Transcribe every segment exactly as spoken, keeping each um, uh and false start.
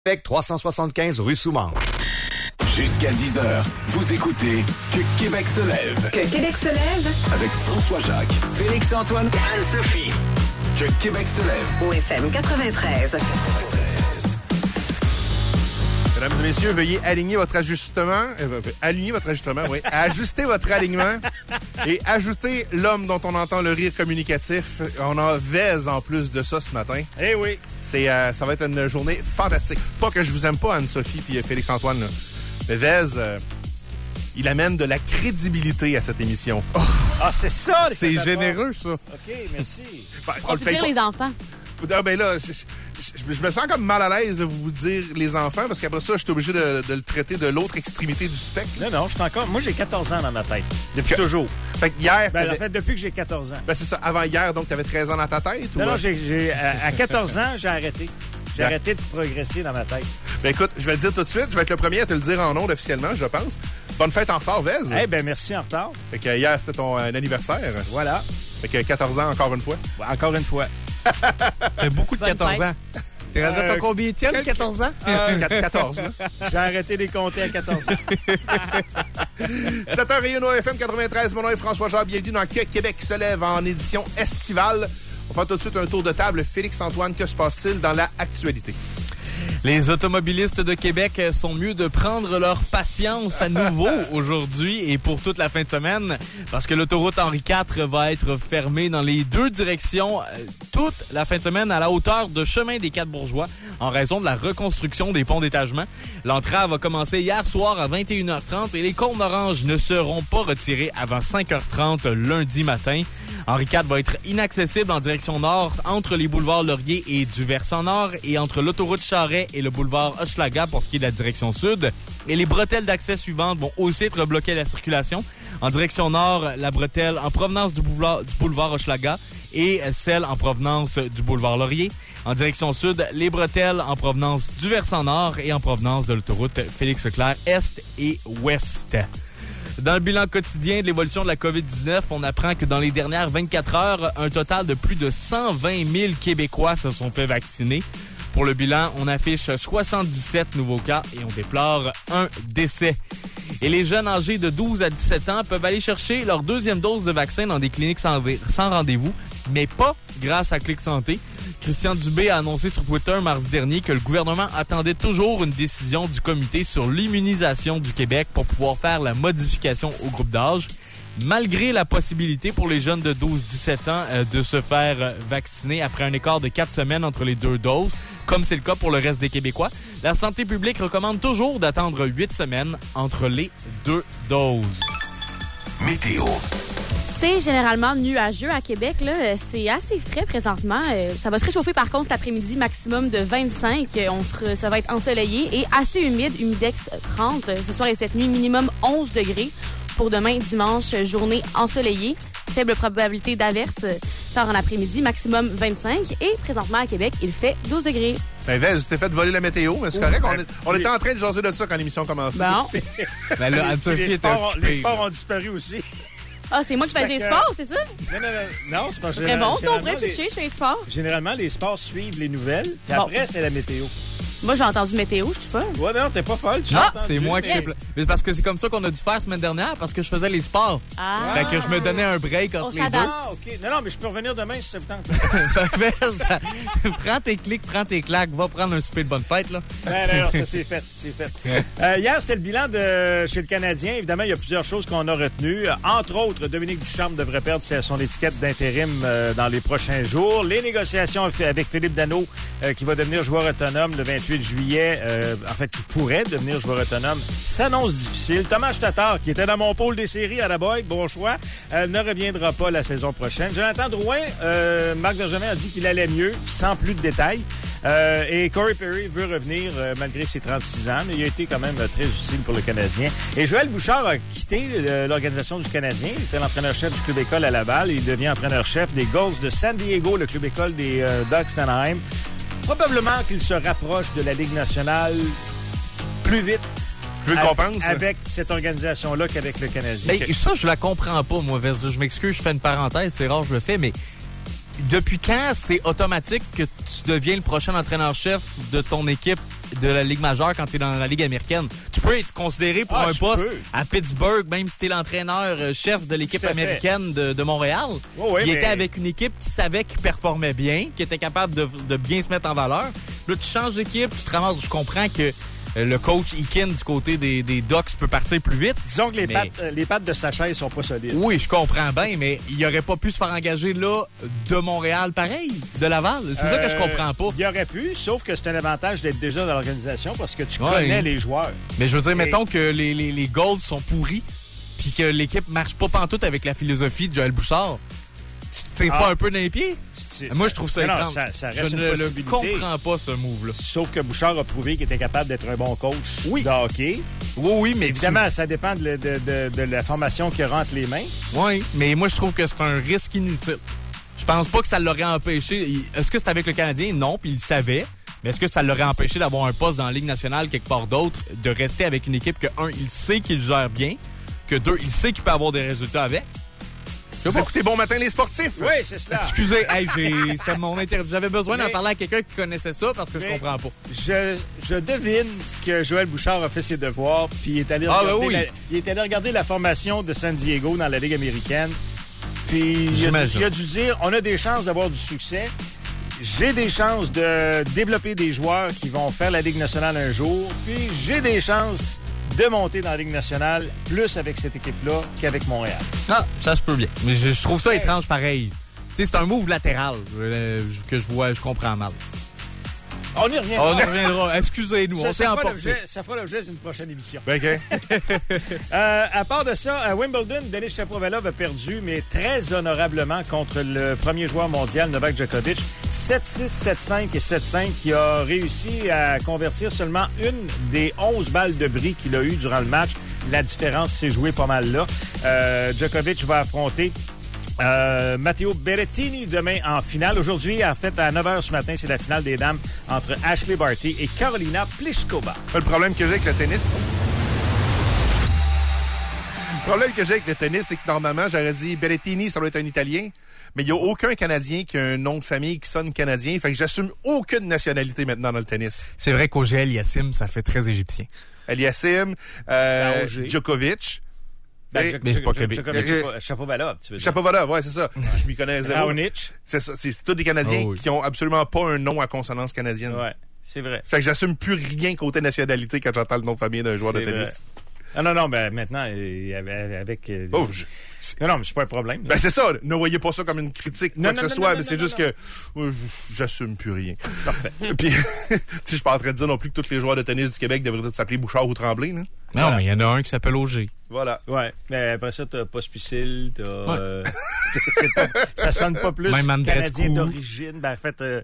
Québec trois cent soixante-quinze rue Souman. Jusqu'à dix heures, vous écoutez Que Québec se lève. Que Québec se lève. Avec François Jacques, Félix-Antoine, Anne-Sophie. Que Québec se lève. Au F M quatre-vingt-treize. Mesdames et messieurs, veuillez aligner votre ajustement. Euh, aligner votre ajustement, oui. Ajuster votre alignement et ajouter l'homme dont on entend le rire communicatif. On a Vez en plus de ça ce matin. Eh oui. C'est, euh, ça va être une journée fantastique. Pas que je vous aime pas, Anne-Sophie puis Félix-Antoine, là. Mais Vez, euh, il amène de la crédibilité à cette émission. Oh. Ah, c'est ça! Les C'est catapores. généreux, ça. OK, merci. Ben, On peut dire les enfants. Ah, ben là, je, je, je me sens comme mal à l'aise de vous dire les enfants parce qu'après ça, je suis obligé de, de le traiter de l'autre extrémité du spectre. Non, non, je suis encore... Moi, j'ai quatorze ans dans ma tête. Depuis Que... toujours. Fait que hier... Ben, en fait, depuis que j'ai quatorze ans. Ben, c'est ça. Avant hier, donc, t'avais treize ans dans ta tête? Non, ou... non, j'ai, j'ai, à, à quatorze ans, j'ai arrêté. J'ai arrêté de progresser dans ma tête. Ben, écoute, je vais le dire tout de suite. Je vais être le premier à te le dire en ondes officiellement, je pense. Bonne fête en retard, Vez. Eh ben merci en retard. Fait que hier, c'était ton euh, anniversaire. Voilà. Fait que quatorze ans encore une fois. Ouais, encore une fois. T'as beaucoup de Bonne quatorze fête. ans. T'es rendu à ton Euh, combien tiens, quel- quatorze ans? Euh, quatorze, là. j'ai arrêté de les compter à quatorze ans. sept heures Réunion F M quatre-vingt-treize. Mon nom est François Jacques. Bienvenue dans Que Québec se lève en édition estivale. On va faire tout de suite un tour de table. Félix-Antoine, que se passe-t-il dans la actualité? Les automobilistes de Québec sont mieux de prendre leur patience à nouveau aujourd'hui et pour toute la fin de semaine parce que l'autoroute Henri quatre va être fermée dans les deux directions euh, toute la fin de semaine à la hauteur de Chemin des Quatre-Bourgeois en raison de la reconstruction des ponts d'étagement. L'entrave a commencé hier soir à vingt et une heures trente et les cônes oranges ne seront pas retirés avant cinq heures trente lundi matin. Henri quatre va être inaccessible en direction nord entre les boulevards Laurier et du versant nord et entre l'autoroute Charret et le boulevard Hochelaga pour ce qui est de la direction sud. Et les bretelles d'accès suivantes vont aussi être bloquées à la circulation. En direction nord, la bretelle en provenance du boulevard, du boulevard Hochelaga et celle en provenance du boulevard Laurier. En direction sud, les bretelles en provenance du versant nord et en provenance de l'autoroute Félix-Leclerc est et ouest. Dans le bilan quotidien de l'évolution de la covid dix-neuf, on apprend que dans les dernières vingt-quatre heures, un total de plus de cent vingt mille Québécois se sont fait vacciner. Pour le bilan, on affiche soixante-dix-sept nouveaux cas et on déplore un décès. Et les jeunes âgés de douze à dix-sept ans peuvent aller chercher leur deuxième dose de vaccin dans des cliniques sans, sans rendez-vous, mais pas grâce à Clic Santé. Christian Dubé a annoncé sur Twitter mardi dernier que le gouvernement attendait toujours une décision du comité sur l'immunisation du Québec pour pouvoir faire la modification au groupe d'âge. Malgré la possibilité pour les jeunes de douze à dix-sept ans euh, de se faire euh, vacciner après un écart de quatre semaines entre les deux doses, comme c'est le cas pour le reste des Québécois, la santé publique recommande toujours d'attendre huit semaines entre les deux doses. Météo. C'est généralement nuageux à Québec. Là. C'est assez frais présentement. Euh, Ça va se réchauffer par contre cet après-midi, maximum de vingt-cinq. Euh, On se, ça va être ensoleillé et assez humide, humidex trente. Euh, Ce soir et cette nuit, minimum onze degrés. Pour demain, dimanche, journée ensoleillée. Faible probabilité d'averse tard en après-midi, maximum vingt-cinq. Et présentement à Québec, il fait douze degrés. Ben, Vez, tu t'es fait voler la météo, mais c'est Oui. correct. On, est, on était en train de jaser de ça quand l'émission commençait. Bon. Ben là, Anne-Sophie les, est sports, occupée, les sports là. ont disparu aussi. Ah, c'est moi qui Fait faisais que- sport, c'est ça? Non, non, non. Non, c'est pas Très bon, ça, on pourrait généralement, switcher, je fais sport. les, généralement, les sports suivent les nouvelles, puis Bon. après, c'est la météo. Moi, j'ai entendu météo, je suis folle. Ouais, non, t'es pas folle. tu Ah, l'as entendu, c'est moi qui mais- sais pla- Mais c'est parce que c'est comme ça qu'on a dû faire semaine dernière parce que je faisais les sports. Ah. Fait que je me donnais un break On entre les deux. s'adapte. Ah, OK. Non, non, mais je peux revenir demain si ça vous tente. Fait que ça- prends tes clics, prends tes claques, va prendre un souper de bonne fête, là. Non, non, non, ça c'est fait, c'est fait. Euh, hier, c'est le bilan de chez le Canadien. Évidemment, il y a plusieurs choses qu'on a retenues. Euh, Entre autres, Dominique Ducharme devrait perdre sa- son étiquette d'intérim euh, dans les prochains jours. Les négociations avec Philippe Danault, euh, qui va devenir joueur autonome le vingt-huit juillet, euh, en fait, qui pourrait devenir joueur autonome, s'annonce difficile. Thomas Tatar, qui était dans mon pôle des séries à la boy, bon choix, euh, ne reviendra pas la saison prochaine. Jonathan Drouin, euh, Marc Bergevin a dit qu'il allait mieux, sans plus de détails. Euh, et Corey Perry veut revenir euh, malgré ses trente-six ans, mais il a été quand même euh, très utile pour le Canadien. Et Joël Bouchard a quitté euh, l'organisation du Canadien. Il était l'entraîneur-chef du club-école à Laval. Il devient entraîneur-chef des Gulls de San Diego, le club-école des euh, Ducks d'Anaheim. Probablement qu'il se rapproche de la Ligue nationale plus vite Plus qu'on pense. avec cette organisation-là qu'avec le Canadien. Mais ça, je la comprends pas, moi, Vez. Je m'excuse, je fais une parenthèse, c'est rare, je le fais, mais depuis quand c'est automatique que tu deviens le prochain entraîneur-chef de ton équipe de la Ligue majeure quand tu es dans la Ligue américaine. Tu peux être considéré pour Ah, un tu poste peux. à Pittsburgh, même si tu es l'entraîneur-chef de l'équipe Tout à fait. américaine de, de Montréal. Oui, oui, il mais- était avec une équipe qui savait qu'il performait bien, qui était capable de, de bien se mettre en valeur. Là, tu changes d'équipe, tu te ramasses. Je comprends que euh, le coach Eakin du côté des, des Ducks peut partir plus vite. Disons que les, Mais- pattes, euh, les pattes de sa chaise sont pas solides. Oui, je comprends bien, mais il aurait pas pu se faire engager là de Montréal pareil, de Laval. C'est ça que je Euh, comprends pas. Il aurait pu, sauf que c'est un avantage d'être déjà dans l'organisation parce que tu Ouais. connais les joueurs. Mais je veux dire, Et- mettons que les, les, les goals sont pourris, puis que l'équipe marche pas pantoute avec la philosophie de Joël Bouchard. Tu tires Ah. pas un peu dans les pieds? Tu sais, Moi, je trouve ça non, non, étrange. ça, ça reste je une ne le possibilité. comprends pas, ce move-là. Sauf que Bouchard a prouvé qu'il était capable d'être un bon coach Oui. de hockey. Oui, oui, mais... Évidemment, ça dépend de, de- de- de la formation qu'il aura entre les mains. Oui, mais moi, je trouve que c'est un risque inutile. Je pense pas que ça l'aurait empêché. Il- Est-ce que c'est avec le Canadien? Non, puis il le savait. Mais est-ce que ça l'aurait empêché d'avoir un poste dans la Ligue nationale quelque part d'autre, de rester avec une équipe que, un, il sait qu'il gère bien, que, deux, il sait qu'il peut avoir des résultats avec? Vous écoutez Bon Matin les sportifs? Oui, c'est cela. Excusez, hey, j'ai- c'était mon interview. J'avais besoin d'en Mais- parler à quelqu'un qui connaissait ça parce que je Mais- comprends pas. Je, je devine que Joël Bouchard a fait ses devoirs, puis il est allé Ah, regarder, ben oui. la, il est allé regarder la formation de San Diego dans la Ligue américaine. Puis il a, J'imagine. il a dû dire, on a des chances d'avoir du succès. J'ai des chances de développer des joueurs qui vont faire la Ligue nationale un jour. Puis j'ai des chances de monter dans la Ligue nationale plus avec cette équipe-là qu'avec Montréal. Ah, ça se peut bien. Mais je, je trouve ça étrange pareil. Tu sais, c'est un move latéral euh, que je vois, je comprends mal. On y reviendra. On y reviendra. Excusez-nous, Ça, on s'est ça fera emporté. l'objet- ça fera l'objet d'une prochaine émission. Ben, OK. Euh, à part de ça, à Wimbledon, Denis Shapovalov a perdu, mais très honorablement contre le premier joueur mondial, Novak Djokovic. sept six, sept cinq et sept cinq, qui a réussi à convertir seulement une des onze balles de bris qu'il a eues durant le match. La différence s'est jouée pas mal là. Euh, Djokovic va affronter Euh, Matteo Berrettini demain en finale. Aujourd'hui, en fait, à neuf heures ce matin, c'est la finale des dames entre Ashley Barty et Karolina Pliskova. Le problème que j'ai avec le tennis... Le problème que j'ai avec le tennis, c'est que normalement, j'aurais dit Berrettini, ça doit être un Italien, mais il n'y a aucun Canadien qui a un nom de famille qui sonne canadien. Fait que j'assume aucune nationalité maintenant dans le tennis. C'est vrai qu'au G L Yassim, ça fait très égyptien. Aliassim, euh, Ben, O G. Djokovic. Ben, Et- Djok- mais c'est pas Djok- Québec. Djokovic, Euh, Chapo- Shapovalov, tu veux dire. Shapovalov, ouais, c'est ça. Je m'y connais zéro. Raonic. C'est ça. C'est c'est tous des Canadiens Oh oui. qui ont absolument pas un nom à consonance canadienne. Ouais, c'est vrai. Fait que j'assume plus rien côté nationalité quand j'entends le nom de famille d'un joueur de C'est tennis. vrai. Ah non, non, ben maintenant, euh, avec... avec, euh, Oh, je- Non, non, mais c'est pas un problème. Ben c'est ça, ne voyez pas ça comme une critique, Non, quoi non, que ce non, soit, non, mais non, c'est non, juste non. que euh, j'assume plus rien. Parfait. Puis, tu sais, je suis pas en train de dire non plus que tous les joueurs de tennis du Québec devraient tous s'appeler Bouchard ou Tremblay, là. Non, Voilà. mais il y en a un qui s'appelle O G. Voilà. Ouais, mais après ça, t'as Pospisil, t'as... Ouais. euh, c'est- c'est pas- ça sonne pas plus Même Andrescu. canadien d'origine. Ben, en fait, euh,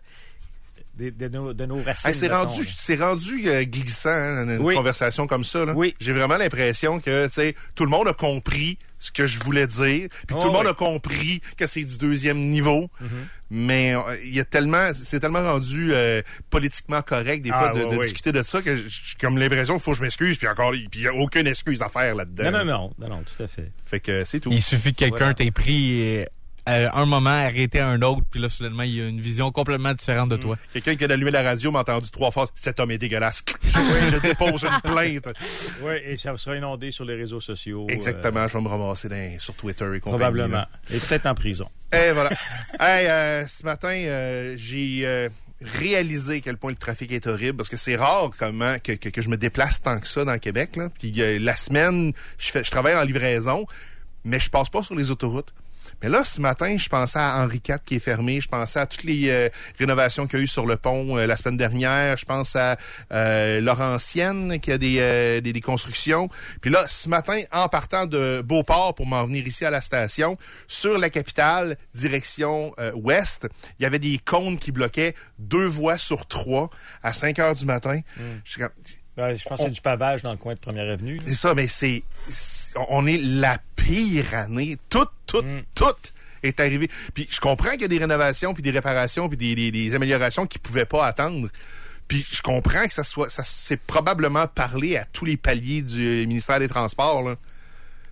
de, de nos, de nos racines. Hey, c'est mettons, rendu, là. c'est rendu euh, glissant, hein, une Oui. conversation comme ça. Là. Oui. J'ai vraiment l'impression que, tu sais, tout le monde a compris ce que je voulais dire, puis Oh, tout le monde oui. a compris que c'est du deuxième niveau. Mais euh, il y a tellement, c'est tellement rendu euh, politiquement correct des fois Ah, de, ouais, de ouais. discuter de ça que j'ai comme l'impression qu'il faut que je m'excuse, puis encore, puis il y a aucune excuse à faire là-dedans. Non, non, non, non, non, tout à fait. Fait que c'est tout. Il suffit que quelqu'un Voilà. t'ait pris euh, à un moment, arrêté à un autre, puis là, soudainement, il y a une vision complètement différente de toi. Quelqu'un qui a allumé la radio m'a entendu trois fois. Cet homme est dégueulasse. je, je dépose une plainte. Oui, et ça sera inondé sur les réseaux sociaux. Exactement. euh, Je vais me ramasser dans- sur Twitter et compagnie. probablement. là. Et peut-être en prison. Et voilà. Hey, euh, ce matin, euh, j'ai euh, réalisé à quel point le trafic est horrible parce que c'est rare comment que, que, que je me déplace tant que ça dans le Québec. Là. Puis euh, la semaine, je fais, je travaille en livraison, mais je passe pas sur les autoroutes. Mais là, ce matin, je pensais à Henri quatre qui est fermé. Je pensais à toutes les euh, rénovations qu'il y a eu sur le pont euh, la semaine dernière. Je pense à euh, Laurentienne qui a des, euh, des, des constructions. Puis là, ce matin, en partant de Beauport pour m'en venir ici à la station, sur la capitale, direction euh, ouest, il y avait des cônes qui bloquaient deux voies sur trois à cinq heures du matin. Je suis comme, Ouais, je pense que c'est du pavage dans le coin de Première Avenue. là. c'est ça, mais c'est, c'est- on est la pire année. Tout, tout, Mm. tout est arrivé. Puis je comprends qu'il y a des rénovations, puis des réparations, puis des, des, des améliorations qui pouvaient pas attendre. Puis je comprends que ça soit, ça c'est probablement parlé à tous les paliers du ministère des Transports, là.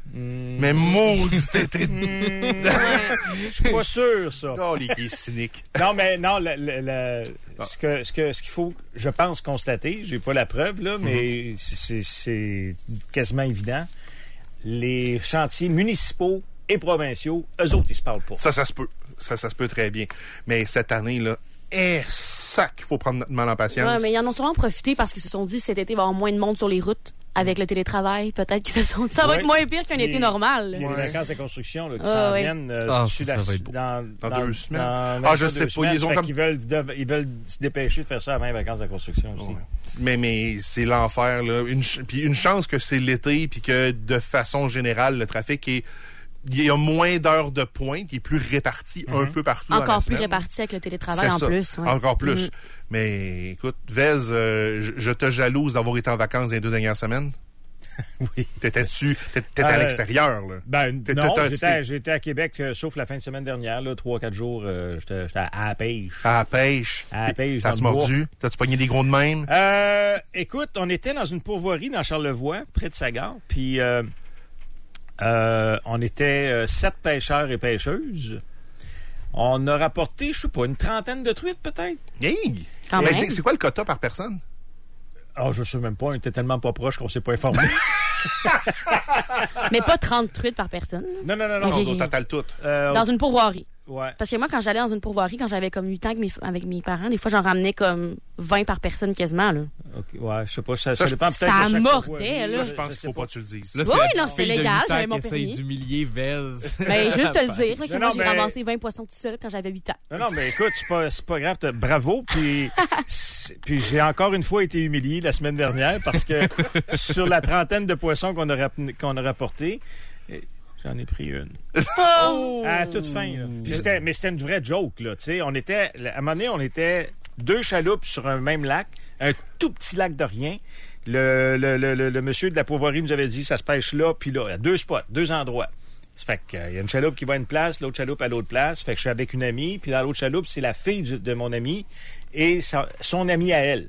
Mm. Mais maudit t'étais... Je suis pas sûr, ça. Oh, les qui est cynique. Non, mais non, le, le, le, ce que ce que ce qu'il faut, je pense, constater, j'ai pas la preuve, là, mais mm-hmm. c'est, c'est quasiment évident. Les chantiers municipaux et provinciaux, eux autres, ils se parlent pas. Ça, ça se peut. Ça, ça se peut très bien. Mais cette année, là, est ça qu'il faut prendre notre mal en patience. Ouais, mais ils en ont sûrement profité parce qu'ils se sont dit cet été, il va y avoir moins de monde sur les routes. Avec le télétravail, peut-être qu'ils se sont dit ça va ouais. être moins pire qu'un puis, été normal. Puis ouais. les vacances de construction là, qui ah, s'en ouais. viennent euh, ah, ça, ça, ça va être beau. dans, dans, dans deux semaines. Dans, ah, je sais pas. Semaines, Ils, ont comme... ils, veulent, ils veulent se dépêcher de faire ça avant les vacances de construction aussi. Ouais. Mais, mais c'est l'enfer. Là. Une, puis une chance que c'est l'été puis que de façon générale, le trafic est... Il y a moins d'heures de pointe, il est plus réparti mm-hmm. un peu partout Encore dans la plus semaine. réparti avec le télétravail c'est en ça. plus. Ouais. Encore plus. Mm. Mais écoute, Vez, euh, je, je te jalouse d'avoir été en vacances les deux dernières semaines. Oui. T'étais-tu, t'étais euh, à l'extérieur, là? Ben, t'étais, non, t'étais, j'étais, j'étais à Québec, euh, sauf la fin de semaine dernière, là, trois, quatre jours, euh, j'étais, j'étais à la pêche. À la pêche. À la pêche. Ça t'a mordu? T'as-tu pogné des gros de même? Euh, écoute, on était dans une pourvoirie dans Charlevoix, près de Sagar, puis euh, euh, on était euh, sept pêcheurs et pêcheuses. On a rapporté, je sais pas, une trentaine de truites, peut-être. Hey! Quand Mais même. c'est, c'est quoi le quota par personne? Ah, oh, je sais même pas, on était tellement pas proches qu'on s'est pas informé. Mais pas trente truites par personne. Non, non, non, non. Non, au total tout. Euh, dans une pourvoirie. Ouais. Parce que moi, quand j'allais dans une pourvoirie, quand j'avais comme huit ans avec mes, avec mes parents, des fois, j'en ramenais comme vingt par personne quasiment. Là. Okay, ouais, je sais pas, ça, ça, ça dépend peut-être ça de chaque mordait, là. Ça, je pense qu'il faut pas que tu le dises. Là, oui, c'est non, c'était légal, j'avais mon qui permis. essaye d'humilier Vez. Ben, juste te le dire, là, que non, moi, non, j'ai mais... ramassé vingt poissons tout seul quand j'avais huit ans. Non, non, mais écoute, c'est pas, c'est pas grave, t'as... bravo. Puis, puis j'ai encore une fois été humilié la semaine dernière parce que sur la trentaine de poissons qu'on a, rap... qu'on a rapportés, j'en ai pris une. Oh! À toute fin, là. Puis c'était, mais c'était une vraie joke, là. Tu sais, on était, à un moment donné, on était deux chaloupes sur un même lac, un tout petit lac de rien. Le, le, le, le, le monsieur de la pourvoirie nous avait dit, ça se pêche là, puis là, à deux spots, deux endroits. Ça fait qu'il y a une chaloupe qui va à une place, l'autre chaloupe à l'autre place. Fait que je suis avec une amie, puis dans l'autre chaloupe, c'est la fille du, de mon ami et sa, son amie à elle.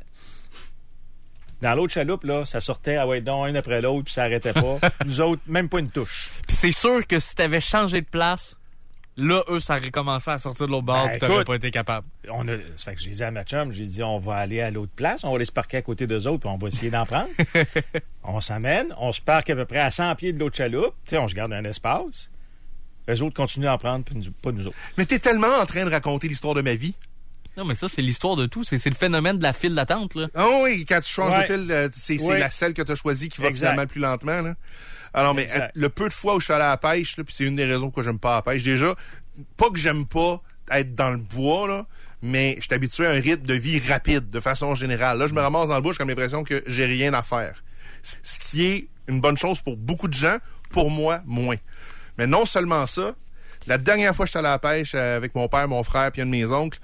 Dans l'autre chaloupe, là, ça sortait, ah ouais, donc, un après l'autre, puis ça arrêtait pas. Nous autres, même pas une touche. Puis c'est sûr que si t'avais changé de place, là, eux, ça aurait commencé à sortir de l'autre bord, Ben, puis t'aurais écoute, pas été capable. On a, ça fait que j'ai dit à ma chum, j'ai dit, on va aller à l'autre place, on va aller se parquer à côté d'eux autres, puis on va essayer d'en prendre. On s'amène, on se parque à peu près à cent pieds de l'autre chaloupe, tu sais, on se garde un espace. Eux autres continuent d'en prendre, puis nous, pas nous autres. Mais t'es tellement en train de raconter l'histoire de ma vie. Non, mais ça, c'est l'histoire de tout. C'est, c'est le phénomène de la file d'attente, là. Ah oh oui, quand tu changes ouais. de fil, euh, c'est, c'est ouais. la selle que tu as choisie qui va Exact. finalement plus lentement. Là. Alors, mais euh, le peu de fois où je suis allé à la pêche, là, puis c'est une des raisons pourquoi j'aime pas la pêche, déjà, pas que j'aime pas être dans le bois, là, mais je suis habitué à un rythme de vie rapide, de façon générale. Là, je me ramasse dans le bois, j'ai comme l'impression que j'ai rien à faire. Ce qui est une bonne chose pour beaucoup de gens, pour moi, moins. Mais non seulement ça, la dernière fois que je suis allé à la pêche avec mon père, mon frère puis un de mes oncles,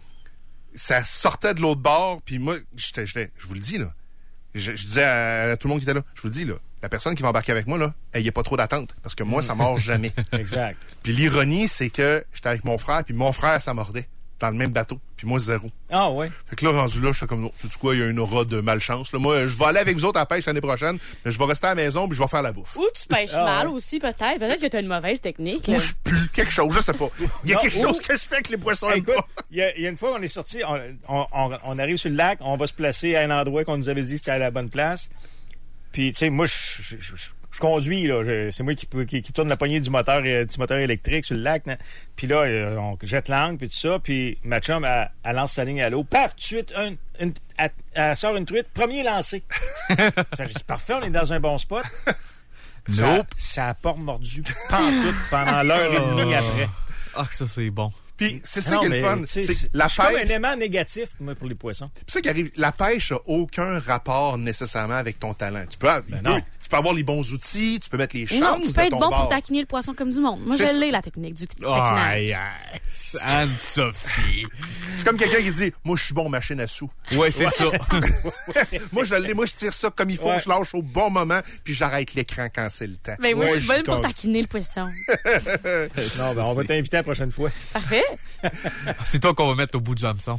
ça sortait de l'autre bord, puis moi, j'étais, j'étais, je vous le dis, là, je, je disais à, à tout le monde qui était là, je vous le dis, là, la personne qui va embarquer avec moi, là, il n'y a pas trop d'attente, parce que moi, ça mord jamais. Exact. Puis l'ironie, c'est que j'étais avec mon frère, puis mon frère, ça mordait, dans le même bateau, puis moi, zéro. Ah ouais. Fait que là, rendu là, je suis comme, non, sais-tu quoi, il y a une aura de malchance, là. Moi, je vais aller avec vous autres à la pêche l'année prochaine, mais je vais rester à la maison, puis je vais faire la bouffe. Ou tu pêches Ah, mal ouais. aussi, peut-être. Peut-être que tu as une mauvaise technique. Ou là. je pue, quelque chose, je sais pas. Il y a Non, quelque ou- chose que je fais avec les poissons Hey, aiment écoute, pas. il y, a- il y a une fois qu'on est sorti, on, on, on, on arrive sur le lac, on va se placer à un endroit qu'on nous avait dit que c'était à la bonne place. Puis, tu sais, moi, je, je, je, je- je conduis, là. Je- c'est moi qui, qui, qui tourne la poignée du moteur, euh, du moteur électrique sur le lac. Là. Puis là, euh, on jette l'angle, puis tout ça. Puis ma chum, elle, elle lance sa ligne à l'eau. Paf, tout de suite, un, une, elle, elle sort une truite. Premier lancé. Ça, c'est parfait, on est dans un bon spot. Ça, Nope. ça a pas mordu pantoute pendant l'heure et demie après. Ah, ça, c'est bon. Puis c'est ça Non, qui est mais, le fun. tu sais, C'est c'est- la je suis comme un pêche. élément négatif, moi, pour les poissons. C'est ça qui arrive. La pêche a aucun rapport nécessairement avec ton talent. Tu peux, il Ben peut- non. tu peux avoir les bons outils, tu peux mettre les chances Non, tu peux de être ton bon bord. pour taquiner le poisson comme du monde. Moi, C'est je ça. l'ai, la technique du du Aïe, taquinage. aïe. Anne-Sophie. C'est comme quelqu'un qui dit, moi, je suis bon machine à sous. Ouais, c'est ça. Moi, je l'ai, moi, je tire ça comme il faut, Ouais. je lâche au bon moment, puis j'arrête l'écran quand c'est le temps. Ben, moi, Ouais, je suis bonne pour comme- taquiner le poisson. Non, ben, on va t'inviter la prochaine fois. Parfait. C'est toi qu'on va mettre au bout du hameçon.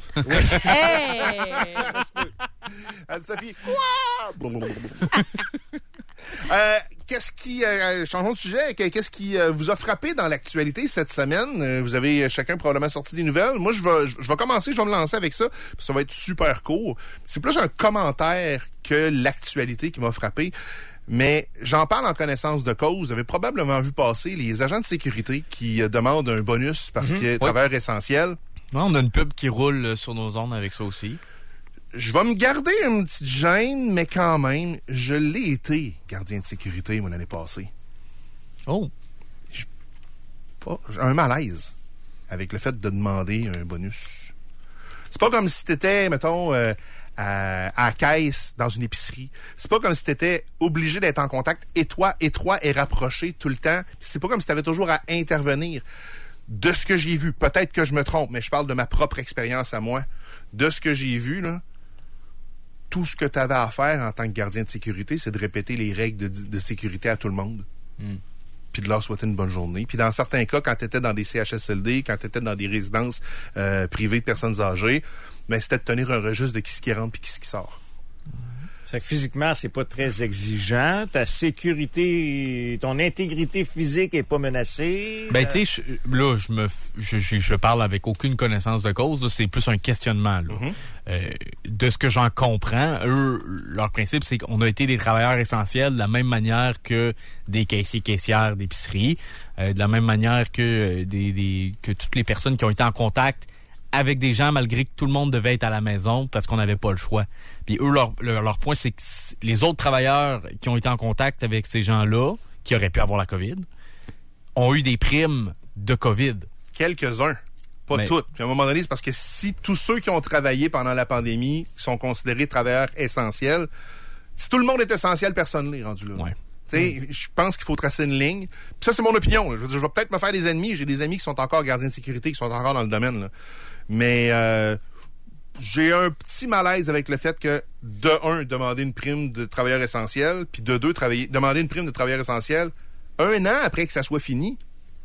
Hey! Anne-Sophie, quoi? Euh, qu'est-ce qui, euh, changeons de sujet, qu'est-ce qui euh, vous a frappé dans l'actualité cette semaine? Euh, vous avez chacun probablement sorti des nouvelles. Moi, je vais, je vais commencer, je vais me lancer avec ça. Ça va être super court. C'est plus un commentaire que l'actualité qui m'a frappé. Mais j'en parle en connaissance de cause. Vous avez probablement vu passer les agents de sécurité qui euh, demandent un bonus parce mm-hmm. qu'il est travailleur essentiel. Ouais, on a une pub qui roule sur nos ondes avec ça aussi. Je vais me garder une petite gêne, mais quand même, je l'ai été gardien de sécurité, mon année passée. Oh! J'ai pas, j'ai un malaise avec le fait de demander un bonus. C'est pas comme si t'étais, mettons, euh, à, à la caisse dans une épicerie. C'est pas comme si t'étais obligé d'être en contact étroit, étroit et rapproché tout le temps. C'est pas comme si t'avais toujours à intervenir. De ce que j'ai vu, peut-être que je me trompe, mais je parle de ma propre expérience à moi. De ce que j'ai vu, là, tout ce que tu avais à faire en tant que gardien de sécurité, c'est de répéter les règles de, de sécurité à tout le monde. Mm. Puis de leur souhaiter une bonne journée. Puis dans certains cas, quand tu étais dans des C H S L D, quand tu étais dans des résidences euh, privées de personnes âgées, ben, c'était de tenir un registre de qui ce qui rentre puis qui ce qui sort. C'est que physiquement, c'est pas très exigeant. Ta sécurité, ton intégrité physique est pas menacée. Ben, tu sais, là, je me, je, je, je parle avec aucune connaissance de cause. Là, c'est plus un questionnement. Là. Mm-hmm. Euh, de ce que j'en comprends, eux, leur principe, c'est qu'on a été des travailleurs essentiels de la même manière que des caissiers, caissières d'épicerie, euh, de la même manière que des, des, que toutes les personnes qui ont été en contact avec des gens malgré que tout le monde devait être à la maison parce qu'on n'avait pas le choix. Puis eux, leur, leur, leur point, c'est que les autres travailleurs qui ont été en contact avec ces gens-là, qui auraient pu avoir la COVID, ont eu des primes de COVID. Quelques-uns, pas Mais... toutes. Puis à un moment donné, c'est parce que si tous ceux qui ont travaillé pendant la pandémie sont considérés travailleurs essentiels, si tout le monde est essentiel, personne n'est rendu là. Ouais. Tu sais, mm. je pense qu'il faut tracer une ligne. Puis ça, c'est mon opinion. Je veux dire, je vais peut-être me faire des ennemis. J'ai des amis qui sont encore gardiens de sécurité, qui sont encore dans le domaine, là. Mais euh, j'ai un petit malaise avec le fait que, de un, demander une prime de travailleur essentiel, puis de deux, travailler, demander une prime de travailleur essentiel un an après que ça soit fini.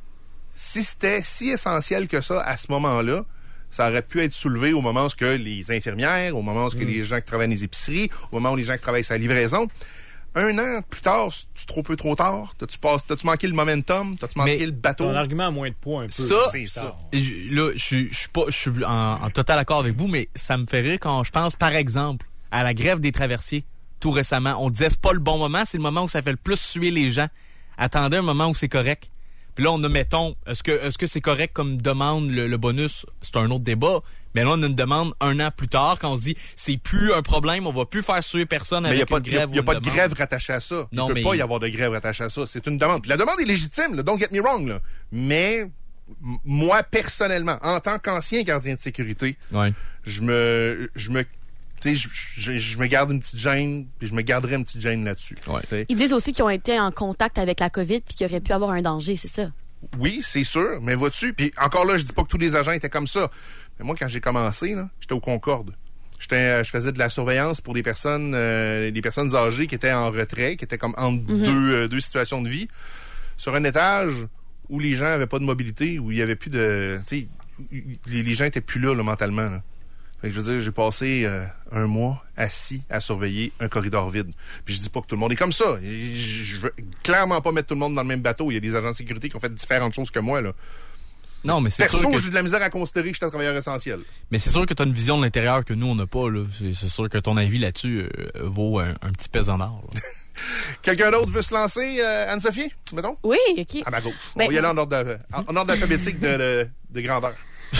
Si c'était si essentiel que ça à ce moment-là, ça aurait pu être soulevé au moment où que les infirmières, au moment où que mm. les gens qui travaillent dans les épiceries, au moment où les gens qui travaillent sur la livraison. Un an plus tard, c'est trop peu trop tard? T'as-tu, passé, t'as-tu manqué le momentum? T'as-tu manqué Mais le bateau? Ton argument a moins de poids un peu. Ça, c'est ça. Je, là, je suis, je suis pas, je suis en, en total accord avec vous, mais ça me fait rire quand je pense, par exemple, à la grève des traversiers, tout récemment. On disait, c'est pas le bon moment, c'est le moment où ça fait le plus suer les gens. Attendez un moment où c'est correct. Puis là, on a, mettons, est-ce que, est-ce que c'est correct comme demande le, le bonus? C'est un autre débat. Mais là, on a une demande un an plus tard, quand on se dit, c'est plus un problème, on va plus faire suer personne avec une grève. Il n'y a pas de grève rattachée à ça. Non, il ne peut mais... pas y avoir de grève rattachée à ça. C'est une demande. Puis la demande est légitime, là, don't get me wrong. Là. Mais m- moi, personnellement, en tant qu'ancien gardien de sécurité, ouais. je me... Je me Tu sais, je, je, je me garde une petite gêne, puis je me garderai une petite gêne là-dessus. Ouais. Ils disent aussi qu'ils ont été en contact avec la COVID puis qu'il aurait pu avoir un danger, c'est ça? Oui, c'est sûr, mais vois-tu? Puis encore là, je dis pas que tous les agents étaient comme ça. Mais moi, quand j'ai commencé, là, j'étais au Concorde. J'étais, je faisais de la surveillance pour des personnes, euh, des personnes âgées qui étaient en retrait, qui étaient comme entre mm-hmm. deux, euh, deux situations de vie, sur un étage où les gens avaient pas de mobilité, où il y avait plus de, tu sais, les, les gens étaient plus là, là mentalement. Là. Fait que je veux dire, j'ai passé euh, un mois assis à surveiller un corridor vide. Puis je dis pas que tout le monde est comme ça. Je veux clairement pas mettre tout le monde dans le même bateau. Il y a des agents de sécurité qui ont fait différentes choses que moi, là. Non, mais c'est Perso, sûr que... j'ai de la misère à considérer que je suis un travailleur essentiel. Mais c'est sûr que tu as une vision de l'intérieur que nous, on n'a pas, là. C'est, c'est sûr que ton avis là-dessus euh, vaut un, un petit pesant d'or. Quelqu'un d'autre veut se lancer, euh, Anne-Sophie, mettons? Oui, OK. À ma gauche. Ben, on va y aller en ordre, de, en ordre alphabétique de, de, de grandeur.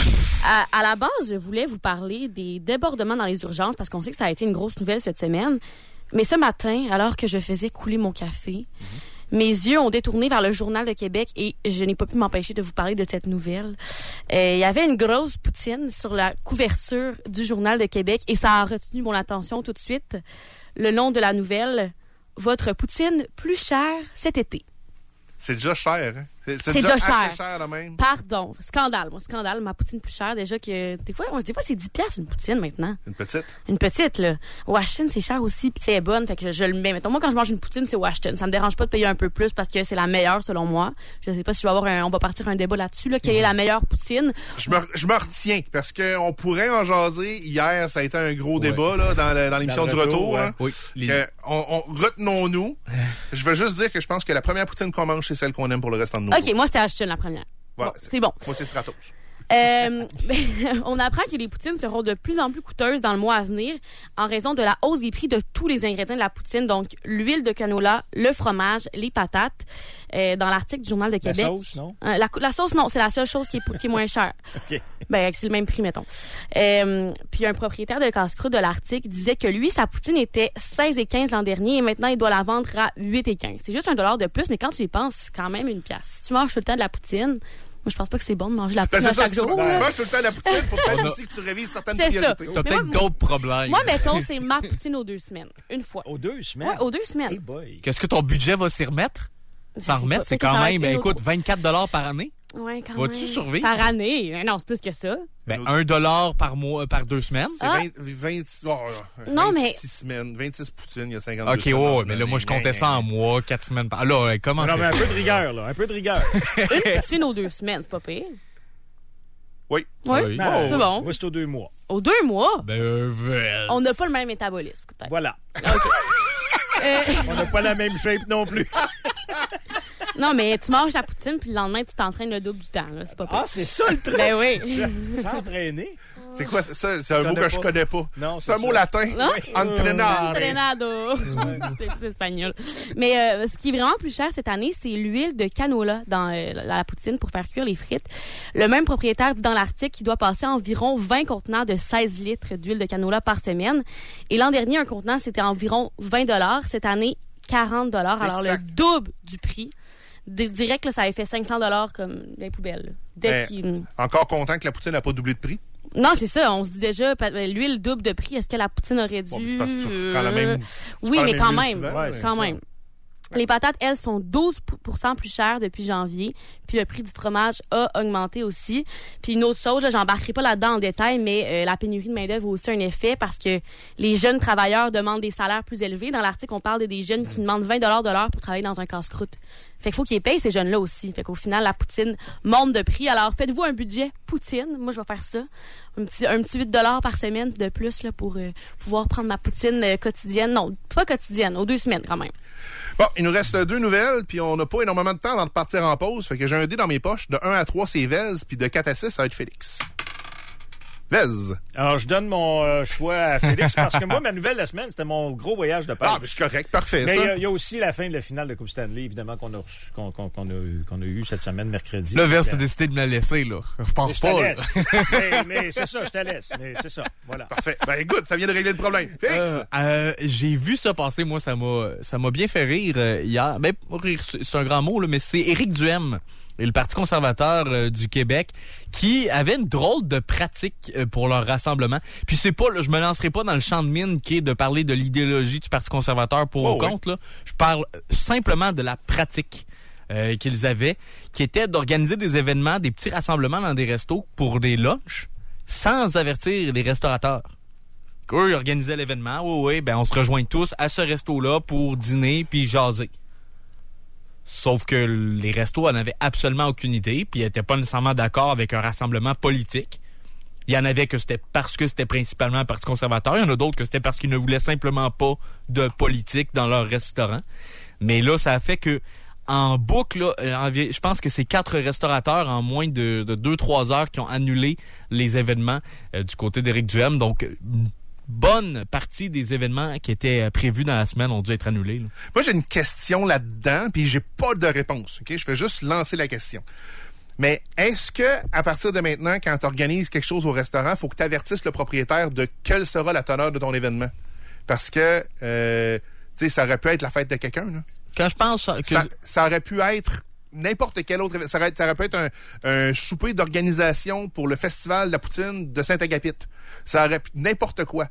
À, à la base, je voulais vous parler des débordements dans les urgences parce qu'on sait que ça a été une grosse nouvelle cette semaine. Mais ce matin, alors que je faisais couler mon café, mm-hmm. mes yeux ont détourné vers le Journal de Québec et je n'ai pas pu m'empêcher de vous parler de cette nouvelle. Euh, il y avait une grosse poutine sur la couverture du Journal de Québec et ça a retenu mon attention tout de suite. Le nom de la nouvelle, votre poutine plus chère cet été. C'est déjà cher, hein? C'est, c'est, C'est déjà, déjà assez cher. cher de même. Pardon. Scandale, moi. Scandale. Ma poutine plus chère, déjà que. Des fois, des fois c'est dix piastres une poutine maintenant. Une petite. Une petite, là. Washington, c'est cher aussi, puis c'est bonne. Fait que je, je le mets. Mettons, moi, quand je mange une poutine, c'est Washington. Ça me dérange pas de payer un peu plus parce que c'est la meilleure, selon moi. Je sais pas si je vais avoir un. On va partir un débat là-dessus, là. Quelle est la meilleure poutine? Je me, je me retiens parce qu'on pourrait en jaser. Hier, ça a été un gros débat là, dans, le- dans l'émission Dans du le retour. retour, ouais. hein. Oui. Les- Que on, on- retenons-nous. Je veux juste dire que je pense que la première poutine qu'on mange, c'est celle qu'on aime pour le restant de nos jours. OK, moi, c'était Ashton, la première. Voilà, Bon, c'est bon. Moi, c'est Stratos. Euh, ben, on apprend que les poutines seront de plus en plus coûteuses dans le mois à venir en raison de la hausse des prix de tous les ingrédients de la poutine, donc l'huile de canola, le fromage, les patates. Euh, dans l'article du Journal de La Québec. sauce, non? Euh, la, la sauce, non, c'est la seule chose qui est, qui est moins chère. OK. Ben, c'est le même prix, mettons. Euh, puis un propriétaire de casse-croûte de l'article disait que lui, sa poutine était seize et quinze l'an dernier et maintenant, il doit la vendre à huit et quinze. C'est juste un dollar de plus, mais quand tu y penses, c'est quand même une pièce. Si tu manges tout le temps de la poutine, moi, je pense pas que c'est bon de manger la Ben, poutine c'est ça, à chaque si tu jour. si tu là. manges tout le temps de la poutine, faut peut-être On a- aussi que tu révises certaines C'est ça. priorités. T'as Mais peut-être moi, d'autres problèmes. Moi, mettons, c'est ma poutine aux deux semaines. Une fois. Aux deux semaines? Ouais, aux deux semaines. Hey boy. Qu'est-ce que ton budget va s'y remettre? Je S'en sais remettre, pas. c'est Peut-être que quand ça va même, être une ben, écoute, autre- vingt-quatre dollars par année. Ouais, quand Vas-tu même. survivre? Par année. Non, c'est plus que ça. Ben, un dollar par mois, par deux semaines. C'est Ah. vingt, vingt, oh, Non, mais- vingt-six semaines, vingt-six poutines, il y a cinquante-deux OK, semaines ouais, dans ouais, une mais là, moi, je année. comptais ça en mois, quatre semaines par... Ah, là, ouais, comment Non, mais un c'est? peu de rigueur, là. Un peu de rigueur. Une poutine aux deux semaines, c'est pas pire. Oui. Oui, Oui. Ben, c'est bon. Moi, c'est aux deux mois. Aux deux mois, Ben, euh, on n'a pas le même métabolisme, peut-être. Voilà. Euh, On n'a pas la même shape non plus. non, mais tu manges la poutine, puis le lendemain, tu t'entraînes le double du temps. là. C'est pas pire. Ah, c'est ça le truc. Ben oui. S'entraîner. C'est quoi ça? C'est un Je mot connais que je pas. connais pas. Non, c'est un c'est mot ça. latin. Non? Entrenare. Entrenado. c'est c'est espagnol. Mais euh, ce qui est vraiment plus cher cette année, c'est l'huile de canola dans euh, la, la poutine pour faire cuire les frites. Le même propriétaire dit dans l'article qu'il doit passer environ vingt contenants de seize litres d'huile de canola par semaine. Et l'an dernier, un contenant, c'était environ vingt dollars. Cette année, quarante dollars. Mais Alors, ça- le double du prix. D- direct, là, ça avait fait cinq cents dollars comme dans les poubelles. là. Dès Ben, qu'il... Encore content que la poutine n'a pas doublé de prix. Non, c'est ça. On se dit déjà, pa- l'huile double de prix. Est-ce que la poutine aurait dû... Bon, c'est parce que tu prends la même- tu Oui, prends la mais même quand huile même. souvent, Ouais, ouais. quand c'est même. Les patates, elles, sont douze pour cent plus chères depuis janvier. Puis le prix du fromage a augmenté aussi. Puis une autre chose, là, j'embarquerai pas là-dedans en détail, mais euh, la pénurie de main-d'œuvre a aussi un effet parce que les jeunes travailleurs demandent des salaires plus élevés. Dans l'article, on parle de des jeunes qui demandent vingt dollars de l'heure pour travailler dans un casse-croûte. Fait qu'il faut qu'ils payent ces jeunes-là aussi. Fait qu'au final, la poutine monte de prix. Alors, faites-vous un budget poutine. Moi, je vais faire ça. Un petit, un petit huit dollars par semaine de plus là, pour euh, pouvoir prendre ma poutine euh, quotidienne. Non, pas quotidienne, aux deux semaines quand même. Bon, il nous reste deux nouvelles, puis on n'a pas énormément de temps avant de partir en pause. Fait que j'ai un dé dans mes poches. De un à trois, c'est Vez, puis de quatre à six, ça va être Félix. Vez. Alors, je donne mon euh, choix à Félix parce que moi, ma nouvelle de la semaine, c'était mon gros voyage de Ah, Pâques. ben, c'est correct, parfait, Mais il y, ça. a- il y a aussi la fin de la finale de Coupe Stanley, évidemment, qu'on a, reçu- qu'on, qu'on, qu'on a, eu- qu'on a eu cette semaine, mercredi. Là, Vers, Mais- t'as décidé de me laisser, là. Je mais pense je pas, te là. laisse. mais, mais c'est ça, je te laisse. Mais c'est ça, voilà. Parfait. Ben, écoute, ça vient de régler le problème. Félix. Euh, euh, j'ai vu ça passer, moi, ça m'a ça m'a bien fait rire euh, hier. Ben, rire, c'est c'est un grand mot, là, mais c'est Éric Duhem et le Parti conservateur euh, du Québec qui avait une drôle de pratique euh, pour leur rassemblement. Puis c'est pas, là, je me lancerai pas dans le champ de mine qui est de parler de l'idéologie du Parti conservateur pour Oh, ou oui. contre. Là. Je parle simplement de la pratique euh, qu'ils avaient, qui était d'organiser des événements, des petits rassemblements dans des restos pour des lunchs sans avertir les restaurateurs. Eux, ils organisaient l'événement. Oui, oui, ben on se rejoint tous à ce resto-là pour dîner puis jaser. Sauf que les restos en avaient absolument aucune idée, puis ils n'étaient pas nécessairement d'accord avec un rassemblement politique. Il y en avait que c'était parce que c'était principalement un parti conservateur. Il y en a d'autres que c'était parce qu'ils ne voulaient simplement pas de politique dans leur restaurant. Mais là, ça a fait que en boucle, là, euh, envi- je pense que c'est quatre restaurateurs en moins de, de deux trois heures qui ont annulé les événements euh, du côté d'Éric Duhem. Donc, une bonne partie des événements qui étaient euh, prévus dans la semaine ont dû être annulés, là. Moi, j'ai une question là-dedans, puis j'ai pas de réponse. Ok, je vais juste lancer la question. Mais est-ce que, à partir de maintenant, quand tu organises quelque chose au restaurant, faut que tu avertisses le propriétaire de quelle sera la teneur de ton événement? Parce que, euh, tu sais, ça aurait pu être la fête de quelqu'un, là. Quand je pense que... Ça, ça aurait pu être n'importe quel autre événement. Ça aurait, ça aurait pu être un, un souper d'organisation pour le Festival de la Poutine de Saint-Agapit. Ça aurait pu n'importe quoi.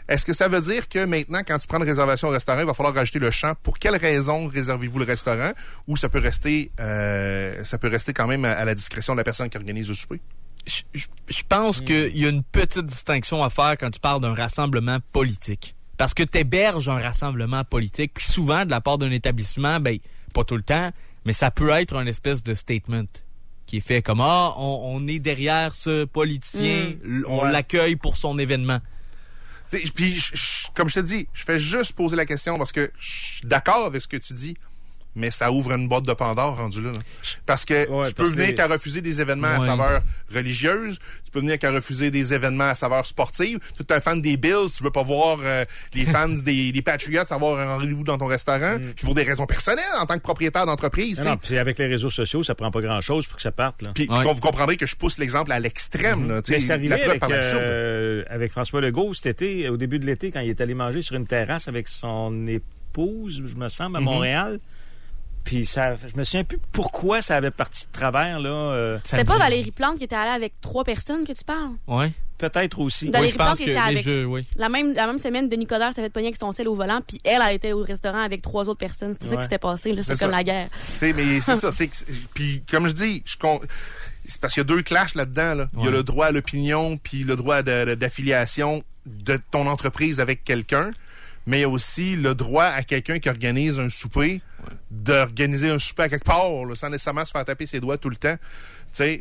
Est-ce que ça veut dire que maintenant, quand tu prends une réservation au restaurant, il va falloir rajouter le champ? Pour quelle raison réservez-vous le restaurant? Ou ça peut rester, euh, ça peut rester quand même à, à la discrétion de la personne qui organise le souper? Je, je, je pense mmh. qu'il y a une petite distinction à faire quand tu parles d'un rassemblement politique. Parce que tu héberges un rassemblement politique, puis souvent, de la part d'un établissement, ben, pas tout le temps, mais ça peut être un espèce de statement qui est fait comme « Ah, on, on est derrière ce politicien, mmh. on ouais. l'accueille pour son événement. » Puis, je, je, comme je te dis, je fais juste poser la question parce que je suis d'accord avec ce que tu dis, mais ça ouvre une boîte de Pandore rendu là. là. Parce que ouais, tu peux venir que... qu'à refuser des événements ouais. à saveur religieuse, tu peux venir qu'à refuser des événements à saveur sportive. Tu es un fan des Bills, tu veux pas voir euh, les fans des, des Patriots avoir un rendez-vous dans ton restaurant, mm. puis pour des raisons personnelles en tant que propriétaire d'entreprise. Non, non, puis avec les réseaux sociaux, ça prend pas grand-chose pour que ça parte. Là. Puis ouais. vous comprendrez que je pousse l'exemple à l'extrême. Mm-hmm. Là, mais c'est arrivé avec, euh, avec François Legault cet été, au début de l'été, quand il est allé manger sur une terrasse avec son épouse, je me semble, à mm-hmm. Montréal. Puis ça, je me souviens plus pourquoi ça avait parti de travers, là. Euh, c'est pas Valérie Plante qui était allée avec trois personnes que tu parles? Oui. Peut-être aussi. Valérie oui, Plante qui était avec... Jeux, oui. La même, la même semaine, Denis Coderre s'est fait pogner avec son sel au volant, puis elle, elle était au restaurant avec trois autres personnes. C'était ouais. ça qui s'était passé, là. C'est, c'est comme ça. La guerre. C'est, mais c'est ça. C'est, puis comme je dis, je con... c'est parce qu'il y a deux clashs là-dedans, là. Ouais. Il y a le droit à l'opinion, puis le droit de, de, d'affiliation de ton entreprise avec quelqu'un. Mais il y a aussi le droit à quelqu'un qui organise un souper, ouais. d'organiser un souper à quelque part, là, sans nécessairement se faire taper ses doigts tout le temps. Tu sais,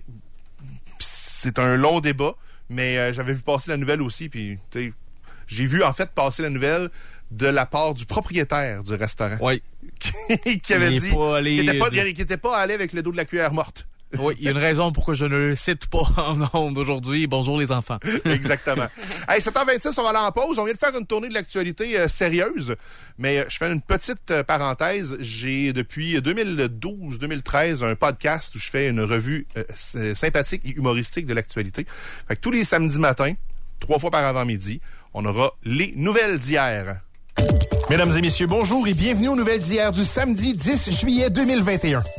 c'est un long débat, mais euh, j'avais vu passer la nouvelle aussi, puis tu sais, j'ai vu en fait passer la nouvelle de la part du propriétaire du restaurant. Oui. qui, qui avait dit qu'il n'était pas, de... pas allé avec le dos de la cuillère morte. Oui, il y a une raison pourquoi je ne le cite pas en ondes aujourd'hui. Bonjour les enfants. Exactement. Hey, sept heures vingt-six, on va aller en pause. On vient de faire une tournée de l'actualité euh, sérieuse, mais euh, je fais une petite euh, parenthèse. J'ai depuis deux mille douze deux mille treize un podcast où je fais une revue euh, sympathique et humoristique de l'actualité. Fait que tous les samedis matins, trois fois par avant-midi, on aura les nouvelles d'hier. Mesdames et messieurs, bonjour et bienvenue aux nouvelles d'hier du samedi dix juillet deux mille vingt et un.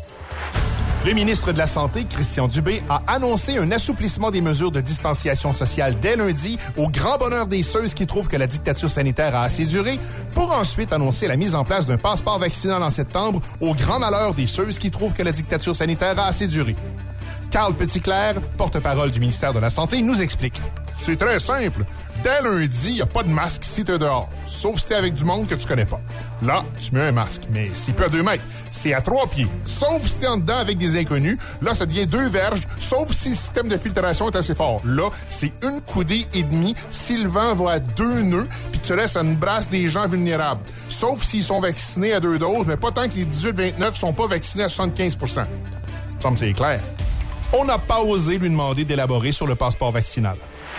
Le ministre de la Santé, Christian Dubé, a annoncé un assouplissement des mesures de distanciation sociale dès lundi, au grand bonheur des ceux qui trouvent que la dictature sanitaire a assez duré, pour ensuite annoncer la mise en place d'un passeport vaccinal en septembre, au grand malheur des ceux qui trouvent que la dictature sanitaire a assez duré. Carl Petitclerc, porte-parole du ministère de la Santé, nous explique. C'est très simple. Dès lundi, il n'y a pas de masque si t'es dehors, sauf si t'es avec du monde que tu connais pas. Là, tu mets un masque, mais c'est plus à deux mètres, c'est à trois pieds. Sauf si t'es en dedans avec des inconnus, là, ça devient deux verges, sauf si le système de filtration est assez fort. Là, c'est une coudée et demie si le vent va à deux nœuds, puis tu laisses une brasse des gens vulnérables. Sauf s'ils sont vaccinés à deux doses, mais pas tant que les dix-huit vingt-neuf sont pas vaccinés à soixante-quinze pour cent. Ça me semble c'est clair. On n'a pas osé lui demander d'élaborer sur le passeport vaccinal.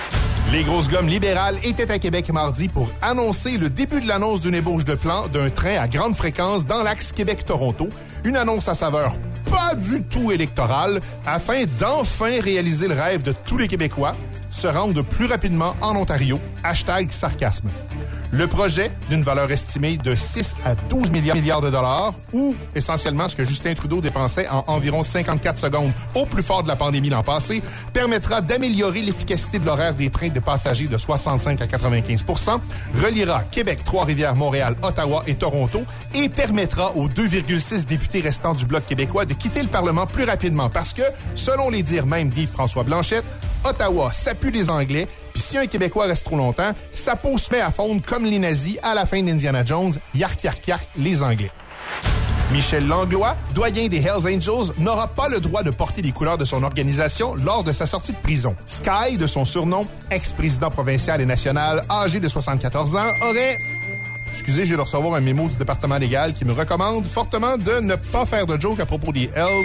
Les grosses gommes libérales étaient à Québec mardi pour annoncer le début de l'annonce d'une ébauche de plan d'un train à grande fréquence dans l'axe Québec-Toronto. Une annonce à saveur pas du tout électorale afin d'enfin réaliser le rêve de tous les Québécois, se rendre plus rapidement en Ontario. Hashtag sarcasme. Le projet, d'une valeur estimée de six à douze milliards de dollars, ou essentiellement ce que Justin Trudeau dépensait en environ cinquante-quatre secondes au plus fort de la pandémie l'an passé, permettra d'améliorer l'efficacité de l'horaire des trains de passagers de soixante-cinq à quatre-vingt-quinze pour cent, reliera Québec, Trois-Rivières, Montréal, Ottawa et Toronto et permettra aux deux virgule six députés restants du Bloc québécois de quitter le Parlement plus rapidement parce que, selon les dires même d'Yves-François Blanchette, Ottawa, ça pue les Anglais, puis si un Québécois reste trop longtemps, sa peau se met à fondre comme les nazis à la fin d'Indiana Jones, yark yark yark les Anglais. Michel Langlois, doyen des Hells Angels, n'aura pas le droit de porter les couleurs de son organisation lors de sa sortie de prison. Sky, de son surnom, ex-président provincial et national, âgé de soixante-quatorze ans, aurait... Excusez, je viens de recevoir un mémo du département légal qui me recommande fortement de ne pas faire de joke à propos des Hells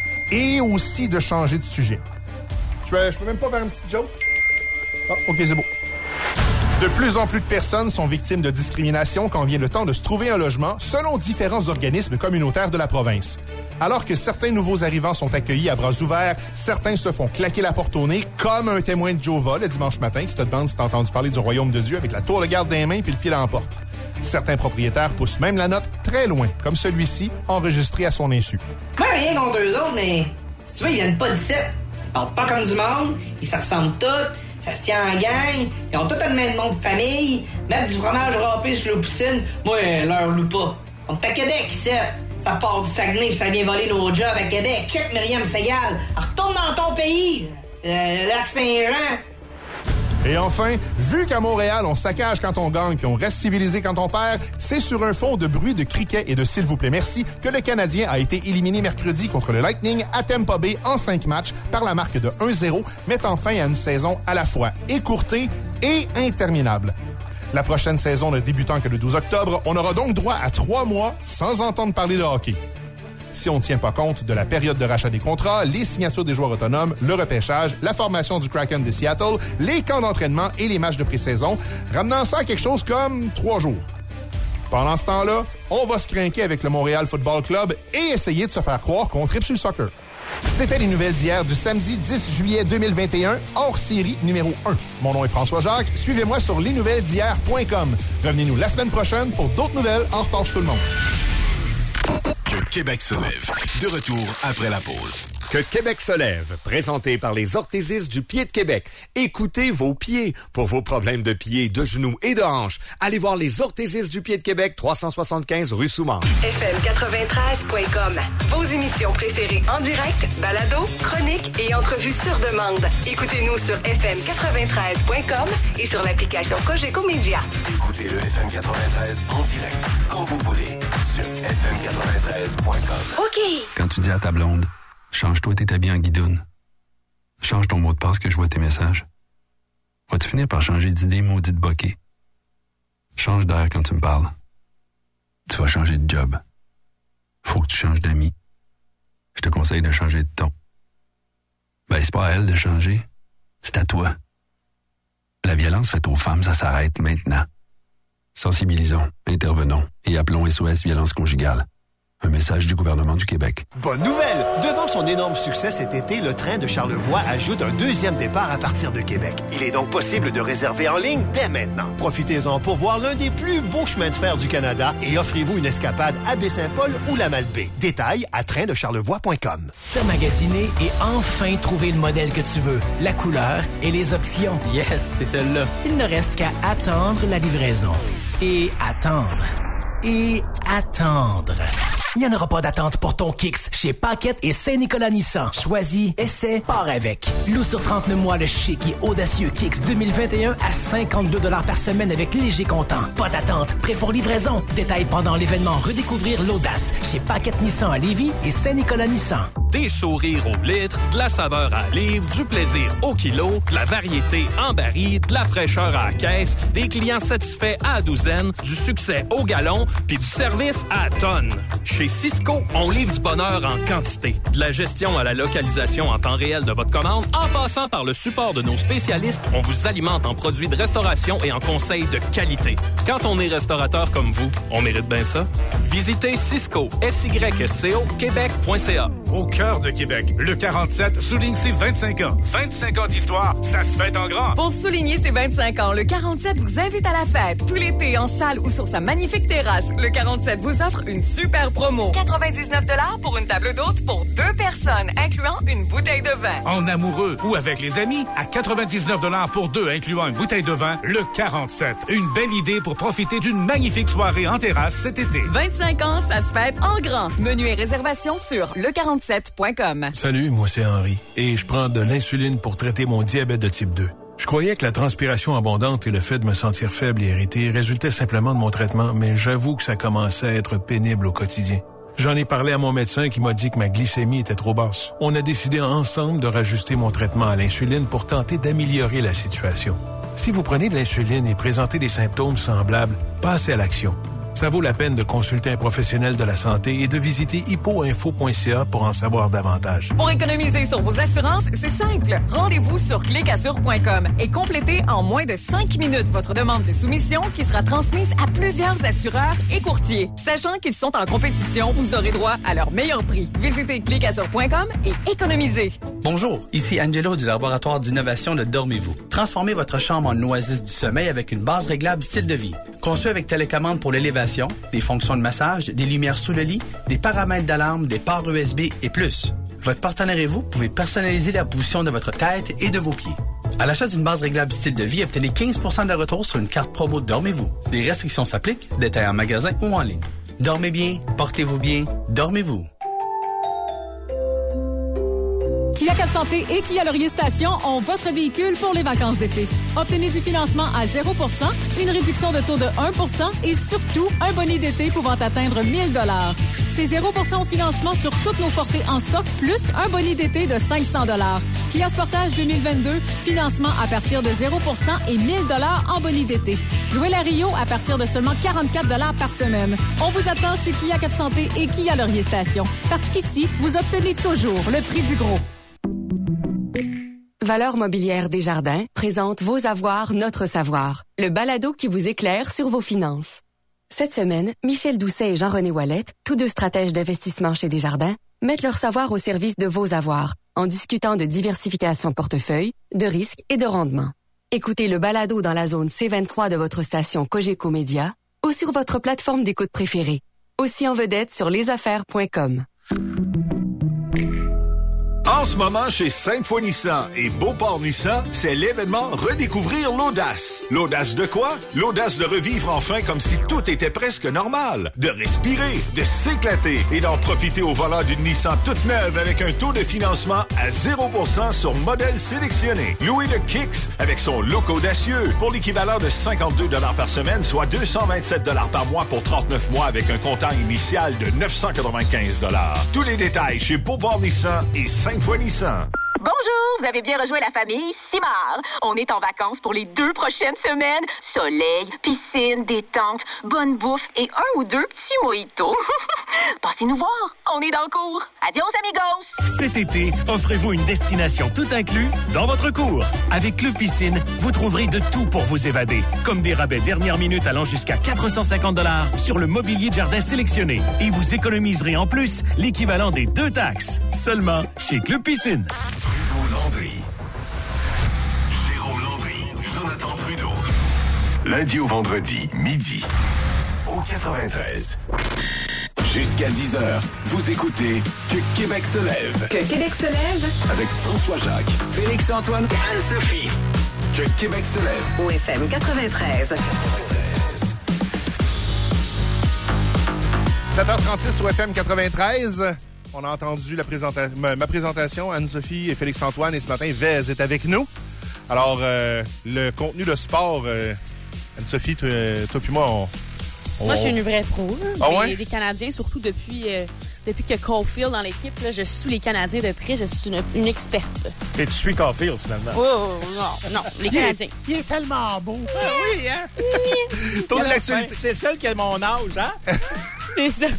et aussi de changer de sujet. Je peux, je peux même pas faire une petite joke? Ah, OK, c'est beau. De plus en plus de personnes sont victimes de discrimination quand vient le temps de se trouver un logement, selon différents organismes communautaires de la province. Alors que certains nouveaux arrivants sont accueillis à bras ouverts, certains se font claquer la porte au nez, comme un témoin de Jéhovah le dimanche matin qui te demande si t'as entendu parler du royaume de Dieu avec la tour de garde des mains puis le pied dans la porte. Certains propriétaires poussent même la note très loin, comme celui-ci, enregistré à son insu. Moi, rien contre eux autres, mais si tu veux, ils viennent pas d'ici. Ils parlent pas comme du monde, ils se ressemblent tous, ça se tient en gang, ils ont tous le même nom de famille, Mettre du fromage râpé sur le poutine, moi, leur loue pas. On est à Québec, ici. Ça part du Saguenay, ça vient voler nos jobs à Québec. Check Myriam Segal. Retourne dans ton pays, le lac Saint-Jean. Et enfin, vu qu'à Montréal, on saccage quand on gagne puis on reste civilisé quand on perd, c'est sur un fond de bruit de criquets et de s'il vous plaît merci que le Canadien a été éliminé mercredi contre le Lightning à Tampa Bay en cinq matchs par la marque de un zéro, mettant fin à une saison à la fois écourtée et interminable. La prochaine saison ne débutant que le douze octobre, on aura donc droit à trois mois sans entendre parler de hockey. Si on ne tient pas compte de la période de rachat des contrats, les signatures des joueurs autonomes, le repêchage, la formation du Kraken de Seattle, les camps d'entraînement et les matchs de pré-saison, ramenant ça à quelque chose comme trois jours. Pendant ce temps-là, on va se crinquer avec le Montréal Football Club et essayer de se faire croire qu'on tripe sur le soccer. C'était les nouvelles d'hier du samedi dix juillet deux mille vingt et un, hors série numéro un. Mon nom est François Jacques. Suivez-moi sur les nouvelles d'hier point com. Revenez-nous la semaine prochaine pour d'autres nouvelles en retard sur tout le monde. Que Québec se lève. De retour après la pause. Que Québec se lève, présenté par les orthésistes du pied de Québec. Écoutez vos pieds. Pour vos problèmes de pieds, de genoux et de hanches, allez voir les orthésistes du pied de Québec, trois cent soixante-quinze rue Soumare. F M quatre-vingt-treize point com. Vos émissions préférées en direct, balado, chroniques et entrevues sur demande. Écoutez-nous sur F M quatre-vingt-treize point com et sur l'application Cogeco Média. Écoutez le F M quatre-vingt-treize en direct, quand vous voulez, sur F M quatre-vingt-treize point com. OK. Quand tu dis à ta blonde, change-toi tes habits en guidoune. Change ton mot de passe que je vois tes messages. Vas-tu finir par changer d'idée maudite bokeh? Change d'air quand tu me parles. Tu vas changer de job. Faut que tu changes d'amis. Je te conseille de changer de ton. Ben, c'est pas à elle de changer. C'est à toi. La violence faite aux femmes, ça s'arrête maintenant. Sensibilisons, intervenons et appelons S O S Violence Conjugale. Un message du gouvernement du Québec. Bonne nouvelle! Devant son énorme succès cet été, le train de Charlevoix ajoute un deuxième départ à partir de Québec. Il est donc possible de réserver en ligne dès maintenant. Profitez-en pour voir l'un des plus beaux chemins de fer du Canada et offrez-vous une escapade à Baie-Saint-Paul ou la Malbaie. Détails à train de charlevoix point com. T'as magasiné et enfin trouvé le modèle que tu veux, la couleur et les options. Yes, c'est celle-là. Il ne reste qu'à attendre la livraison. Et attendre. Et attendre. Il n'y en aura pas d'attente pour ton Kicks chez Paquette et Saint-Nicolas Nissan. Choisis, essaie, pars avec. Loue sur trente-neuf mois le chic et audacieux Kicks deux mille vingt et un à cinquante-deux dollars par semaine avec léger comptant. Pas d'attente, prêt pour livraison. Détail pendant l'événement Redécouvrir l'audace chez Paquette Nissan à Lévis et Saint-Nicolas Nissan. Des sourires au litre, de la saveur à livre, du plaisir au kilo, de la variété en baril, de la fraîcheur à la caisse, des clients satisfaits à la douzaine, du succès au galon, puis du service à tonne. Chez Cisco, on livre du bonheur en quantité. De la gestion à la localisation en temps réel de votre commande, en passant par le support de nos spécialistes, on vous alimente en produits de restauration et en conseils de qualité. Quand on est restaurateur comme vous, on mérite bien ça. Visitez Cisco, S Y C O, Québec point C A. Au cœur de Québec, le quarante-sept souligne ses vingt-cinq ans. vingt-cinq ans d'histoire, ça se fête en grand. Pour souligner ses vingt-cinq ans, le quarante-sept vous invite à la fête. Tout l'été, en salle ou sur sa magnifique terrasse, le quarante-sept vous offre une super promo. quatre-vingt-dix-neuf dollars pour une table d'hôte pour deux personnes, incluant une bouteille de vin. En amoureux ou avec les amis, à quatre-vingt-dix-neuf dollars pour deux, incluant une bouteille de vin, le quarante-sept. Une belle idée pour profiter d'une magnifique soirée en terrasse cet été. vingt-cinq ans, ça se fête en grand. Menu et réservation sur le quarante-sept point com. Salut, moi c'est Henri et je prends de l'insuline pour traiter mon diabète de type deux. Je croyais que la transpiration abondante et le fait de me sentir faible et irrité résultaient simplement de mon traitement, mais j'avoue que ça commençait à être pénible au quotidien. J'en ai parlé à mon médecin qui m'a dit que ma glycémie était trop basse. On a décidé ensemble de rajuster mon traitement à l'insuline pour tenter d'améliorer la situation. Si vous prenez de l'insuline et présentez des symptômes semblables, passez à l'action. Ça vaut la peine de consulter un professionnel de la santé et de visiter hippo info point c a pour en savoir davantage. Pour économiser sur vos assurances, c'est simple. Rendez-vous sur clic assure point com et complétez en moins de cinq minutes votre demande de soumission qui sera transmise à plusieurs assureurs et courtiers. Sachant qu'ils sont en compétition, vous aurez droit à leur meilleur prix. Visitez clic assure point com et économisez. Bonjour, ici Angelo du laboratoire d'innovation de Dormez-vous. Transformez votre chambre en oasis du sommeil avec une base réglable style de vie. Conçue avec télécommande pour l'élévation, des fonctions de massage, des lumières sous le lit, des paramètres d'alarme, des ports U S B et plus. Votre partenaire et vous pouvez personnaliser la position de votre tête et de vos pieds. À l'achat d'une base réglable style de vie, obtenez quinze pour cent de retour sur une carte promo Dormez-vous. Des restrictions s'appliquent, détails en magasin ou en ligne. Dormez bien, portez-vous bien, dormez-vous. Kia Cap Santé et Kia Laurier Station ont votre véhicule pour les vacances d'été. Obtenez du financement à zéro pour cent, une réduction de taux de un pour cent et surtout un bonus d'été pouvant atteindre mille dollars. C'est zéro pour cent au financement sur toutes nos portées en stock, plus un bonus d'été de cinq cents dollars. Kia Sportage deux mille vingt-deux, financement à partir de zéro pour cent et mille dollars en bonus d'été. Louez la Rio à partir de seulement quarante-quatre dollars par semaine. On vous attend chez Kia Cap Santé et Kia Laurier Station. Parce qu'ici, vous obtenez toujours le prix du gros. Valeurs mobilières Desjardins présente Vos avoirs, notre savoir, le balado qui vous éclaire sur vos finances. Cette semaine, Michel Doucet et Jean-René Ouellette, tous deux stratèges d'investissement chez Desjardins, mettent leur savoir au service de vos avoirs en discutant de diversification portefeuille, de risques et de rendement. Écoutez le balado dans la zone C vingt-trois de votre station Cogeco Média ou sur votre plateforme d'écoute préférée. Aussi en vedette sur les affaires point com. En ce moment, chez Sainte-Foy Nissan et Beauport Nissan, c'est l'événement Redécouvrir l'audace. L'audace de quoi? L'audace de revivre enfin comme si tout était presque normal. De respirer, de s'éclater et d'en profiter au volant d'une Nissan toute neuve avec un taux de financement à zéro pour cent sur modèle sélectionné. Louez le Kicks avec son look audacieux pour l'équivalent de cinquante-deux dollars par semaine, soit deux cent vingt-sept dollars par mois pour trente-neuf mois avec un comptant initial de neuf cent quatre-vingt-quinze dollars. Tous les détails chez Beauport Nissan et Sainte-Foy Nissan. Bonjour, vous avez bien rejoint la famille Simard. On est en vacances pour les deux prochaines semaines. Soleil, piscine, détente, bonne bouffe et un ou deux petits mojitos. Passez-nous voir, on est dans le cours. Adios amigos! Cet été, offrez-vous une destination tout inclus dans votre cours. Avec Club Piscine, vous trouverez de tout pour vous évader. Comme des rabais dernière minute allant jusqu'à quatre cent cinquante dollars sur le mobilier de jardin sélectionné. Et vous économiserez en plus l'équivalent des deux taxes. Seulement chez Club Piscine. Landry. Jérôme Landry, Jonathan Trudeau. Lundi au vendredi, midi. Au quatre-vingt-treize. Jusqu'à dix heures, vous écoutez Que Québec se lève. Que Québec se lève. Avec François Jacques, Félix-Antoine et Anne-Sophie. Que Québec se lève. Au F M quatre-vingt-treize. sept heures trente-six au F M quatre-vingt-treize. On a entendu la présenta- ma, ma présentation, Anne-Sophie et Félix-Antoine, et ce matin, Vez est avec nous. Alors, euh, le contenu de sport, euh, Anne-Sophie, toi, toi puis moi, on... on moi, je suis une vraie pro. Ah des, ouais? des Canadiens, surtout depuis, euh, depuis que Caulfield dans l'équipe, là, je suis les Canadiens de près, je suis une, une experte. Et tu suis Caulfield, finalement. Oh, non, non, les Canadiens. Il est, il est tellement beau. Ah, oui, hein? Tour de l'actualité. C'est le seul qui a mon âge, hein? C'est ça.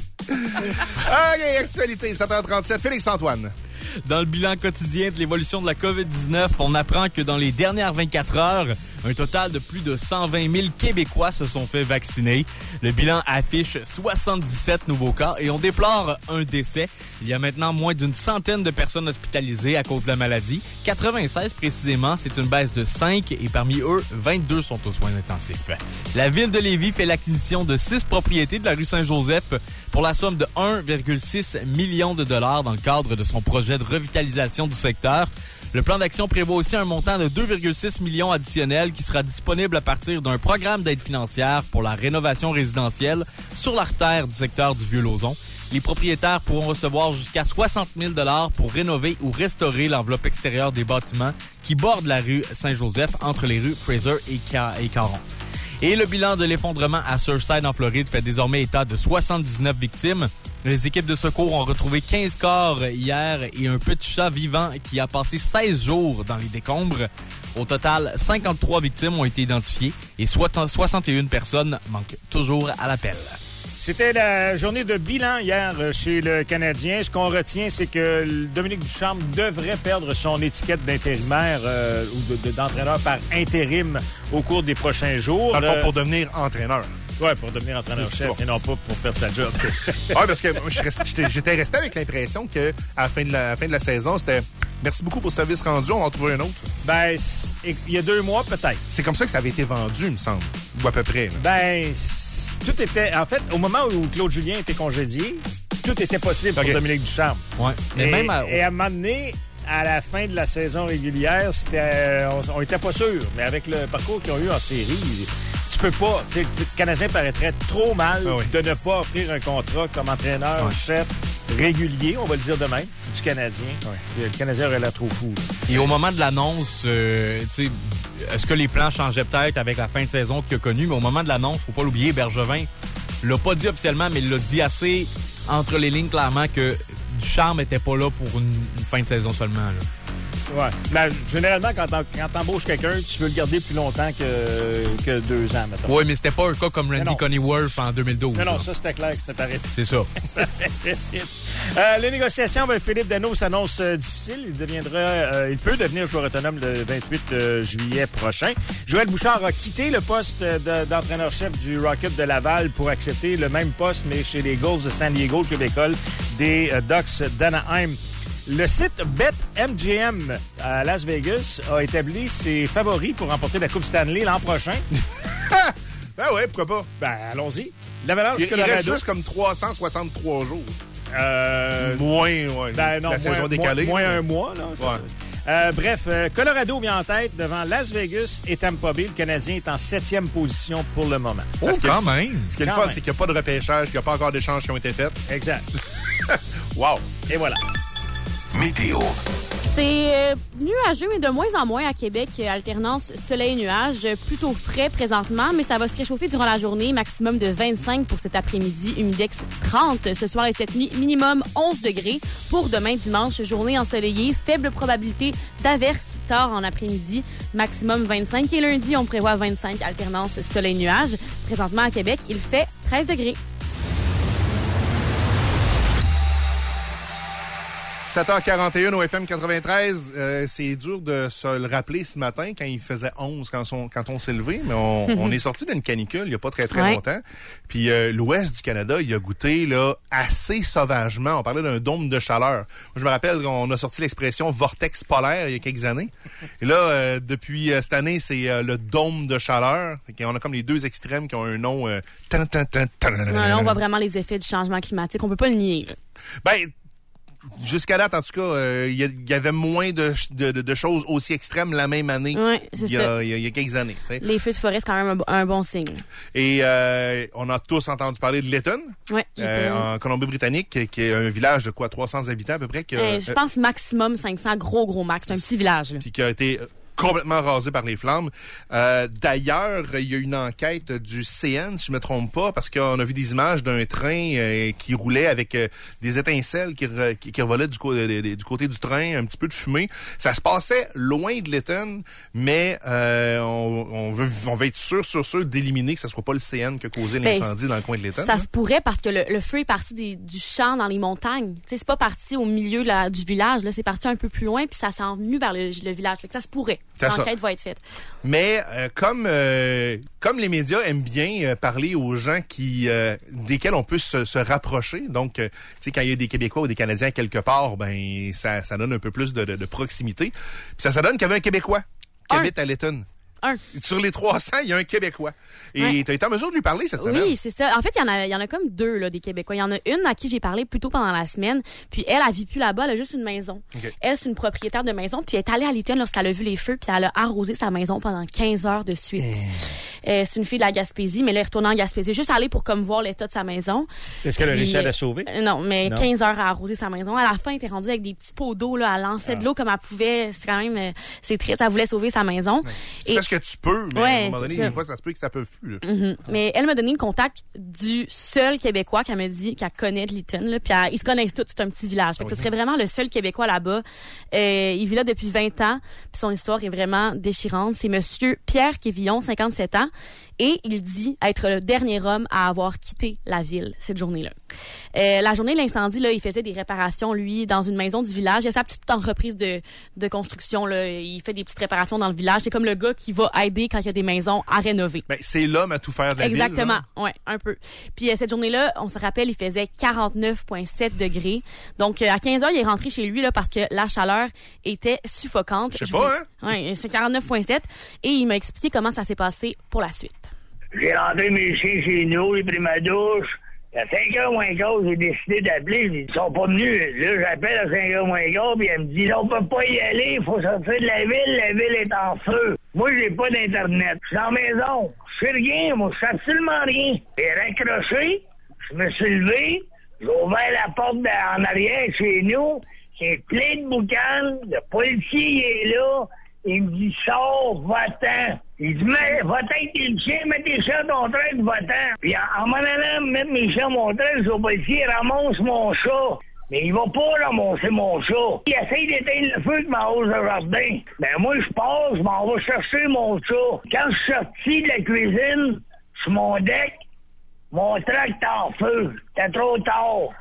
OK, actualité, sept heures trente-sept. Félix-Antoine. Dans le bilan quotidien de l'évolution de la covid dix-neuf, on apprend que dans les dernières vingt-quatre heures, un total de plus de cent vingt mille Québécois se sont fait vacciner. Le bilan affiche soixante-dix-sept nouveaux cas et on déplore un décès. Il y a maintenant moins d'une centaine de personnes hospitalisées à cause de la maladie. quatre-vingt-seize précisément, c'est une baisse de cinq et parmi eux, vingt-deux sont aux soins intensifs. La ville de Lévis fait l'acquisition de six propriétés de la rue Saint-Joseph pour la somme de un virgule six million de dollars dans le cadre de son projet de revitalisation du secteur. Le plan d'action prévoit aussi un montant de deux virgule six millions additionnels qui sera disponible à partir d'un programme d'aide financière pour la rénovation résidentielle sur l'artère du secteur du Vieux-Lauzon. Les propriétaires pourront recevoir jusqu'à soixante mille dollars pour rénover ou restaurer l'enveloppe extérieure des bâtiments qui bordent la rue Saint-Joseph entre les rues Fraser et, Car- et Caron. Et le bilan de l'effondrement à Surfside en Floride fait désormais état de soixante-dix-neuf victimes. Les équipes de secours ont retrouvé quinze corps hier et un petit chat vivant qui a passé seize jours dans les décombres. Au total, cinquante-trois victimes ont été identifiées et soixante et une personnes manquent toujours à l'appel. C'était la journée de bilan hier chez le Canadien. Ce qu'on retient, c'est que Dominique Ducharme devrait perdre son étiquette d'intérimaire euh, ou de, de, d'entraîneur par intérim au cours des prochains jours. Dans le fond, euh, pour devenir entraîneur. Oui, pour devenir entraîneur-chef et non pas pour perdre sa job. Oui, parce que je restais, j'étais, j'étais resté avec l'impression qu'à la fin de la, à la fin de la saison, c'était merci beaucoup pour le service rendu, on va en trouver un autre. Ben, il y a deux mois peut-être. C'est comme ça que ça avait été vendu, il me semble. Ou à peu près. Là. Ben, tout était... En fait, au moment où Claude Julien était congédié, tout était possible okay. pour Dominique Ducharme. Ouais. Mais et, même à... et à un moment donné, à la fin de la saison régulière, c'était, euh, on n'était pas sûr. Mais avec le parcours qu'ils ont eu en série, tu peux pas... Le Canadien paraîtrait trop mal ah oui. de ne pas offrir un contrat comme entraîneur-chef ouais. régulier, on va le dire de même, du Canadien. Ouais. Le Canadien aurait l'air trop fou. Et au moment de l'annonce, euh, tu sais, est-ce que les plans changeaient peut-être avec la fin de saison qu'il a connue? Mais au moment de l'annonce, faut pas l'oublier, Bergevin l'a pas dit officiellement, mais il l'a dit assez entre les lignes clairement que Ducharme n'était pas là pour une, une fin de saison seulement. Là. Ouais. Mais généralement, quand t'embauches quelqu'un, tu veux le garder plus longtemps que, que deux ans, mettons. Oui, mais c'était pas un cas comme Randy Coneyworth en deux mille douze. Non, non, là. Ça, c'était clair que c'était arrêté. C'est ça. euh, les négociations avec Philippe Danault s'annoncent euh, difficiles. Il deviendra, euh, il peut devenir joueur autonome le vingt-huit euh, juillet prochain. Joël Bouchard a quitté le poste de, d'entraîneur-chef du Rocket de Laval pour accepter le même poste, mais chez les Gulls de San Diego, le club école des euh, Ducks d'Anaheim. Le site BetMGM à Las Vegas a établi ses favoris pour remporter la Coupe Stanley l'an prochain. Ben ouais, pourquoi pas? Ben, allons-y. L'Avalanche Il, il Colorado. reste juste comme trois cent soixante-trois jours. Euh... Moins, ouais. Ben non, la moins, saison décalée. Moins, moins un mois, là. Ouais. Euh, bref, euh, Colorado vient en tête devant Las Vegas et Tampa Bay. Le Canadien est en septième position pour le moment. Oh, Parce quand que, même! Ce qui est le fun, c'est qu'il n'y a pas de repêchage, qu'il n'y a pas encore d'échanges qui ont été faits. Exact. Wow! Et voilà. Météo. C'est euh, nuageux, mais de moins en moins à Québec. Alternance soleil-nuage. Plutôt frais présentement, mais ça va se réchauffer durant la journée. Maximum de vingt-cinq pour cet après-midi. Humidex trente. Ce soir et cette nuit, minimum onze degrés. Pour demain dimanche, journée ensoleillée. Faible probabilité d'averse tard en après-midi. Maximum vingt-cinq. Et lundi, on prévoit vingt-cinq. Alternance soleil-nuage. Présentement à Québec, il fait treize degrés. sept heures quarante et un au F M quatre-vingt-treize. Euh, c'est dur de se le rappeler ce matin quand il faisait onze quand on, quand on s'est levé, mais on, on est sorti d'une canicule il n'y a pas très très ouais. longtemps. Puis euh, l'ouest du Canada, il a goûté là assez sauvagement. On parlait d'un dôme de chaleur. Moi, je me rappelle qu'on a sorti l'expression vortex polaire il y a quelques années. Et là, euh, depuis euh, cette année, c'est euh, le dôme de chaleur. On a comme les deux extrêmes qui ont un nom. Euh, tan, tan, tan, tan, non, là, on voit vraiment les effets du changement climatique. On peut pas le nier. Là. Ben, jusqu'à date, en tout cas, il euh, y, y avait moins de, de, de choses aussi extrêmes la même année ouais, il y, y, y a quelques années. T'sais. Les feux de forêt, c'est quand même un, un bon signe. Et euh, on a tous entendu parler de Lytton, ouais, euh, en Colombie-Britannique, qui, qui est un village de quoi, trois cents habitants à peu près. Que, euh, je pense maximum cinq cents, gros, gros max. C'est un petit village. Puis qui a été complètement rasé par les flammes. Euh, d'ailleurs, il y a une enquête du C N, si je me trompe pas, parce qu'on a vu des images d'un train euh, qui roulait avec euh, des étincelles qui, re, qui, qui revolaient du, co- de, de, du côté du train, un petit peu de fumée. Ça se passait loin de Lytton, mais euh, on, on, veut, on veut être sûr, sûr, sûr d'éliminer que ce soit pas le C N qui a causé l'incendie ben, dans le coin de Lytton. Ça hein? se pourrait parce que le, le feu est parti des, du champ dans les montagnes. T'sais, c'est pas parti au milieu la, du village, là, c'est parti un peu plus loin, puis ça s'est venu vers le, le village. Fait que ça se pourrait. L'enquête va être faite. Mais euh, comme euh, comme les médias aiment bien euh, parler aux gens qui euh, desquels on peut se, se rapprocher, donc euh, tu sais quand il y a des Québécois ou des Canadiens quelque part, ben ça ça donne un peu plus de, de, de proximité. Puis ça ça donne qu'il y avait un Québécois qui un. habite à Lytton. Un. Sur les trois cents, il y a un Québécois. Et ouais. tu as été en mesure de lui parler cette semaine. Oui, c'est ça. En fait, il y en a, il y en a comme deux, là, des Québécois. Il y en a une à qui j'ai parlé plus tôt pendant la semaine. Puis elle, elle vit plus là-bas. Elle a juste une maison. Okay. Elle, c'est une propriétaire de maison. Puis elle est allée à Lytton lorsqu'elle a vu les feux. Puis elle a arrosé sa maison pendant quinze heures de suite. Eh. Euh, c'est une fille de la Gaspésie, mais là, elle est retournée en Gaspésie. Juste aller pour comme voir l'état de sa maison. Est-ce qu'elle a réussi à la sauver? Euh, non, mais non. quinze heures à arroser sa maison. À la fin, elle était rendue avec des petits pots d'eau, là. Elle lançait ah. de l'eau comme elle pouvait. C'est quand même, euh, c'est triste. Elle voulait sauver sa maison. C'est Et... ce que tu peux, mais ouais, à un moment donné, des fois, ça se peut que ça peut plus. Mm-hmm. Mais elle m'a donné le contact du seul Québécois qu'elle me dit qu'elle connaît de Lytton. Là, puis elle, ils se connaissent tous, c'est un petit village. Fait que oui. Ce serait vraiment le seul Québécois là-bas. Euh, il vit là depuis vingt ans. Puis son histoire est vraiment déchirante. C'est monsieur Pierre Quévillon, cinquante-sept ans. Et il dit être le dernier homme à avoir quitté la ville cette journée-là. Euh, la journée de l'incendie, là, il faisait des réparations, lui, dans une maison du village. Il a sa petite entreprise de, de construction. Là. Il fait des petites réparations dans le village. C'est comme le gars qui va aider quand il y a des maisons à rénover. Ben, c'est l'homme à tout faire de la Exactement. ville. Exactement, ouais, un peu. Puis euh, cette journée-là, on se rappelle, il faisait quarante-neuf virgule sept degrés. Donc, euh, à quinze heures, il est rentré chez lui là parce que la chaleur était suffocante. Je sais pas, hein? Oui, c'est quarante-neuf virgule sept. Et il m'a expliqué comment ça s'est passé pour la suite. J'ai rentré mes chiens chez nous, j'ai pris ma douche. À cinq heures moins quart, j'ai décidé d'appeler. Ils sont pas venus. Là, j'appelle à cinq heures moins quart, puis elle me dit, on peut pas y aller, il faut sortir de la ville, la ville est en feu. Moi, j'ai pas d'Internet. Je suis en maison. Je fais rien, moi, je fais absolument rien. J'ai raccroché, je me suis levé, j'ai ouvert la porte en arrière chez nous, j'ai plein de boucanes, le policier il est là, il me dit, sors, va-t'en. Il dit, mais va-t'en avec tes chiens, mets tes chiens à ton train, va-t'en. Puis en, en m'en allant mettre mes chiens à mon train, je dis au policier, ramasse mon chat. Mais il va pas ramasser mon chat. Il essaye d'éteindre le feu de ma hausse de jardin. Ben moi, je pars, je m'en vais chercher mon chat. Quand je suis sorti de la cuisine, sur mon deck, mon tract était en feu. C'était trop tard.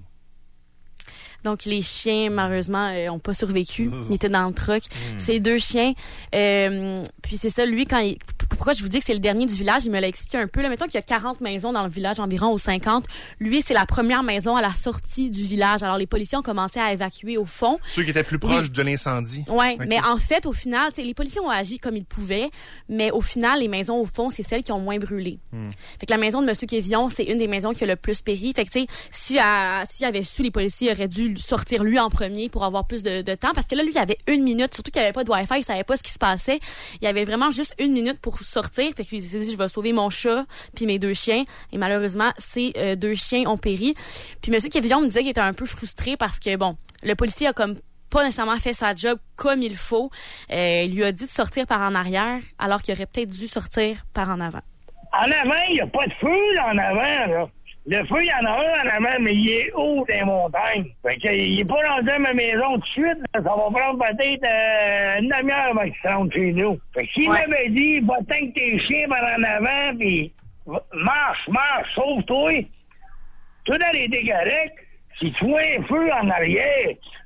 Donc, les chiens, malheureusement, n'ont euh, pas survécu. Ils étaient dans le truck. Mmh. Ces deux chiens. Euh, puis c'est ça, lui, quand il... Pourquoi je vous dis que c'est le dernier du village? Il me l'a expliqué un peu. Là, mettons qu'il y a quarante maisons dans le village, environ, ou cinquante. Lui, c'est la première maison à la sortie du village. Alors, les policiers ont commencé à évacuer au fond. Ceux qui étaient plus proches oui. de l'incendie. Oui, okay. mais en fait, au final, les policiers ont agi comme ils pouvaient, mais au final, les maisons au fond, c'est celles qui ont moins brûlé. Mmh. Fait que la maison de M. Quévillon, c'est une des maisons qui a le plus péri. Fait que, tu sais, si, à, s'il avait su, les policiers auraient dû sortir lui en premier pour avoir plus de, de temps, parce que là, lui, il avait une minute, surtout qu'il n'y avait pas de Wi-Fi, il savait pas ce qui se passait. Il y avait vraiment juste une minute pour sortir. Fait que lui, il s'est dit, je vais sauver mon chat puis mes deux chiens. Et malheureusement, ces euh, deux chiens ont péri. Puis M. Quévillon me disait qu'il était un peu frustré parce que, bon, le policier a comme pas nécessairement fait sa job comme il faut. Euh, il lui a dit de sortir par en arrière, alors qu'il aurait peut-être dû sortir par en avant. En avant, il n'y a pas de feu là, en avant, là. Le feu, il y en a un en avant, mais il est haut dans les montagnes. Fait qu'il n'est pas rendu à ma maison tout de suite. Là. Ça va prendre peut-être euh, une demi-heure avant qu'il se rende chez nous. Fait qu'il ouais. m'avait dit, va-t'en que tes chiens par en avant, puis marche, marche, sauve-toi. Tout aurait été correct. Si tu vois un feu en arrière,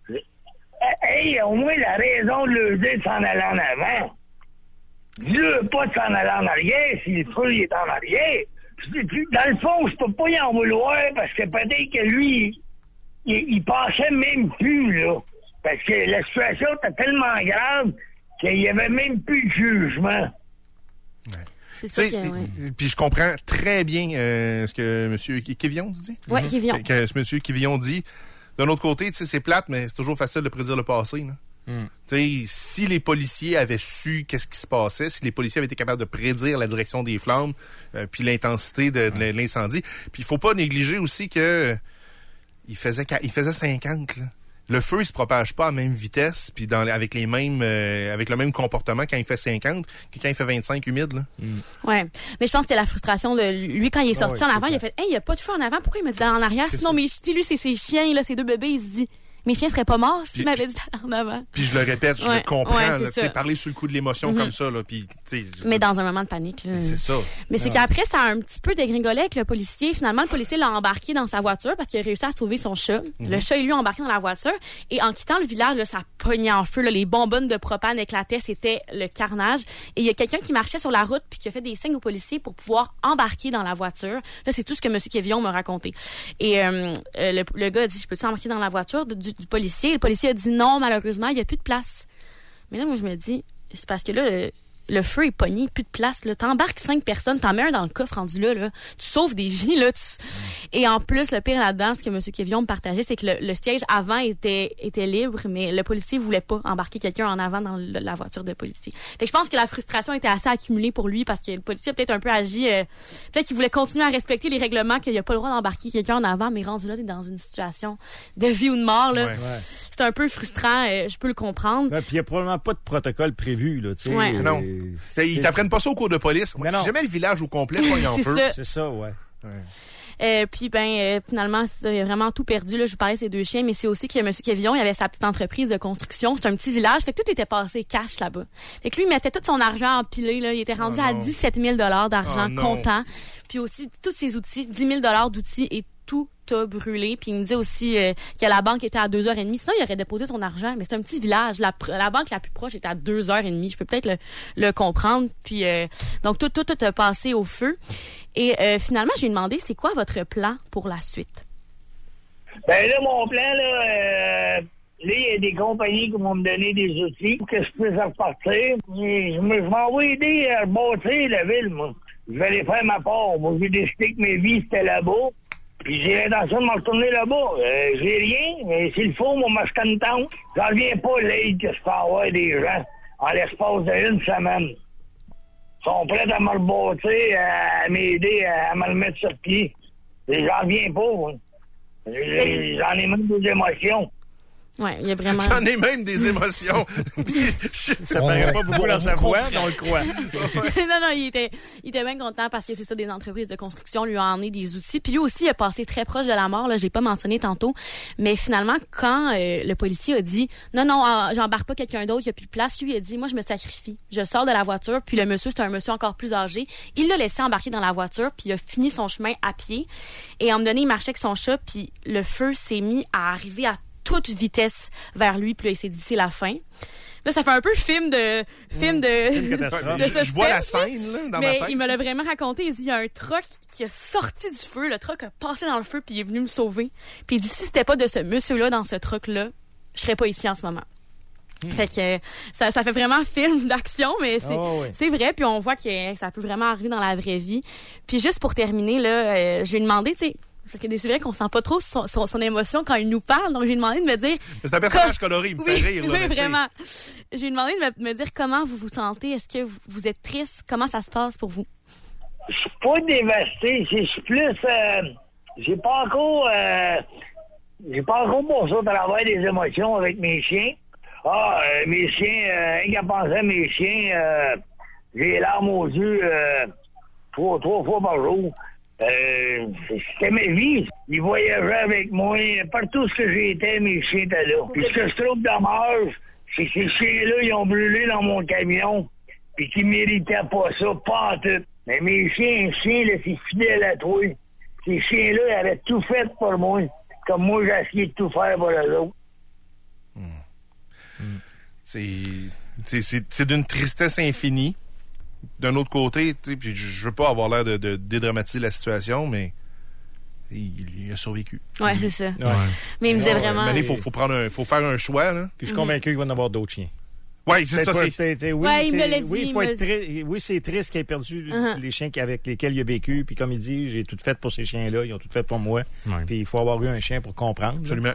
hey, au moins la raison de le dire de s'en aller en avant. Dis-le pas de s'en aller en arrière si le feu il est en arrière. Dans le fond, je peux pas y en vouloir parce que peut-être que lui, il, il passait même plus, là. Parce que la situation était tellement grave qu'il y avait même plus de jugement. Ouais. C'est ça que, ouais. Puis je comprends très bien euh, ce que M. Quévillon dit. Oui, mm-hmm. Quévillon. Que, que M. Quévillon dit. D'un autre côté, c'est plate, mais c'est toujours facile de prédire le passé, là. Mm. Si les policiers avaient su qu'est-ce qui se passait, si les policiers avaient été capables de prédire la direction des flammes euh, puis l'intensité de, de l'incendie, puis il faut pas négliger aussi que euh, il faisait il faisait cinquante là. Le feu il se propage pas à la même vitesse puis dans avec les mêmes euh, avec le même comportement quand il fait cinquante que quand il fait vingt-cinq humide là. Mm. Ouais, mais je pense que c'était la frustration de lui quand il est sorti oh, ouais, en avant, il a fait hey, il y a pas de feu en avant, pourquoi il me dit en arrière? Sinon mais lui c'est ses chiens là, ses deux bébés, il se dit mes chiens seraient pas morts s'ils m'avaient dit en avant. Puis je le répète, je ouais, le comprends. ouais, là, t'sais, parler sur le coup de l'émotion mm-hmm. comme ça. Là, pis, mais dans un moment de panique. Là. C'est ça. Mais c'est qu'après, ça a un petit peu dégringolé avec le policier. Finalement, le policier l'a embarqué dans sa voiture parce qu'il a réussi à sauver son chat. Mm-hmm. Le chat, il lui a embarqué dans la voiture. Et en quittant le village, là, ça pognait en feu. Là, les bonbonnes de propane éclataient. C'était le carnage. Et il y a quelqu'un qui marchait sur la route puis qui a fait des signes aux policiers pour pouvoir embarquer dans la voiture. Là, c'est tout ce que M. Quévillon m'a raconté. Et euh, le, le gars a dit, je peux-tu embarquer dans la voiture du, du policier? Le policier a dit non, malheureusement, il n'y a plus de place. Mais là, moi, je me dis, c'est parce que là, le, le feu est pogné, plus de place. Là. T'embarques cinq personnes, t'en mets un dans le coffre rendu là. là. Tu sauves des vies. Là. Tu... Et en plus, le pire là-dedans, ce que M. Quévillon me partageait, c'est que le, le siège avant était, était libre, mais le policier voulait pas embarquer quelqu'un en avant dans le, la voiture de policier. Fait que je pense que la frustration était assez accumulée pour lui parce que le policier a peut-être un peu agi. Euh, peut-être qu'il voulait continuer à respecter les règlements, qu'il n'y a pas le droit d'embarquer quelqu'un en avant, mais rendu là, t'es dans une situation de vie ou de mort. Là. Ouais, ouais. C'est un peu frustrant, euh, je peux le comprendre. Puis il n'y a probablement pas de protocole prévu. Là, ouais. euh, non. Ils t'apprennent pas ça au cours de police. Si jamais le village au complet pogne en feu. C'est ça, ouais. ouais. Euh, puis ben euh, finalement il a vraiment tout perdu là. Je vous parlais de ces deux chiens, mais c'est aussi que M. Quévillon il avait sa petite entreprise de construction. C'est un petit village, fait que tout était passé cash là-bas. Fait que lui il mettait tout son argent empilé là. Il était rendu oh à dix-sept mille dollars d'argent oh comptant. Puis aussi tous ses outils, dix mille dollars d'outils et tout a brûlé. Puis il me dit aussi euh, que la banque était à deux heures trente. Sinon, il aurait déposé son argent. Mais c'est un petit village. La, la banque la plus proche était à deux heures trente. Je peux peut-être le, le comprendre. Puis euh, donc, tout, tout, tout a passé au feu. Et euh, finalement, je lui ai demandé, c'est quoi votre plan pour la suite? Ben là, mon plan, là, euh, là, il y a des compagnies qui vont me donner des outils pour que je puisse repartir. Je, je m'en vais aider à rebâtir la ville, moi. Je vais aller faire ma part. Moi, j'ai décidé que mes vies, c'était là-bas. Puis j'ai l'intention de me retourner là-bas. Euh, j'ai rien, mais s'il faut, moi, m'acheter une tente. J'en reviens pas l'aide que je peux avoir des gens en l'espace d'une semaine. Ils sont prêts à me rebâtir, à m'aider, à me le mettre sur pied. Et j'en reviens pas, moi. J'en ai même des émotions. Ouais, il y a vraiment... J'en ai même des émotions. Ça paraît pas beaucoup dans sa voix, mais on le croit. non, non, il était, il était bien content parce que c'est ça, des entreprises de construction lui ont emmené des outils. Puis lui aussi, il a passé très proche de la mort, là, j'ai pas mentionné tantôt. Mais finalement, quand euh, le policier a dit « Non, non, euh, j'embarque pas quelqu'un d'autre, il y a plus de place », lui, il a dit « Moi, je me sacrifie. Je sors de la voiture. » Puis le monsieur, c'est un monsieur encore plus âgé. Il l'a laissé embarquer dans la voiture, puis il a fini son chemin à pied. Et à un moment donné, il marchait avec son chat, puis le feu s'est mis à arriver à toute vitesse vers lui, puis là, il s'est dit, c'est la fin. Là, ça fait un peu film de... film de... Film catastrophe. de je vois la scène, là, dans mais ma tête. Il me l'a vraiment raconté. Il dit, il y a un truck qui a sorti du feu. Le truck a passé dans le feu, puis il est venu me sauver. Puis il dit, si c'était pas de ce monsieur-là dans ce truck-là, je serais pas ici en ce moment. Hmm. Fait que ça, ça fait vraiment film d'action, mais c'est, oh, oui. c'est vrai. Puis on voit que ça peut vraiment arriver dans la vraie vie. Puis juste pour terminer, là, euh, je lui ai demandé, tu sais, parce que c'est vrai qu'on sent pas trop son, son, son émotion quand il nous parle, donc j'ai demandé de me dire... C'est un personnage coloré, il me oui, fait rire. Là, oui, vraiment. J'ai demandé de me, me dire comment vous vous sentez. Est-ce que vous, vous êtes triste? Comment ça se passe pour vous? Je suis pas dévasté. Je suis plus... Euh, j'ai pas encore... Euh, j'ai pas encore passé au travers des émotions avec mes chiens. Ah, euh, mes chiens... Euh, rien qu'à penser à mes chiens, euh, j'ai les larmes aux yeux euh, trois, trois fois par jour. Euh, c'était ma vie. Ils voyageaient avec moi. Partout où j'étais, mes chiens étaient là. Puis ce que je trouve dommage, c'est que ces chiens-là, ils ont brûlé dans mon camion. Puis qu'ils méritaient pas ça, pas en tout. Mais mes chiens, chiens, là, c'est fidèle à toi. Ces chiens-là, ils avaient tout fait pour moi. Comme moi, j'ai essayé de tout faire pour eux autres. Mmh. Mmh. C'est, c'est, c'est, c'est d'une tristesse infinie. D'un autre côté, puis je veux pas avoir l'air de, de dédramatiser la situation, mais il, il a survécu. Ouais, c'est ça. Ouais. Mais il me disait ouais, vraiment... Mais il faut, faut, prendre un, faut faire un choix. Là. Puis je suis convaincu qu'il va y en avoir d'autres chiens. Oui, c'est ça. Pas, t'es, t'es, oui, ouais, il me l'a dit. Oui, il faut me... être tri- oui, c'est triste qu'il ait perdu uh-huh. les chiens avec lesquels il a vécu. Puis comme il dit, j'ai tout fait pour ces chiens-là. Ils ont tout fait pour moi. Ouais. Puis il faut avoir eu un chien pour comprendre. Absolument.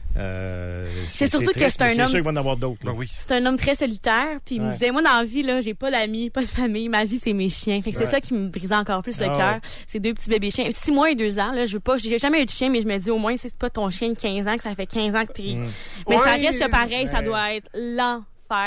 Euh, c'est, c'est surtout c'est triste, que c'est un c'est homme. C'est sûr qu'il va en avoir d'autres. Ben oui. C'est un homme très solitaire. Puis il ouais. me disait, moi, dans la vie, là, j'ai pas d'amis, pas de famille. Ma vie, c'est mes chiens. Fait que ouais. c'est ça qui me brisait encore plus le ah, cœur. Ouais. C'est deux petits bébés chiens. Six mois et deux ans, là, je veux pas, j'ai jamais eu de chien, mais je me dis, au moins, c'est pas ton chien de quinze ans, que ça fait quinze ans que t'es. Mm. Mais ouais, ça reste pareil, ouais. ça doit être lent.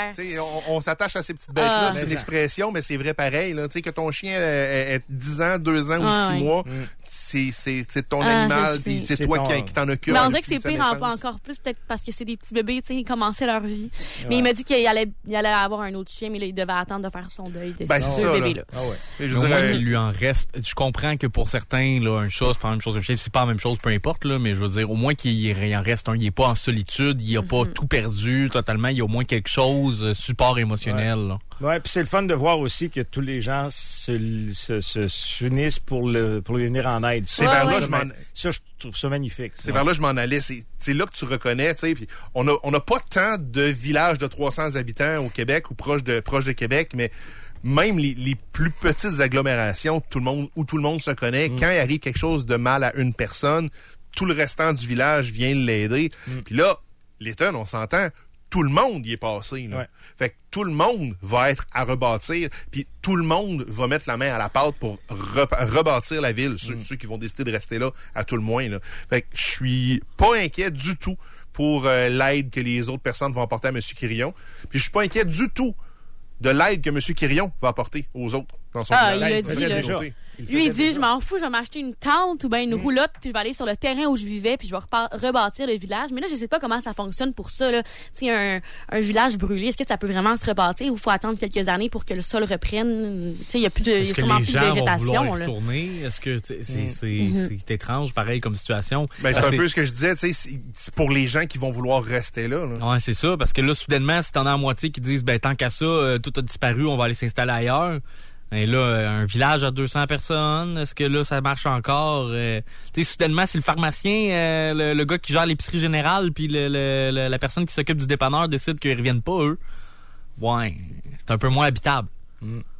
On, on s'attache à ces petites bêtes-là, ah, c'est une expression, mais c'est vrai pareil. Là. Que ton chien ait dix ans, deux ans ah, ou six oui. mois, mm. c'est, c'est, c'est ton ah, animal, puis c'est, c'est toi ton... qui, qui t'en occupe. Mais on dirait que c'est pire en, encore plus, peut-être parce que c'est des petits bébés, ils commençaient leur vie. Ouais. Mais il m'a dit qu'il allait, il allait avoir un autre chien, mais là, il devait attendre de faire son deuil de ben, ce bébé-là. Ah ouais. Je dirais qu'il lui en reste. Je comprends que pour certains, là, une chose, pas la même chose, un chien, c'est pas la même chose, peu importe, là, mais je veux dire, au moins qu'il y en reste un, il est pas en solitude, il a pas mm-hmm. tout perdu totalement, il y a au moins quelque chose, support émotionnel. Ouais, ouais, puis c'est le fun de voir aussi que tous les gens se, se, se s'unissent pour le pour lui venir en aide. C'est ouais, vers ouais. là je m'en ça je trouve ça magnifique. C'est ouais. vers là je m'en allais, c'est c'est là que tu reconnais, tu sais, puis on a on a pas tant de villages de trois cents habitants au Québec ou proche de proche de Québec, mais même les, les plus petites agglomérations, tout le monde où tout le monde se connaît, mm. quand il arrive quelque chose de mal à une personne, tout le restant du village vient l'aider. Mm. Puis là, l'État, on s'entend, tout le monde y est passé. Là. Ouais. Fait que tout le monde va être à rebâtir, puis tout le monde va mettre la main à la pâte pour re- rebâtir la ville, ceux, mm. ceux qui vont décider de rester là, à tout le moins. Là. Fait que je suis pas inquiet du tout pour euh, l'aide que les autres personnes vont apporter à M. Quirion. Puis je suis pas inquiet du tout de l'aide que M. Quirion va apporter aux autres dans son ah, village. Il l'a dit, là. Lui, il dit, déjà. Je m'en fous, je vais m'acheter une tente ou bien une mmh. roulotte, puis je vais aller sur le terrain où je vivais, puis je vais repart- rebâtir le village. Mais là, je sais pas comment ça fonctionne pour ça, là. Tu sais, un, un village brûlé, est-ce que ça peut vraiment se rebâtir ou il faut attendre quelques années pour que le sol reprenne? Tu sais, il y a plus de, est-ce y a que sûrement les plus gens de végétation, vont vouloir y là. retourner? Est-ce que, c'est, c'est, c'est, mmh. c'est étrange, pareil, comme situation? Ben, c'est ah, un c'est... peu ce que je disais, tu sais, c'est pour les gens qui vont vouloir rester là, là. Ouais, c'est ça, parce que là, soudainement, si t'en as à moitié qui disent, ben, tant qu'à ça, euh, tout a disparu, on va aller s'installer ailleurs. Et là, un village à deux cents personnes, est-ce que là, ça marche encore? Euh, tu sais, soudainement, c'est le pharmacien, euh, le, le gars qui gère l'épicerie générale, puis le, le, le, la personne qui s'occupe du dépanneur décide qu'ils reviennent pas, eux. Ouais, c'est un peu moins habitable. Mm.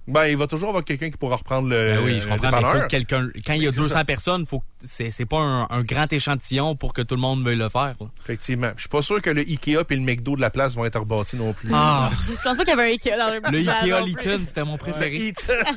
Ben, il va toujours avoir quelqu'un qui pourra reprendre le Ben oui, je le comprends, mais dépanneur. faut quelqu'un, quand il y a Oui, c'est deux cents ça. personnes, faut que c'est, c'est pas un, un grand échantillon pour que tout le monde veuille le faire. Là. Effectivement. Je suis pas sûr que le Ikea et le McDo de la place vont être rebâtis non plus. Ah. Je pense pas qu'il y avait un Ikea dans le Le petit Ikea non plus. Lytton, c'était mon préféré. Ouais,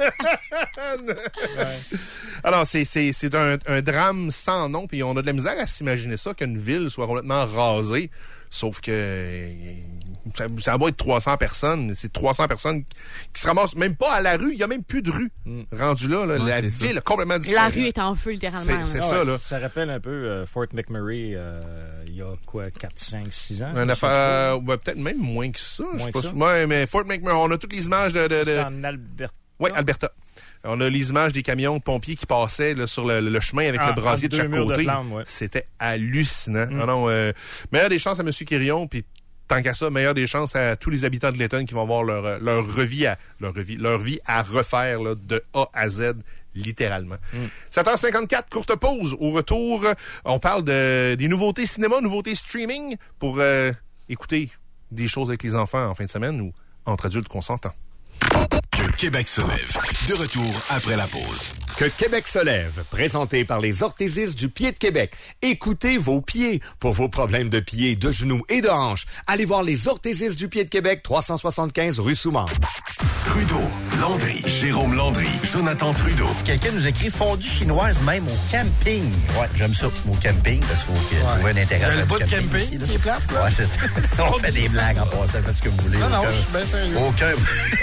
Alors, c'est, c'est, c'est un, un drame sans nom, puis on a de la misère à s'imaginer ça, qu'une ville soit complètement rasée. Sauf que euh, ça, ça va être trois cents personnes. C'est trois cents personnes qui se ramassent même pas à la rue. Il y a même plus de rue. Mm. Rendu là, là Ouais, la c'est ville ça. a complètement disparu. La rue est en feu, littéralement. C'est, c'est Ah ça, ouais. là. Ça rappelle un peu euh, Fort McMurray euh, il y a quoi, quatre, cinq, six ans? Un affaire, ouais, peut-être même moins que ça. Moins je sais que pas ça? sûr. Ouais, mais Fort McMurray, on a toutes les images de... de, de... C'est en Alberta. Oui, Alberta. On a les images des camions de pompiers qui passaient là, sur le, le chemin avec Ah, le brasier de entre chaque deux murs de côté. flammes, ouais. C'était hallucinant. Mm. Ah non, euh, meilleure des chances à M. Quirion, puis tant qu'à ça, meilleure des chances à tous les habitants de Letton qui vont avoir leur, leur, revie à, leur, revie, leur vie à refaire là, de A à Z, littéralement. Mm. sept heures cinquante-quatre, courte pause. Au retour, on parle de, des nouveautés cinéma, nouveautés streaming pour euh, écouter des choses avec les enfants en fin de semaine ou entre adultes consentants. Que Québec se lève. De retour après la pause. Que Québec se lève, présenté par les orthésistes du pied de Québec. Écoutez vos pieds. Pour vos problèmes de pieds, de genoux et de hanches, allez voir les orthésistes du pied de Québec, trois cent soixante-quinze rue Soumar. Trudeau, Landry, Jérôme Landry, Jonathan Trudeau. Quelqu'un nous écrit fondue chinoise même au camping. Ouais, j'aime ça, au camping, parce qu'il faut qu'il ouais. trouve un intérêt. Il y a le bout de camping, camping ici, qui est plate, là. Ouais, c'est ça. On fait des blagues en passant, faites ce que vous voulez. Non, aucun, non, je suis bien sérieux. Aucun.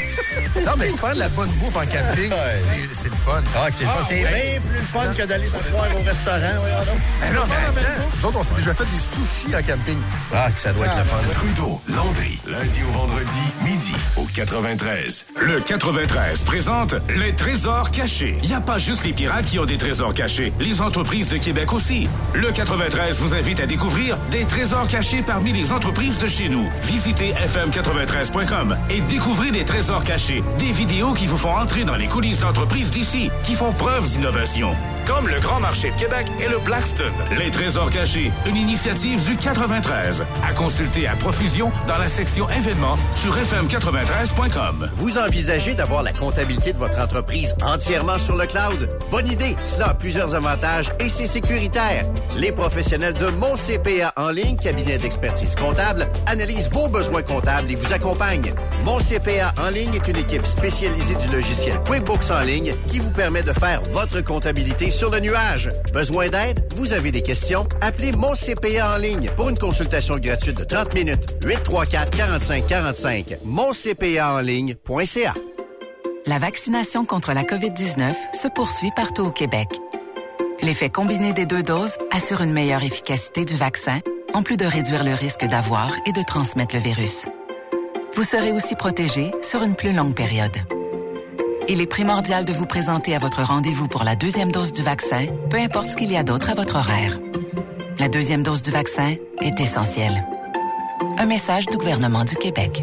Non, mais faire de la bonne bouffe en camping, ouais. c'est, c'est le fun. Ah, c'est ah, c'est ouais. bien plus le fun que d'aller s'asseoir au restaurant. Ouais, mais non, mais attends, nous autres, on s'est déjà fait des sushis en camping. Ah, que ça doit ah, être le fun. Trudeau, Landry, lundi au vendredi, midi, au quatre-vingt-treize. Le quatre-vingt-treize présente les trésors cachés. Il n'y a pas juste les pirates qui ont des trésors cachés, les entreprises de Québec aussi. Le quatre-vingt-treize vous invite à découvrir des trésors cachés parmi les entreprises de chez nous. Visitez f m quatre-vingt-treize point com et découvrez des trésors cachés, des vidéos qui vous font entrer dans les coulisses d'entreprises d'ici, qui font preuve d'innovation. Comme le Grand Marché de Québec et le Blackstone. Les trésors cachés, une initiative du quatre-vingt-treize. À consulter à profusion dans la section événements sur f m quatre-vingt-treize point com. Vous envisagez d'avoir la comptabilité de votre entreprise entièrement sur le cloud? Bonne idée! Cela a plusieurs avantages et c'est sécuritaire. Les professionnels de Mon C P A en ligne, cabinet d'expertise comptable, analysent vos besoins comptables et vous accompagnent. Mon C P A en ligne est une équipe spécialisée du logiciel QuickBooks en ligne qui vous permet de faire votre comptabilité sur le nuage. Besoin d'aide? Vous avez des questions? Appelez Mon C P A en ligne pour une consultation gratuite de trente minutes. huit trois quatre, quarante-cinq quarante-cinq. mon c p a en ligne point c a. La vaccination contre la covid dix-neuf se poursuit partout au Québec. L'effet combiné des deux doses assure une meilleure efficacité du vaccin, en plus de réduire le risque d'avoir et de transmettre le virus. Vous serez aussi protégé sur une plus longue période. Il est primordial de vous présenter à votre rendez-vous pour la deuxième dose du vaccin, peu importe ce qu'il y a d'autre à votre horaire. La deuxième dose du vaccin est essentielle. Un message du gouvernement du Québec.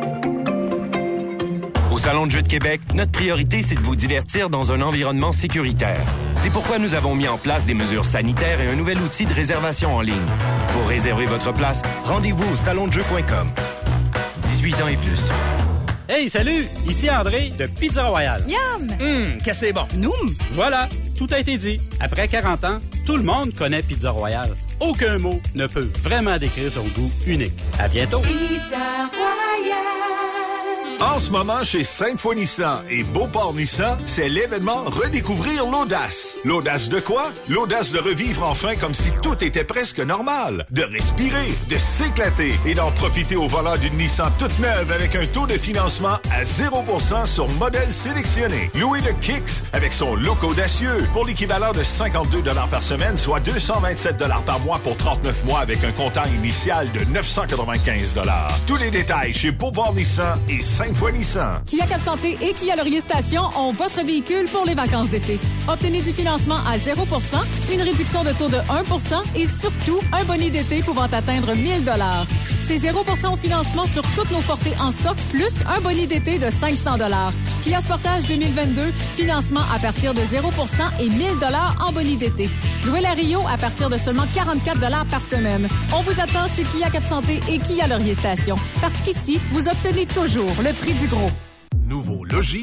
Au Salon de jeux de Québec, notre priorité, c'est de vous divertir dans un environnement sécuritaire. C'est pourquoi nous avons mis en place des mesures sanitaires et un nouvel outil de réservation en ligne. Pour réserver votre place, rendez-vous au salon de jeux point com. dix-huit ans et plus. Hey, salut! Ici André de Pizza Royale. Miam! Hum, qu'est-ce que c'est bon? Noum! Voilà, tout a été dit. Après quarante ans, tout le monde connaît Pizza Royale. Aucun mot ne peut vraiment décrire son goût unique. À bientôt! Pizza Royale! En ce moment, chez Sainte-Foy Nissan et Beauport Nissan, c'est l'événement Redécouvrir l'audace. L'audace de quoi? L'audace de revivre enfin comme si tout était presque normal. De respirer, de s'éclater et d'en profiter au volant d'une Nissan toute neuve avec un taux de financement à zéro pour cent sur modèle sélectionné. Louez le Kicks avec son look audacieux pour l'équivalent de cinquante-deux dollars par semaine, soit deux cent vingt-sept dollars par mois pour trente-neuf mois avec un comptant initial de neuf cent quatre-vingt-quinze dollars. Tous les détails chez Beauport Nissan et Sainte-Foy Nissan. Kia Cap Santé et Kia Laurier Station ont votre véhicule pour les vacances d'été. Obtenez du financement à zéro pour cent, une réduction de taux de un pour cent et surtout un boni d'été pouvant atteindre mille dollars. C'est zéro pour cent au financement sur toutes nos portées en stock, plus un boni d'été de cinq cents dollars. Kia Sportage deux mille vingt-deux, financement à partir de zéro pour cent et mille dollars en boni d'été. Louez la Rio à partir de seulement quarante-quatre dollars par semaine. On vous attend chez Kia Cap Santé et Kia Laurier Station. Parce qu'ici, vous obtenez toujours le prix du gros. Nouveau logis,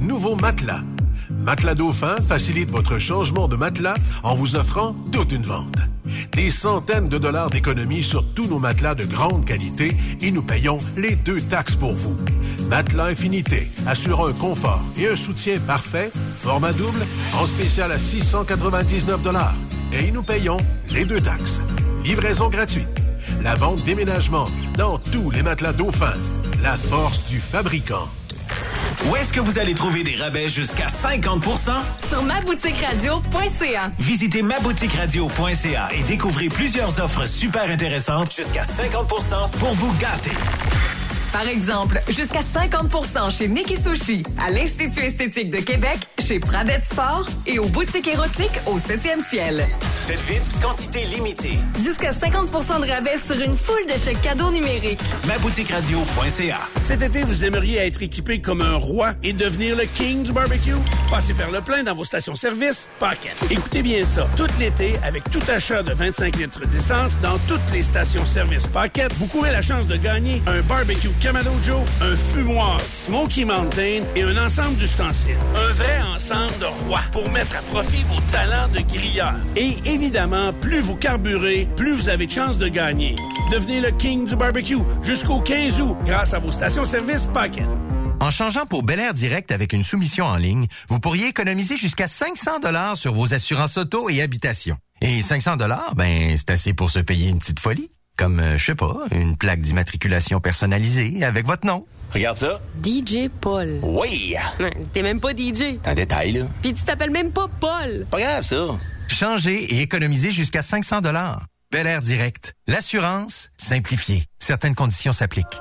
nouveau matelas. Matelas Dauphin facilite votre changement de matelas en vous offrant toute une vente. Des centaines de dollars d'économie sur tous nos matelas de grande qualité et nous payons les deux taxes pour vous. Matelas Infinité, assurant un confort et un soutien parfait, format double, en spécial à six cent quatre-vingt-dix-neuf dollars. Et nous payons les deux taxes. Livraison gratuite. La vente déménagement dans tous les matelas Dauphin. La force du fabricant. Où est-ce que vous allez trouver des rabais jusqu'à cinquante pour cent? Sur ma boutique radio point c a. Visitez ma boutique radio point c a et découvrez plusieurs offres super intéressantes jusqu'à cinquante pour cent pour vous gâter. Par exemple, jusqu'à cinquante pour cent chez Niki Sushi, à l'Institut esthétique de Québec, chez Pradette Sport et aux boutiques érotiques au septième ciel. Faites vite, quantité limitée. Jusqu'à cinquante pour cent de rabais sur une foule de chèques cadeaux numériques. ma boutique radio point c a. Cet été, vous aimeriez être équipé comme un roi et devenir le king du barbecue? Passez faire le plein dans vos stations-service Pocket. Écoutez bien ça. Tout l'été, avec tout achat de vingt-cinq litres d'essence dans toutes les stations-service Pocket, vous courez la chance de gagner un barbecue Kamado Joe, un fumoir Smoky Mountain et un ensemble d'ustensiles. Un vrai ensemble de rois pour mettre à profit vos talents de grilleur. Et évidemment, plus vous carburez, plus vous avez de chances de gagner. Devenez le king du barbecue jusqu'au quinze août grâce à vos stations-service Pocket. En changeant pour Bel Air Direct avec une soumission en ligne, vous pourriez économiser jusqu'à cinq cents dollars sur vos assurances auto et habitation. Et cinq cents dollars, ben, c'est assez pour se payer une petite folie. Comme, euh, je sais pas, une plaque d'immatriculation personnalisée avec votre nom. Regarde ça. D J Paul. Oui. T'es même pas D J. C'est un détail, là. Puis tu t'appelles même pas Paul. Pas grave, ça. Changez et économisez jusqu'à cinq cents dollars. Bel Air Direct. L'assurance simplifiée. Certaines conditions s'appliquent.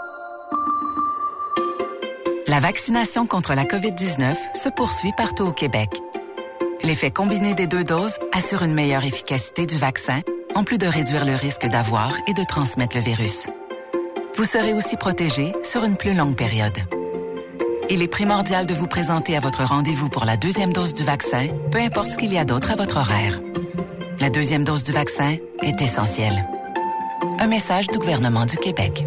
La vaccination contre la covid dix-neuf se poursuit partout au Québec. L'effet combiné des deux doses assure une meilleure efficacité du vaccin, en plus de réduire le risque d'avoir et de transmettre le virus. Vous serez aussi protégé sur une plus longue période. Il est primordial de vous présenter à votre rendez-vous pour la deuxième dose du vaccin, peu importe ce qu'il y a d'autre à votre horaire. La deuxième dose du vaccin est essentielle. Un message du gouvernement du Québec.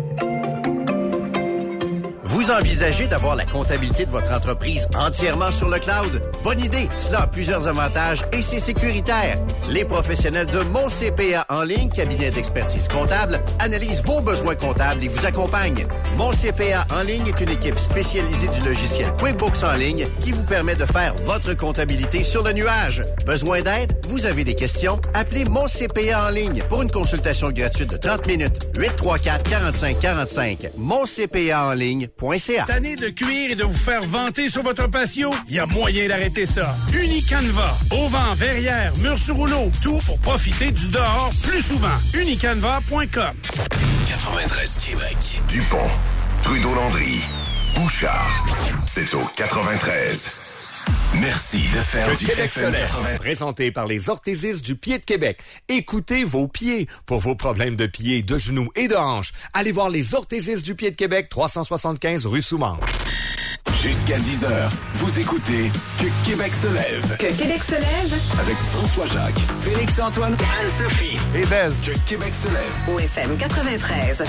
Vous envisagez d'avoir la comptabilité de votre entreprise entièrement sur le cloud? Bonne idée! Cela a plusieurs avantages et c'est sécuritaire. Les professionnels de Mon C P A en ligne, cabinet d'expertise comptable, analysent vos besoins comptables et vous accompagnent. Mon C P A en ligne est une équipe spécialisée du logiciel QuickBooks en ligne qui vous permet de faire votre comptabilité sur le nuage. Besoin d'aide? Vous avez des questions? Appelez Mon C P A en ligne pour une consultation gratuite de trente minutes. huit trois quatre, quarante-cinq quarante-cinq. mon c p a en ligne point c a. Tanné de cuire et de vous faire vanter sur votre patio? Il y a moyen d'arrêter ça. Unicanva. Auvent, verrière, murs sur rouleau. Tout pour profiter du dehors plus souvent. unicanva point com. quatre-vingt-treize Québec. Dupont. Trudeau-Landry. Bouchard. C'est au quatre-vingt-treize. Merci de faire Le du Québec F M solaire, quatre-vingts. présenté par les orthésistes du pied de Québec. Écoutez vos pieds. Pour vos problèmes de pieds, de genoux et de hanches, allez voir les orthésistes du pied de Québec, trois cent soixante-quinze rue Soumange. Jusqu'à dix heures, vous écoutez Que Québec se lève. Que Québec se lève. Avec François-Jacques, Félix-Antoine, Anne-Sophie. Et Bez. Que Québec se lève. Au F M quatre-vingt-treize.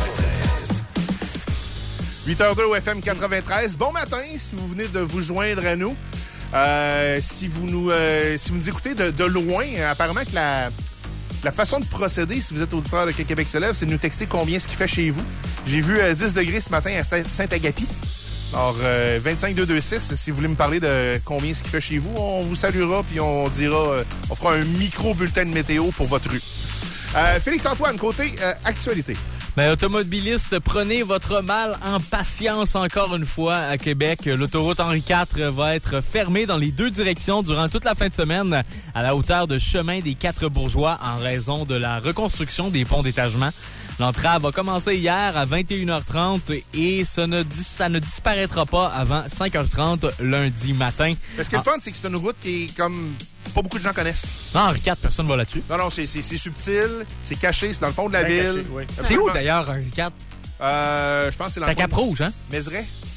huit heures deux au F M quatre-vingt-treize. Bon matin, si vous venez de vous joindre à nous. Euh, si, vous nous, euh, si vous nous écoutez de, de loin, apparemment que la, la façon de procéder, si vous êtes auditeur de Québec se lève, c'est de nous texter combien ce qu'il fait chez vous. J'ai vu euh, dix degrés ce matin à Saint-Agapi. Alors, euh, vingt-cinq deux vingt-six, si vous voulez me parler de combien ce qu'il fait chez vous, on vous saluera puis on dira, euh, on fera un micro-bulletin de météo pour votre rue. Euh, Félix-Antoine, côté euh, actualité. Mais automobilistes, prenez votre mal en patience encore une fois à Québec. L'autoroute Henri quatre va être fermée dans les deux directions durant toute la fin de semaine à la hauteur de Chemin des Quatre-Bourgeois en raison de la reconstruction des ponts d'étagement. L'entrave a commencé hier à vingt et une heures trente et ça ne, ça ne disparaîtra pas avant cinq heures trente lundi matin. Mais ce qui est le fun, c'est que c'est une route qui est comme... pas beaucoup de gens connaissent. Non, Henri quatre, personne ne va là-dessus. Non, non, c'est, c'est, c'est subtil, c'est caché, c'est dans le fond de la Bien ville. caché, oui. C'est où d'ailleurs, Henri quatre? Euh, je pense que c'est dans la le Cap-Rouge, hein? Mézeray.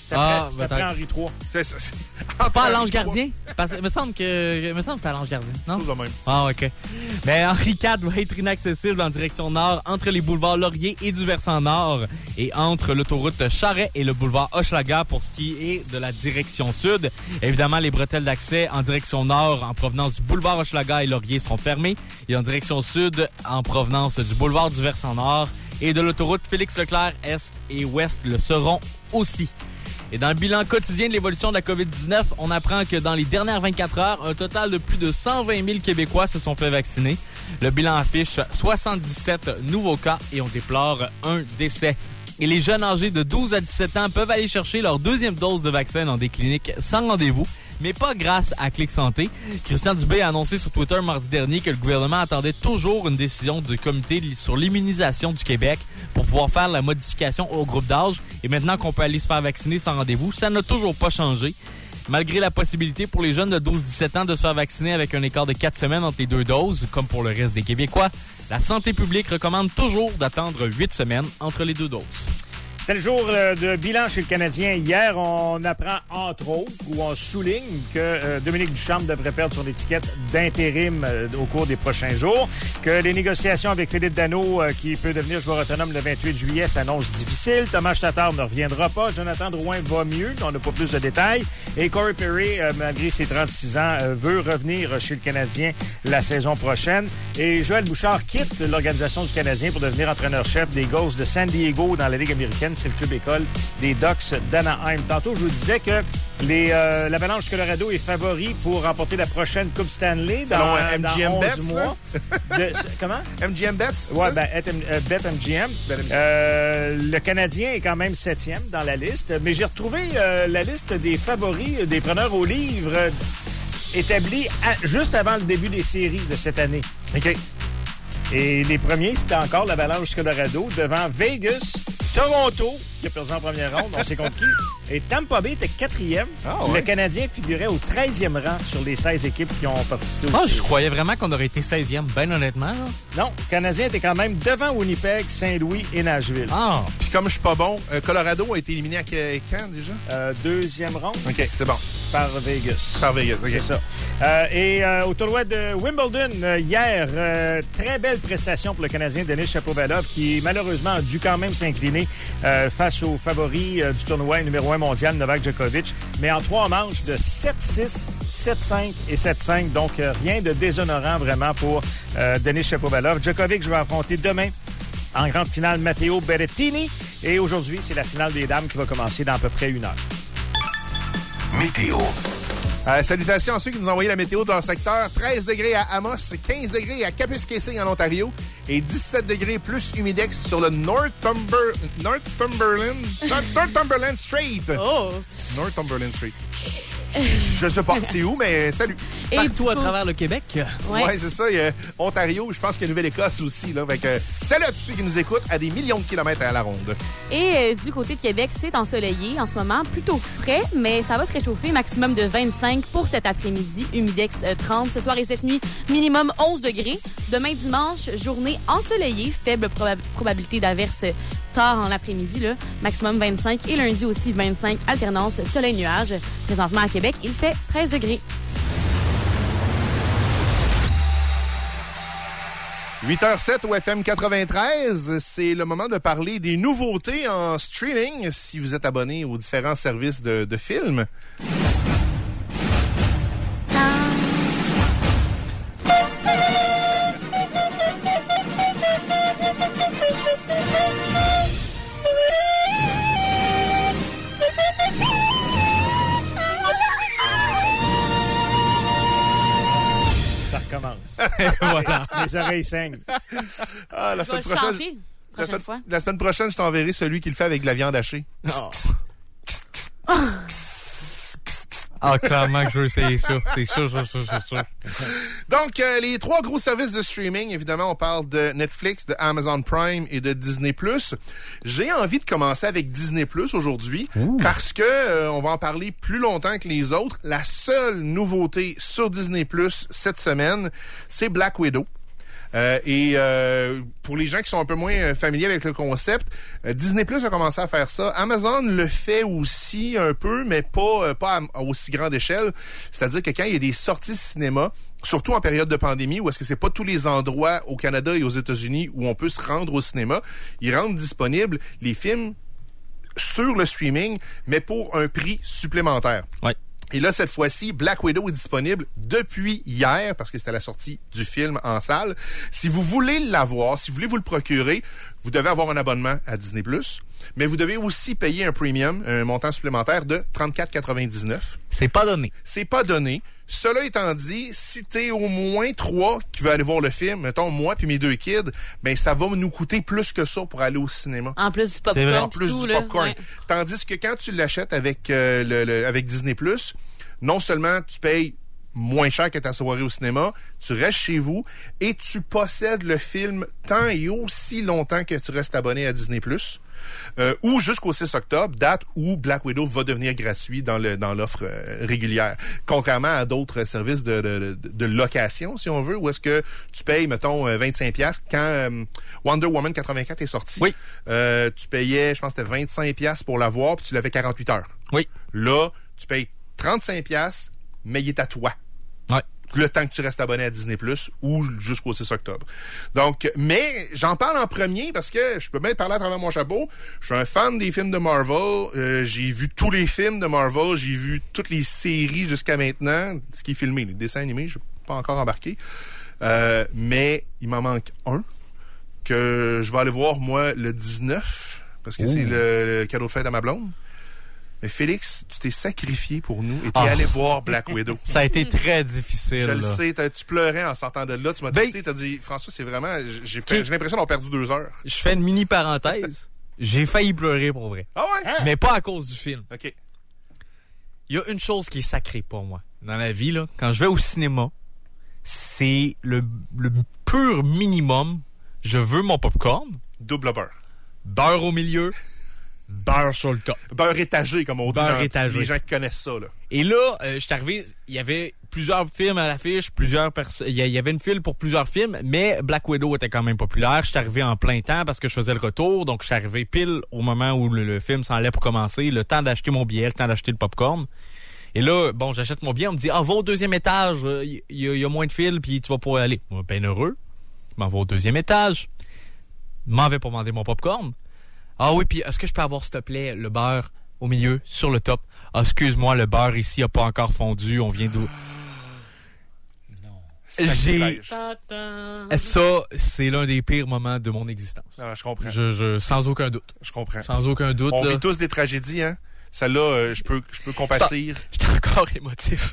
C'est après, Ah, c'est après Henri trois. C'est ça. Pas à l'Ange Gardien? Parce que il me semble que, il me semble que c'est à l'Ange Gardien, non? Chose de même. Ah, OK. Mais Henri quatre va être inaccessible en direction nord entre les boulevards Laurier et du versant nord et entre l'autoroute Charret et le boulevard Hochelaga pour ce qui est de la direction sud. Évidemment, les bretelles d'accès en direction nord en provenance du boulevard Hochelaga et Laurier seront fermées et en direction sud en provenance du boulevard du versant nord et de l'autoroute Félix-Leclerc est et ouest le seront aussi. Et dans le bilan quotidien de l'évolution de la covid dix-neuf, on apprend que dans les dernières vingt-quatre heures, un total de plus de cent vingt mille Québécois se sont fait vacciner. Le bilan affiche soixante-dix-sept nouveaux cas et on déplore un décès. Et les jeunes âgés de douze à dix-sept ans peuvent aller chercher leur deuxième dose de vaccin dans des cliniques sans rendez-vous, mais pas grâce à Clic Santé. Christian Dubé a annoncé sur Twitter mardi dernier que le gouvernement attendait toujours une décision du comité sur l'immunisation du Québec pour pouvoir faire la modification au groupe d'âge. Et maintenant qu'on peut aller se faire vacciner sans rendez-vous, ça n'a toujours pas changé. Malgré la possibilité pour les jeunes de douze à dix-sept ans de se faire vacciner avec un écart de quatre semaines entre les deux doses, comme pour le reste des Québécois, la santé publique recommande toujours d'attendre huit semaines entre les deux doses. C'était le jour euh, de bilan chez le Canadien. Hier, on apprend, entre autres, ou on souligne que euh, Dominique Ducharme devrait perdre son étiquette d'intérim euh, au cours des prochains jours, que les négociations avec Philippe Danault, euh, qui peut devenir joueur autonome le vingt-huit juillet, s'annoncent difficiles. Thomas Tatar ne reviendra pas. Jonathan Drouin va mieux. On n'a pas plus de détails. Et Corey Perry, euh, malgré ses trente-six ans, euh, veut revenir chez le Canadien la saison prochaine. Et Joël Bouchard quitte l'organisation du Canadien pour devenir entraîneur-chef des Ghosts de San Diego dans la Ligue américaine. C'est le club école des Ducks d'Anaheim. Tantôt, je vous disais que les, euh, l'Avalanche Colorado est favori pour remporter la prochaine Coupe Stanley dans, Selon, euh, M G M dans onze Bets, mois. De, comment? M G M Bets? Ouais, ben, euh, Bet M G M. Euh, le Canadien est quand même septième dans la liste, mais j'ai retrouvé euh, la liste des favoris des preneurs au livre euh, établie à, juste avant le début des séries de cette année. OK. Et les premiers, c'était encore l'Avalanche Colorado devant Vegas, Toronto, qui a perdu en première ronde, on sait contre qui. Et Tampa Bay était quatrième. Ah, ouais. Le Canadien figurait au treizième rang sur les seize équipes qui ont participé. Ah, je croyais vraiment qu'on aurait été seizième, ben honnêtement. Là. Non, le Canadien était quand même devant Winnipeg, Saint-Louis et Nashville. Ah. Puis comme je suis pas bon, euh, Colorado a été éliminé à quand déjà? Euh, deuxième ronde. OK, c'est bon. Par Vegas. Par Vegas, OK. C'est ça. Euh, et euh, au tournoi de Wimbledon, euh, hier, euh, très belle prestation pour le Canadien Denis Shapovalov, qui malheureusement a dû quand même s'incliner euh, face au favori euh, du tournoi numéro un mondial, Novak Djokovic, mais en trois manches de sept six, sept cinq et sept cinq. Donc, euh, rien de déshonorant vraiment pour euh, Denis Shapovalov. Djokovic va affronter demain en grande finale Matteo Berrettini. Et aujourd'hui, c'est la finale des dames qui va commencer dans à peu près une heure. Météo. Euh, salutations à ceux qui nous ont envoyé la météo de leur secteur. treize degrés à Amos, quinze degrés à Kapuskasing en Ontario et dix-sept degrés plus humidex sur le Northumber... Northumberland... Northumberland Street. Oh! Northumberland Street. Je sais pas c'est où, mais salut. Et Partout du à coup- travers le Québec. Ouais. Ouais, c'est ça. Il y a Ontario, je pense qu'il y a Nouvelle-Écosse aussi. Là. Fait que, salut à tous ceux qui nous écoutent à des millions de kilomètres à la ronde. Et euh, du côté de Québec, c'est ensoleillé en ce moment, plutôt frais, mais ça va se réchauffer, maximum de vingt-cinq pour cet après-midi, humidex euh, trente. Ce soir et cette nuit, minimum onze degrés. Demain dimanche, journée ensoleillée, faible proba- probabilité d'averse tard en après-midi, là, maximum vingt-cinq. Et lundi aussi vingt-cinq, alternance soleil-nuage. Présentement à Québec, il fait treize degrés. huit heures zéro sept au F M quatre-vingt-treize, c'est le moment de parler des nouveautés en streaming si vous êtes abonné aux différents services de, de films. Ça recommence. Voilà. Les oreilles saignent. Ah, la Tu semaine vas prochaine, chanter la prochaine semaine, fois. la semaine prochaine, je t'enverrai celui qui le fait avec de la viande hachée. Oh. Ah, clairement que je veux essayer ça. C'est sûr, sûr, sûr, sûr, sûr. Donc, euh, les trois gros services de streaming, évidemment, on parle de Netflix, de Amazon Prime et de Disney plus. J'ai envie de commencer avec Disney plus aujourd'hui parce que euh, on va en parler plus longtemps que les autres. La seule nouveauté sur Disney plus cette semaine, c'est Black Widow. Euh, et euh, pour les gens qui sont un peu moins familiers avec le concept, euh, Disney Plus a commencé à faire ça. Amazon le fait aussi un peu, mais pas, euh, pas à, à aussi grande échelle. C'est-à-dire que quand il y a des sorties cinéma, surtout en période de pandémie, où est-ce que c'est pas tous les endroits au Canada et aux États-Unis où on peut se rendre au cinéma, ils rendent disponibles les films sur le streaming, mais pour un prix supplémentaire. Ouais. Et là, cette fois-ci, Black Widow est disponible depuis hier, parce que c'était la sortie du film en salle. Si vous voulez l'avoir, si vous voulez vous le procurer, vous devez avoir un abonnement à Disney plus, mais vous devez aussi payer un premium, un montant supplémentaire de trente-quatre quatre-vingt-dix-neuf. C'est pas donné. C'est pas donné. Cela étant dit, si t'es au moins trois qui veulent aller voir le film, mettons moi puis mes deux kids, ben ça va nous coûter plus que ça pour aller au cinéma. En plus du popcorn. En plus tout, du là, popcorn. ouais. Tandis que quand tu l'achètes avec euh, le, le avec Disney plus, non seulement tu payes moins cher que ta soirée au cinéma, tu restes chez vous et tu possèdes le film tant et aussi longtemps que tu restes abonné à Disney plus. Euh, ou jusqu'au six octobre, date où Black Widow va devenir gratuit dans le dans l'offre euh, régulière. Contrairement à d'autres services de, de, de, de location, si on veut, où est-ce que tu payes, mettons, vingt-cinq dollars. Quand euh, Wonder Woman quatre-vingt-quatre est sorti, oui. euh, tu payais, je pense que c'était vingt-cinq dollars pour l'avoir, puis tu l'avais quarante-huit heures. Oui. Là, tu payes trente-cinq dollars, mais il est à toi. Ouais. Le temps que tu restes abonné à Disney plus ou jusqu'au six octobre. Donc, mais j'en parle en premier parce que je peux bien parler à travers mon chapeau. Je suis un fan des films de Marvel. Euh, j'ai vu tous les films de Marvel. J'ai vu toutes les séries jusqu'à maintenant. Ce qui est filmé, les dessins animés, je ne suis pas encore embarqué. Euh, mais il m'en manque un que je vais aller voir, moi, le dix-neuf parce que Ouh. c'est le, le cadeau de fête à ma blonde. Mais Félix, tu t'es sacrifié pour nous et t'es oh. allé voir Black Widow. Ça a été très difficile. Je là. le sais, tu pleurais en sortant de là. Tu m'as ben, texté, t'as dit, François, c'est vraiment... J'ai, j'ai l'impression d'avoir perdu deux heures. Je fais une mini parenthèse. J'ai failli pleurer pour vrai. Ah ouais? Mais pas à cause du film. OK. Il y a une chose qui est sacrée pour moi dans la vie, là. Quand je vais au cinéma, c'est le, le pur minimum. Je veux mon popcorn. Double beurre. Beurre au milieu. Beurre sur le top. Beurre étagé, comme on dit. Beurre dans, étagé. Les gens qui connaissent ça, là. Et là, euh, je suis arrivé, il y avait plusieurs films à l'affiche, plusieurs personnes, il y avait une file pour plusieurs films, mais Black Widow était quand même populaire. Je suis arrivé en plein temps parce que je faisais le retour, donc je suis arrivé pile au moment où le, le film s'en allait pour commencer, le temps d'acheter mon billet, le temps d'acheter le popcorn. Et là, bon, j'achète mon billet, on me dit, ah, va au deuxième étage, il euh, y, y, y a moins de file, puis tu vas pouvoir y aller. Moi, ben heureux, je m'en vais au deuxième étage, je m'en vais pour demander mon popcorn. Ah oui, puis est-ce que je peux avoir, s'il te plaît, le beurre au milieu, sur le top? Ah, excuse-moi, le beurre ici n'a pas encore fondu, on vient d'où? Non. J'ai... Ça, c'est l'un des pires moments de mon existence. Ah, je comprends. Je, je, sans aucun doute. Je comprends. Sans aucun doute. On là. vit tous des tragédies, hein? Celle-là, euh, je peux, je peux compatir. J'étais encore émotif.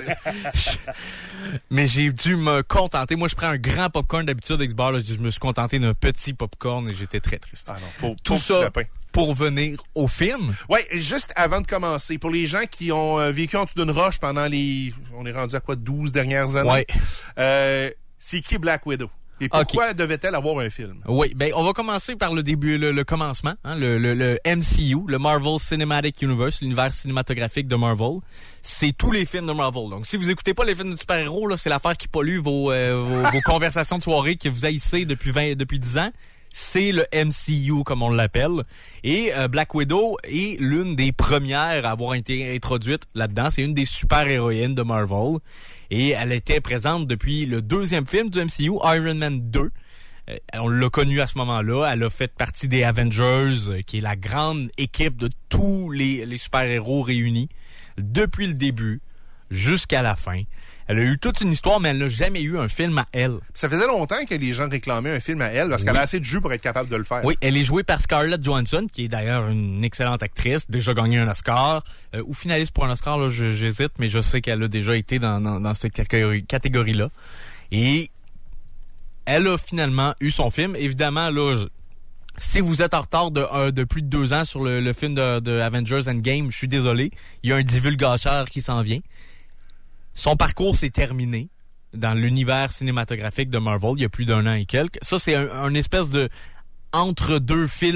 Mais j'ai dû me contenter. Moi, je prends un grand popcorn d'habitude avec ce bar. Là, je me suis contenté d'un petit popcorn et j'étais très triste. Ah non, pour, Tout pour ça pour venir au film. Ouais, juste avant de commencer, pour les gens qui ont euh, vécu en dessous d'une roche pendant les... On est rendu à quoi, douze dernières années? Ouais. Euh, c'est qui Black Widow? Et pourquoi okay. devait-elle avoir un film? Oui, ben on va commencer par le début, le, le commencement, hein, le, le, le M C U, le Marvel Cinematic Universe, l'univers cinématographique de Marvel. C'est tous les films de Marvel. Donc, si vous écoutez pas les films de super-héros, là, c'est l'affaire qui pollue vos, euh, vos, vos conversations de soirée que vous haïssez depuis vingt, depuis dix ans. C'est le M C U, comme on l'appelle. Et euh, Black Widow est l'une des premières à avoir été introduite là-dedans. C'est une des super-héroïnes de Marvel. Et elle était présente depuis le deuxième film du M C U, Iron Man deux. Euh, on l'a connue à ce moment-là. Elle a fait partie des Avengers, euh, qui est la grande équipe de tous les, les super-héros réunis. Depuis le début jusqu'à la fin. Elle a eu toute une histoire, mais elle n'a jamais eu un film à elle. Ça faisait longtemps que les gens réclamaient un film à elle, parce oui. qu'elle a assez de jus pour être capable de le faire. Oui, elle est jouée par Scarlett Johansson, qui est d'ailleurs une excellente actrice, déjà gagné un Oscar, euh, ou finaliste pour un Oscar, là, je, j'hésite, mais je sais qu'elle a déjà été dans, dans, dans cette catégorie, catégorie-là. Et elle a finalement eu son film. Évidemment, là, je, si vous êtes en retard de, euh, de plus de deux ans sur le, le film de, de Avengers Endgame, je suis désolé, il y a un divulgateur qui s'en vient. Son parcours s'est terminé dans l'univers cinématographique de Marvel il y a plus d'un an et quelques. Ça, c'est un, un espèce de entre-deux films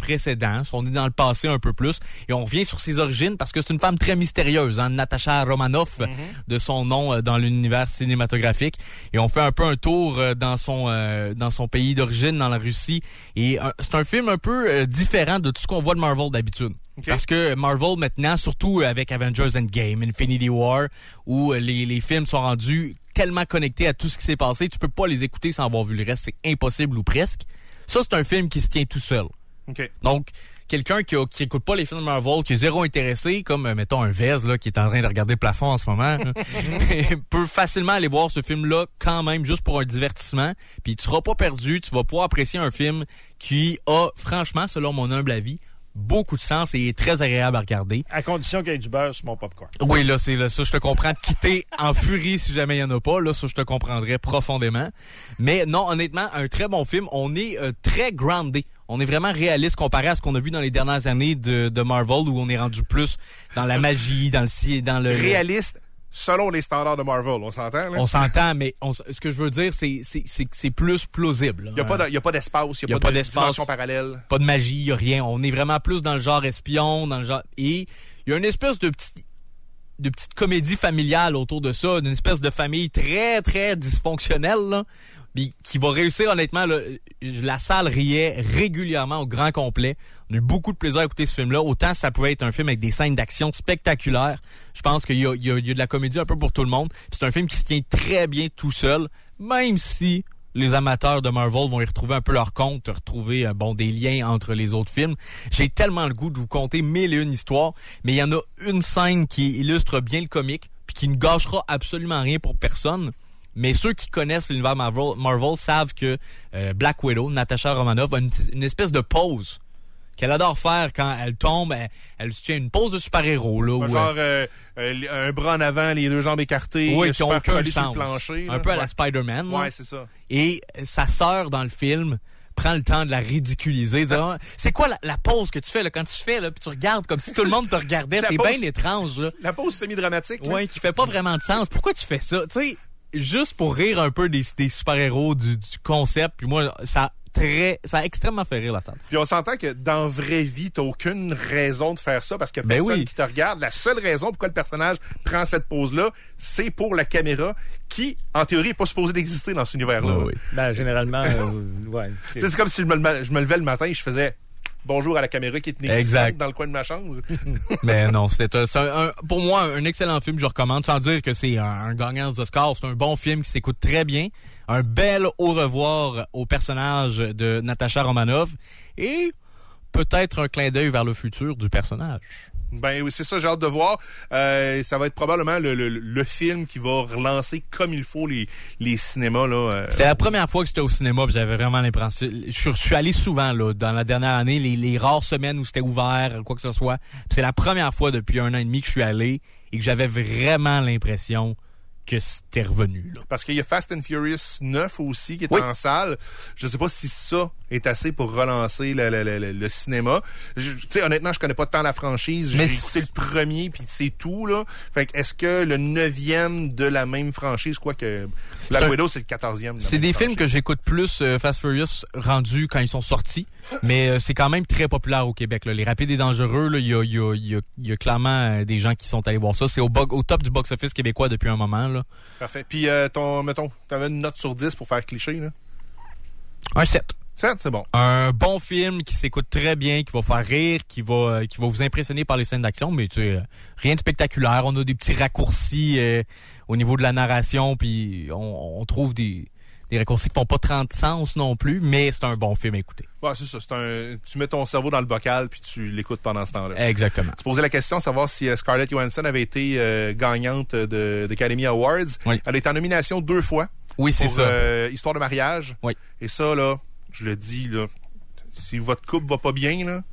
précédent. On est dans le passé un peu plus. Et on revient sur ses origines parce que c'est une femme très mystérieuse, hein, Natasha Romanoff, mm-hmm. de son nom euh, dans l'univers cinématographique. Et on fait un peu un tour euh, dans son euh, dans son pays d'origine, dans la Russie. Et euh, c'est un film un peu euh, différent de tout ce qu'on voit de Marvel d'habitude. Okay. Parce que Marvel maintenant, surtout avec Avengers Endgame, Infinity War, où les, les films sont rendus tellement connectés à tout ce qui s'est passé, tu peux pas les écouter sans avoir vu le reste, c'est impossible ou presque. Ça, c'est un film qui se tient tout seul. Okay. Donc, quelqu'un qui, a, qui écoute pas les films de Marvel, qui est zéro intéressé, comme, euh, mettons, un Vez, là, qui est en train de regarder le plafond en ce moment, peut facilement aller voir ce film-là quand même, juste pour un divertissement. Puis tu seras pas perdu, tu vas pouvoir apprécier un film qui a, franchement, selon mon humble avis, beaucoup de sens et est très agréable à regarder. À condition qu'il y ait du beurre sur mon popcorn. Oui, là, c'est là, ça, je te comprends de quitter en furie si jamais il y en a pas. Là, ça, je te comprendrais profondément. Mais non, honnêtement, un très bon film. On est euh, très groundé. On est vraiment réaliste comparé à ce qu'on a vu dans les dernières années de, de Marvel, où on est rendu plus dans la magie, dans le... dans le réaliste selon les standards de Marvel, on s'entend, là? On s'entend, mais on, ce que je veux dire, c'est c'est c'est c'est plus plausible. Il y a pas de, y a pas d'espace, il y a, y a pas, pas de dimension parallèle. Pas de magie, il y a rien. On est vraiment plus dans le genre espion, dans le genre et il y a une espèce de petit de petite comédie familiale autour de ça, d'une espèce de famille très très dysfonctionnelle là, qui va réussir honnêtement. Là, la salle riait régulièrement au grand complet. On a eu beaucoup de plaisir à écouter ce film-là. Autant ça pouvait être un film avec des scènes d'action spectaculaires. Je pense qu'il y a, il y a, il y a de la comédie un peu pour tout le monde. Puis c'est un film qui se tient très bien tout seul, même si les amateurs de Marvel vont y retrouver un peu leur compte, retrouver bon des liens entre les autres films. J'ai tellement le goût de vous conter mille et une histoires, mais il y en a une scène qui illustre bien le comique, puis qui ne gâchera absolument rien pour personne. Mais ceux qui connaissent l'univers Marvel, Marvel savent que euh, Black Widow, Natasha Romanoff, a une, une espèce de pose qu'elle adore faire quand elle tombe. Elle, elle se tient une pose de super-héros. Là, genre euh, euh, un bras en avant, les deux jambes écartées, oui, qui ont aucun sur sens. Le plancher. Un là. peu à ouais. la Spider-Man. Ouais, c'est ça. Et sa sœur, dans le film, prend le temps de la ridiculiser. Dire, ah, c'est quoi la, la pose que tu fais là, quand tu fais, là, puis tu regardes comme si tout le monde te regardait. T'es bien étrange. Là. La pose semi-dramatique. Oui, qui fait pas vraiment de sens. Pourquoi tu fais ça? Tu sais, juste pour rire un peu des, des super-héros, du, du concept. Puis moi, ça très, ça a extrêmement fait rire la salle. Puis on s'entend que dans vraie vie, t'as aucune raison de faire ça parce que personne ben oui. qui te regarde. La seule raison pourquoi le personnage prend cette pose-là, c'est pour la caméra qui, en théorie, n'est pas supposée d'exister dans cet univers-là. Oui, oui. Ben, généralement, euh, ouais. C'est, c'est comme si je me, je me levais le matin et je faisais bonjour à la caméra qui est inexistante dans le coin de ma chambre. Mais non, c'était c'est un, un, pour moi un excellent film, je recommande, sans dire que c'est un, un gagnant d'Oscar. C'est un bon film qui s'écoute très bien. Un bel au revoir au personnage de Natasha Romanoff et peut-être un clin d'œil vers le futur du personnage. Ben oui, c'est ça, j'ai hâte de voir. Euh, ça va être probablement le, le, le film qui va relancer comme il faut les, les cinémas. Là. Euh. C'était la première fois que j'étais au cinéma, puis j'avais vraiment l'impression... Je, je suis allé souvent là, dans la dernière année, les, les rares semaines où c'était ouvert, quoi que ce soit. Puis c'est la première fois depuis un an et demi que je suis allé et que j'avais vraiment l'impression que c'était revenu. Là. Parce qu'il y a Fast and Furious neuf aussi qui est oui. en salle. Je sais pas si ça est assez pour relancer le, le, le, le cinéma. Tu sais, honnêtement, je connais pas tant la franchise. Mais j'ai écouté le premier, puis c'est tout. Là. Fait que est-ce que le neuvième de la même franchise, quoi que Black un... Widow, c'est le quatorzième. C'est des franchise. films que j'écoute plus, euh, Fast Furious, rendus quand ils sont sortis. Mais euh, c'est quand même très populaire au Québec. Là. Les Rapides et Dangereux, il y a, y, a, y, a, y a clairement euh, des gens qui sont allés voir ça. C'est au, bo- au top du box-office québécois depuis un moment. Là. Parfait. Puis, euh, ton, mettons, t'avais une note sur dix pour faire cliché, là? Un sept. sept, c'est bon. Un bon film qui s'écoute très bien, qui va faire rire, qui va euh, qui va vous impressionner par les scènes d'action, mais tu sais, euh, rien de spectaculaire. On a des petits raccourcis euh, au niveau de la narration, puis on, on trouve des... des raccourcis qui font pas trente sens non plus, mais c'est un bon film à écouter. Ouais, c'est ça. C'est un, tu mets ton cerveau dans le bocal puis tu l'écoutes pendant ce temps-là. Exactement. Tu posais la question de savoir si uh, Scarlett Johansson avait été euh, gagnante de, de Academy Awards. Oui. Elle a été en nomination deux fois. Oui, c'est pour, ça. Euh, Histoire de mariage. Oui. Et ça, là, je le dis, là, si votre couple va pas bien, là,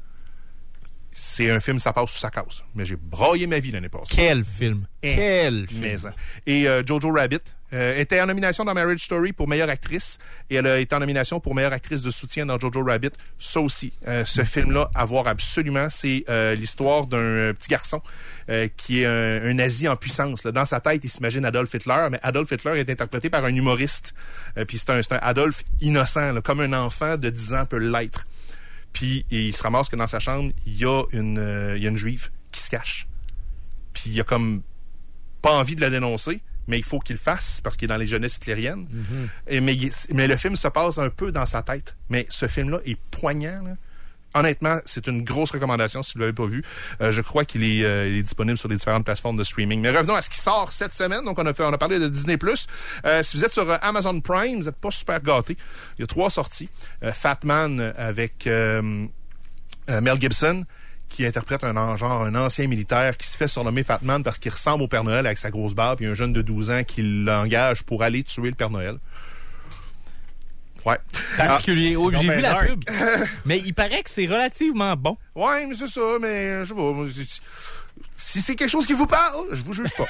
c'est un film, ça passe ou ça casse. Mais j'ai braillé ma vie l'année passée. Quel film! Et, Quel film! Maison. Et euh, Jojo Rabbit euh, était en nomination dans Marriage Story pour meilleure actrice et elle a été en nomination pour meilleure actrice de soutien dans Jojo Rabbit. Ça aussi, euh, ce film-là, à voir absolument, c'est euh, l'histoire d'un euh, petit garçon euh, qui est un, un nazi en puissance. Là. Dans sa tête, il s'imagine Adolf Hitler, mais Adolf Hitler est interprété par un humoriste. Euh, Puis c'est un, c'est un Adolf innocent, là, comme un enfant de dix ans peut l'être. Puis il se ramasse que dans sa chambre, il y a une, euh, il y a une juive qui se cache. Puis il a comme pas envie de la dénoncer, mais il faut qu'il le fasse parce qu'il est dans les jeunesses hitlériennes. Mm-hmm. Et, mais, mais le film se passe un peu dans sa tête. Mais ce film-là est poignant, là. Honnêtement, c'est une grosse recommandation si vous ne l'avez pas vu. Euh, je crois qu'il est, euh, il est disponible sur les différentes plateformes de streaming. Mais revenons à ce qui sort cette semaine. Donc, on a fait, on a parlé de Disney plus. Euh, si vous êtes sur euh, Amazon Prime, vous n'êtes pas super gâtés. Il y a trois sorties. Euh, Fat Man avec euh, euh, Mel Gibson, qui interprète un genre un ancien militaire qui se fait surnommer Fat Man parce qu'il ressemble au Père Noël avec sa grosse barbe. Il y a un jeune de douze ans qui l'engage pour aller tuer le Père Noël. Ouais. Particulier. Ah, oh, j'ai vu la pub. Mais il paraît que c'est relativement bon. Ouais, mais c'est ça, mais je sais pas. Si c'est quelque chose qui vous parle, je vous juge pas.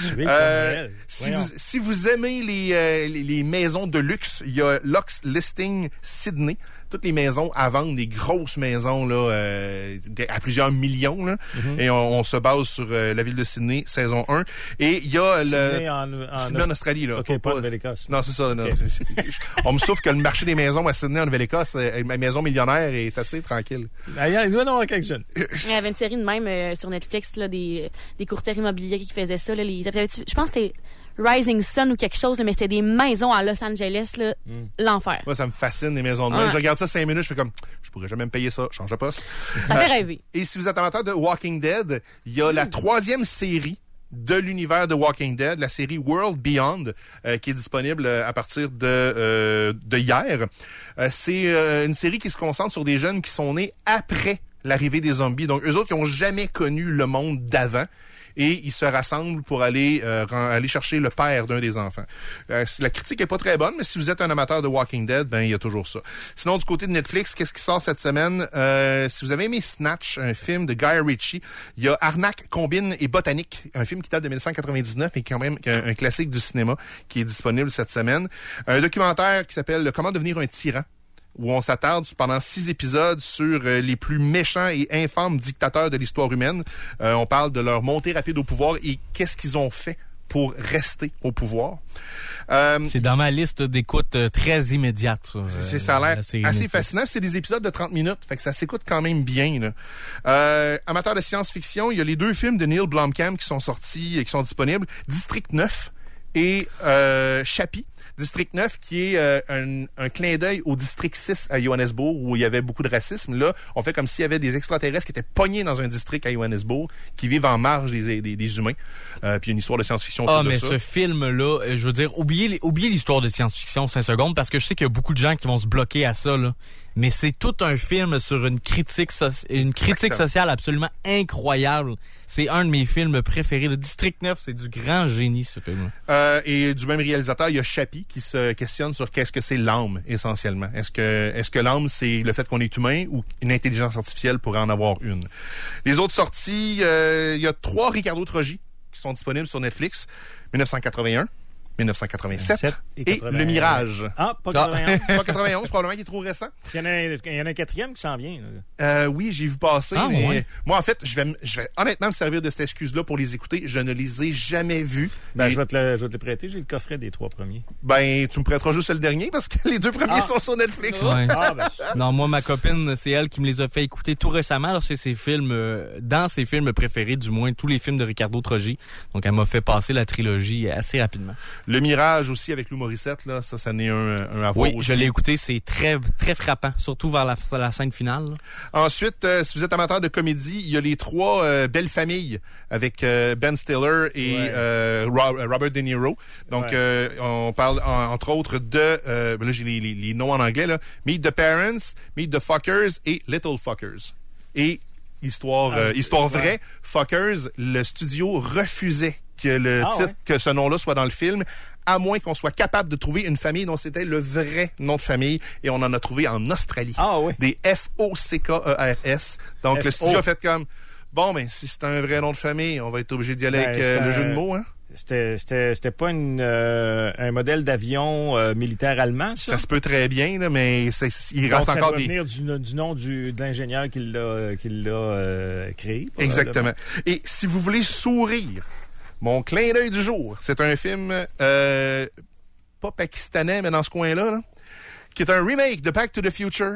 euh, si, vous, si vous aimez les, euh, les, les maisons de luxe, il y a Lux Listing Sydney. Toutes les maisons à vendre, des grosses maisons là, euh, à plusieurs millions. Là. Mm-hmm. Et on, on se base sur euh, la ville de Sydney, saison un. Et il y a Sydney le... en, en, Sydney en Australie. Là. OK, pas, pas Nouvelle-Écosse. Non, c'est ça. Okay. Non, c'est, c'est... on me souffle que le marché des maisons à Sydney en Nouvelle-Écosse, euh, ma maison millionnaire est assez tranquille. D'ailleurs, il doit y en avoir quelques-unes. Il y avait une série de même euh, sur Netflix, là, des, des courtiers immobiliers qui faisaient ça. Là, les, je pense que c'était Rising Sun ou quelque chose, là, mais c'était des maisons à Los Angeles, là, mm. l'enfer. Moi, ça me fascine, les maisons de même. Ouais. Je regarde ça cinq minutes, je fais comme, je pourrais jamais me payer ça, change de poste. Ça euh, fait rêver. Et si vous êtes amateur de Walking Dead, il y a mm. la troisième série de l'univers de Walking Dead, la série World Beyond, euh, qui est disponible à partir de, euh, de hier. Euh, c'est euh, une série qui se concentre sur des jeunes qui sont nés après l'arrivée des zombies. Donc, eux autres qui n'ont jamais connu le monde d'avant. Et ils se rassemblent pour aller euh, aller chercher le père d'un des enfants. Euh, la critique est pas très bonne, mais si vous êtes un amateur de Walking Dead, ben il y a toujours ça. Sinon, du côté de Netflix, qu'est-ce qui sort cette semaine? Euh, si vous avez aimé Snatch, un film de Guy Ritchie, il y a Arnaque, Combine et Botanique, un film qui date de dix-neuf cent quatre-vingt-dix-neuf, mais quand même un, un classique du cinéma qui est disponible cette semaine. Un documentaire qui s'appelle « Comment devenir un tyran », où on s'attarde pendant six épisodes sur euh, les plus méchants et infâmes dictateurs de l'histoire humaine. Euh, on parle de leur montée rapide au pouvoir et qu'est-ce qu'ils ont fait pour rester au pouvoir. Euh, c'est dans ma liste d'écoute euh, très immédiate, ça. C'est, ça a l'air assez Netflix. Fascinant. C'est des épisodes de trente minutes, fait que ça s'écoute quand même bien. Là. Euh, amateur de science-fiction, il y a les deux films de Neil Blomkamp qui sont sortis et qui sont disponibles. District neuf et euh, Chappie. District neuf, qui est euh, un, un clin d'œil au District six à Johannesburg, où il y avait beaucoup de racisme. Là, on fait comme s'il y avait des extraterrestres qui étaient pognés dans un district à Johannesburg, qui vivent en marge des, des, des humains. Euh, puis une histoire de science-fiction. Ah, mais ça. Ce film-là, je veux dire, oubliez, oubliez l'histoire de science-fiction cinq secondes, parce que je sais qu'il y a beaucoup de gens qui vont se bloquer à ça, là. Mais c'est tout un film sur une critique, so- une critique sociale absolument incroyable. C'est un de mes films préférés. Le District neuf, c'est du grand génie, ce film. Euh, et du même réalisateur, il y a Chappie qui se questionne sur qu'est-ce que c'est l'âme, essentiellement. Est-ce que, est-ce que l'âme, c'est le fait qu'on est humain ou une intelligence artificielle pourrait en avoir une? Les autres sorties, euh, il y a trois Ricardo Trogi qui sont disponibles sur Netflix. dix-neuf cent quatre-vingt-un. dix-neuf cent quatre-vingt-sept et, et Le Mirage. Ah, pas quatre-vingt-onze. Ah. Pas quatre-vingt-onze, probablement qu'il est trop récent. Il y en a, il y en a un quatrième qui s'en vient. Euh, oui, j'ai vu passer. Ah, mais ouais. Moi, en fait, je vais, je vais honnêtement me servir de cette excuse-là pour les écouter. Je ne les ai jamais vus. Ben, et... je vais te le, je vais te le prêter. J'ai le coffret des trois premiers. Ben, tu me prêteras juste le dernier parce que les deux premiers ah. sont sur Netflix. Ouais. Ah, ben, non, moi, ma copine, c'est elle qui me les a fait écouter tout récemment. Alors, c'est ses films, euh, dans ses films préférés, du moins, tous les films de Ricardo Trogi. Donc, elle m'a fait passer la trilogie assez rapidement. Le Mirage aussi avec Lou Morissette, là, ça, ça n'est un, un à voir oui, aussi. Je l'ai écouté, c'est très, très frappant, surtout vers la, la scène finale. Là. Ensuite, euh, si vous êtes amateur de comédie, il y a les trois euh, Belles Familles avec euh, Ben Stiller et ouais. euh, Robert De Niro. Donc, ouais. euh, on parle en, entre autres de, euh, là j'ai les, les, les noms en anglais, là, Meet the Parents, Meet the Fuckers et Little Fuckers. Et histoire, ah, euh, histoire ouais. vraie, Fuckers, le studio refusait que le ah, titre, ouais. que ce nom-là soit dans le film, à moins qu'on soit capable de trouver une famille dont c'était le vrai nom de famille. Et on en a trouvé en Australie. Ah oui. Des F O C K E R S. Donc, F O. Le studio a fait comme, bon, ben, si c'est un vrai nom de famille, on va être obligé d'y aller ben, avec euh, le jeu de mots, hein. C'était, c'était, c'était pas une, euh, un modèle d'avion euh, militaire allemand, ça? Ça se peut très bien, là, mais c'est, il Donc, reste ça encore doit des... venir du, du nom du, de l'ingénieur qui l'a, qui l'a euh, créé. Exactement. Et si vous voulez sourire, mon clin d'œil du jour, c'est un film euh, pas pakistanais, mais dans ce coin-là, là, qui est un remake de Back to the Future,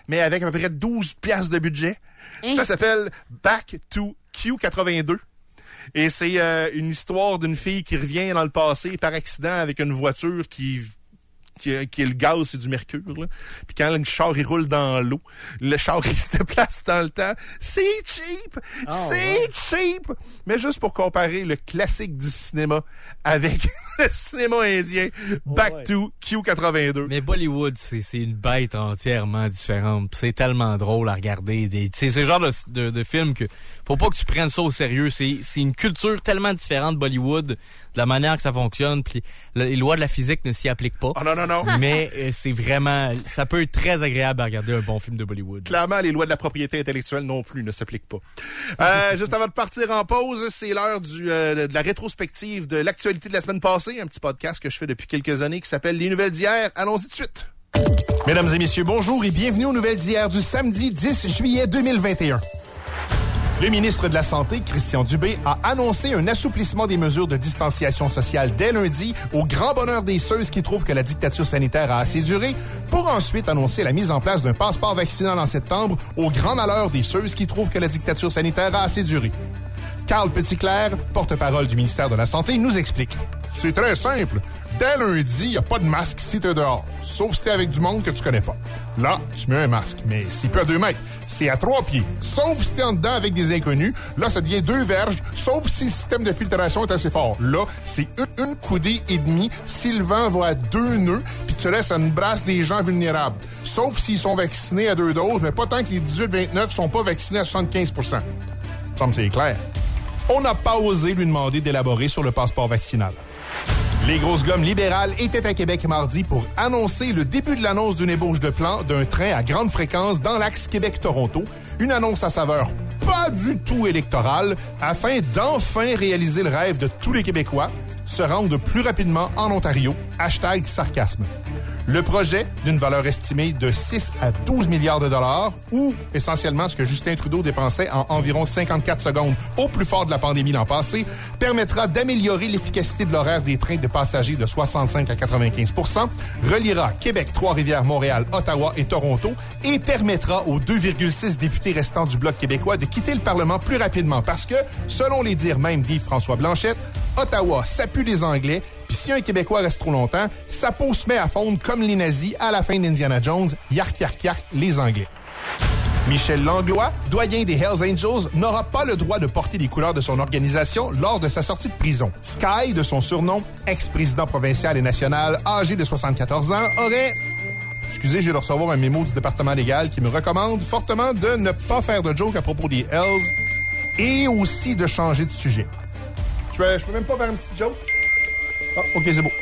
mais avec à peu près douze piastres de budget. Hein? Ça s'appelle Back to Q quatre-vingt-deux. Et c'est euh, une histoire d'une fille qui revient dans le passé par accident avec une voiture qui... Qui, qui est le gaz, c'est du mercure, là. Puis quand le char, il roule dans l'eau, le char, il se déplace dans le temps. C'est cheap! Oh, c'est ouais. cheap! Mais juste pour comparer le classique du cinéma avec le cinéma indien, Back ouais. to Q quatre-vingt-deux. Mais Bollywood, c'est, c'est une bête entièrement différente. C'est tellement drôle à regarder. Des, c'est ce genre de, de, de film que faut pas que tu prennes ça au sérieux. C'est, c'est une culture tellement différente de Bollywood, de la manière que ça fonctionne, puis les lois de la physique ne s'y appliquent pas. Oh non, non, non. Mais euh, c'est vraiment... Ça peut être très agréable à regarder un bon film de Bollywood. Clairement, les lois de la propriété intellectuelle non plus ne s'appliquent pas. Euh, juste avant de partir en pause, c'est l'heure du euh, de la rétrospective de l'actualité de la semaine passée. Un petit podcast que je fais depuis quelques années qui s'appelle Les Nouvelles d'hier. Allons-y tout de suite. Mesdames et messieurs, bonjour et bienvenue aux Nouvelles d'hier du samedi dix juillet deux mille vingt et un. Le ministre de la Santé, Christian Dubé, a annoncé un assouplissement des mesures de distanciation sociale dès lundi, au grand bonheur des ceuses qui trouvent que la dictature sanitaire a assez duré, pour ensuite annoncer la mise en place d'un passeport vaccinal en septembre, au grand malheur des ceuses qui trouvent que la dictature sanitaire a assez duré. Carl Petitclerc, porte-parole du ministère de la Santé, nous explique. C'est très simple. Dès lundi, il n'y a pas de masque si t'es dehors, sauf si t'es avec du monde que tu connais pas. Là, tu mets un masque, mais c'est plus à deux mètres, c'est à trois pieds. Sauf si t'es en dedans avec des inconnus, là, ça devient deux verges, sauf si le système de filtration est assez fort. Là, c'est une, une coudée et demie si le vent va à deux nœuds, puis tu laisses une brasse des gens vulnérables. Sauf s'ils sont vaccinés à deux doses, mais pas tant que les dix-huit vingt-neuf sont pas vaccinés à soixante-quinze pour cent. Ça me c'est clair. On n'a pas osé lui demander d'élaborer sur le passeport vaccinal. Les grosses gommes libérales étaient à Québec mardi pour annoncer le début de l'annonce d'une ébauche de plan d'un train à grande fréquence dans l'axe Québec-Toronto. Une annonce à saveur pas du tout électorale afin d'enfin réaliser le rêve de tous les Québécois, se rendre plus rapidement en Ontario. Hashtag sarcasme. Le projet, d'une valeur estimée de six à douze milliards de dollars, ou essentiellement ce que Justin Trudeau dépensait en environ cinquante-quatre secondes au plus fort de la pandémie l'an passé, permettra d'améliorer l'efficacité de l'horaire des trains de passagers de soixante-cinq à quatre-vingt-quinze pour cent, reliera Québec, Trois-Rivières, Montréal, Ottawa et Toronto et permettra aux deux virgule six députés restants du Bloc québécois de quitter le Parlement plus rapidement parce que, selon les dires même d'Yves-François Blanchette, Ottawa, ça pue les Anglais, puis si un Québécois reste trop longtemps, sa peau se met à fondre comme les nazis à la fin d'Indiana Jones, yark yark yark les Anglais. Michel Langlois, doyen des Hells Angels, n'aura pas le droit de porter les couleurs de son organisation lors de sa sortie de prison. Sky, de son surnom, ex-président provincial et national, âgé de soixante-quatorze ans, aurait... Excusez, je viens de recevoir un mémo du département légal qui me recommande fortement de ne pas faire de joke à propos des Hells et aussi de changer de sujet. Je peux, je peux même pas faire une petite joke? Ah, OK, c'est beau.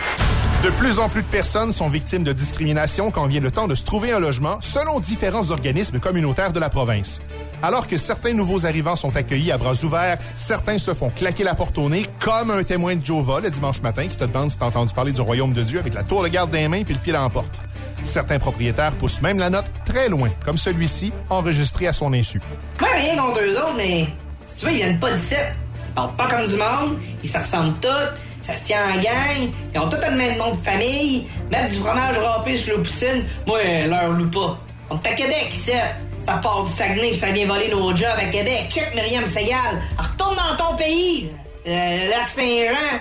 De plus en plus de personnes sont victimes de discrimination quand vient le temps de se trouver un logement, selon différents organismes communautaires de la province. Alors que certains nouveaux arrivants sont accueillis à bras ouverts, certains se font claquer la porte au nez, comme un témoin de Jéhovah le dimanche matin qui te demande si t'as entendu parler du royaume de Dieu avec la tour de garde des mains puis le pied dans la porte. Certains propriétaires poussent même la note très loin, comme celui-ci, enregistré à son insu. Moi, rien contre eux autres, mais si tu veux, ils viennent pas d'ici. Ils parlent pas comme du monde, ils se ressemblent tous, ça se tient en gang, ils ont tous le même nom de famille, mettre du fromage râpé sur le poutine, moi, leur loue pas. On est à Québec, ici. Ça part du Saguenay puis ça vient voler nos jobs à Québec. Check Myriam Segal. Retourne dans ton pays, le lac Saint-Jean.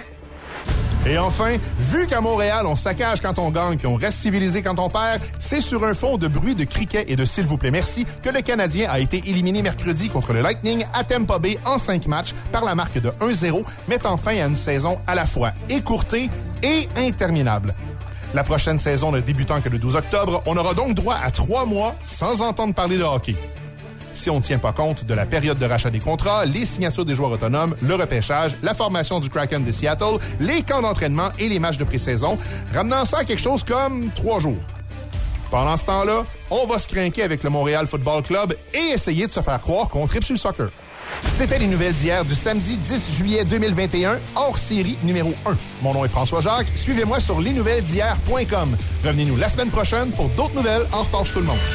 Et enfin, vu qu'à Montréal, on saccage quand on gagne puis on reste civilisé quand on perd, c'est sur un fond de bruit de criquets et de s'il vous plaît merci que le Canadien a été éliminé mercredi contre le Lightning à Tampa Bay en cinq matchs par la marque de un zéro, mettant fin à une saison à la fois écourtée et interminable. La prochaine saison ne débutant que le douze octobre, on aura donc droit à trois mois sans entendre parler de hockey. Si on ne tient pas compte de la période de rachat des contrats, les signatures des joueurs autonomes, le repêchage, la formation du Kraken de Seattle, les camps d'entraînement et les matchs de pré-saison, ramenant ça à quelque chose comme trois jours. Pendant ce temps-là, on va se crinquer avec le Montréal Football Club et essayer de se faire croire qu'on tripe sur le soccer. C'était les nouvelles d'hier du samedi dix juillet deux mille vingt et un, hors série numéro un. Mon nom est François Jacques. Suivez-moi sur les nouvelles d'hier point com. Revenez-nous la semaine prochaine pour d'autres nouvelles en retard sur tout le monde.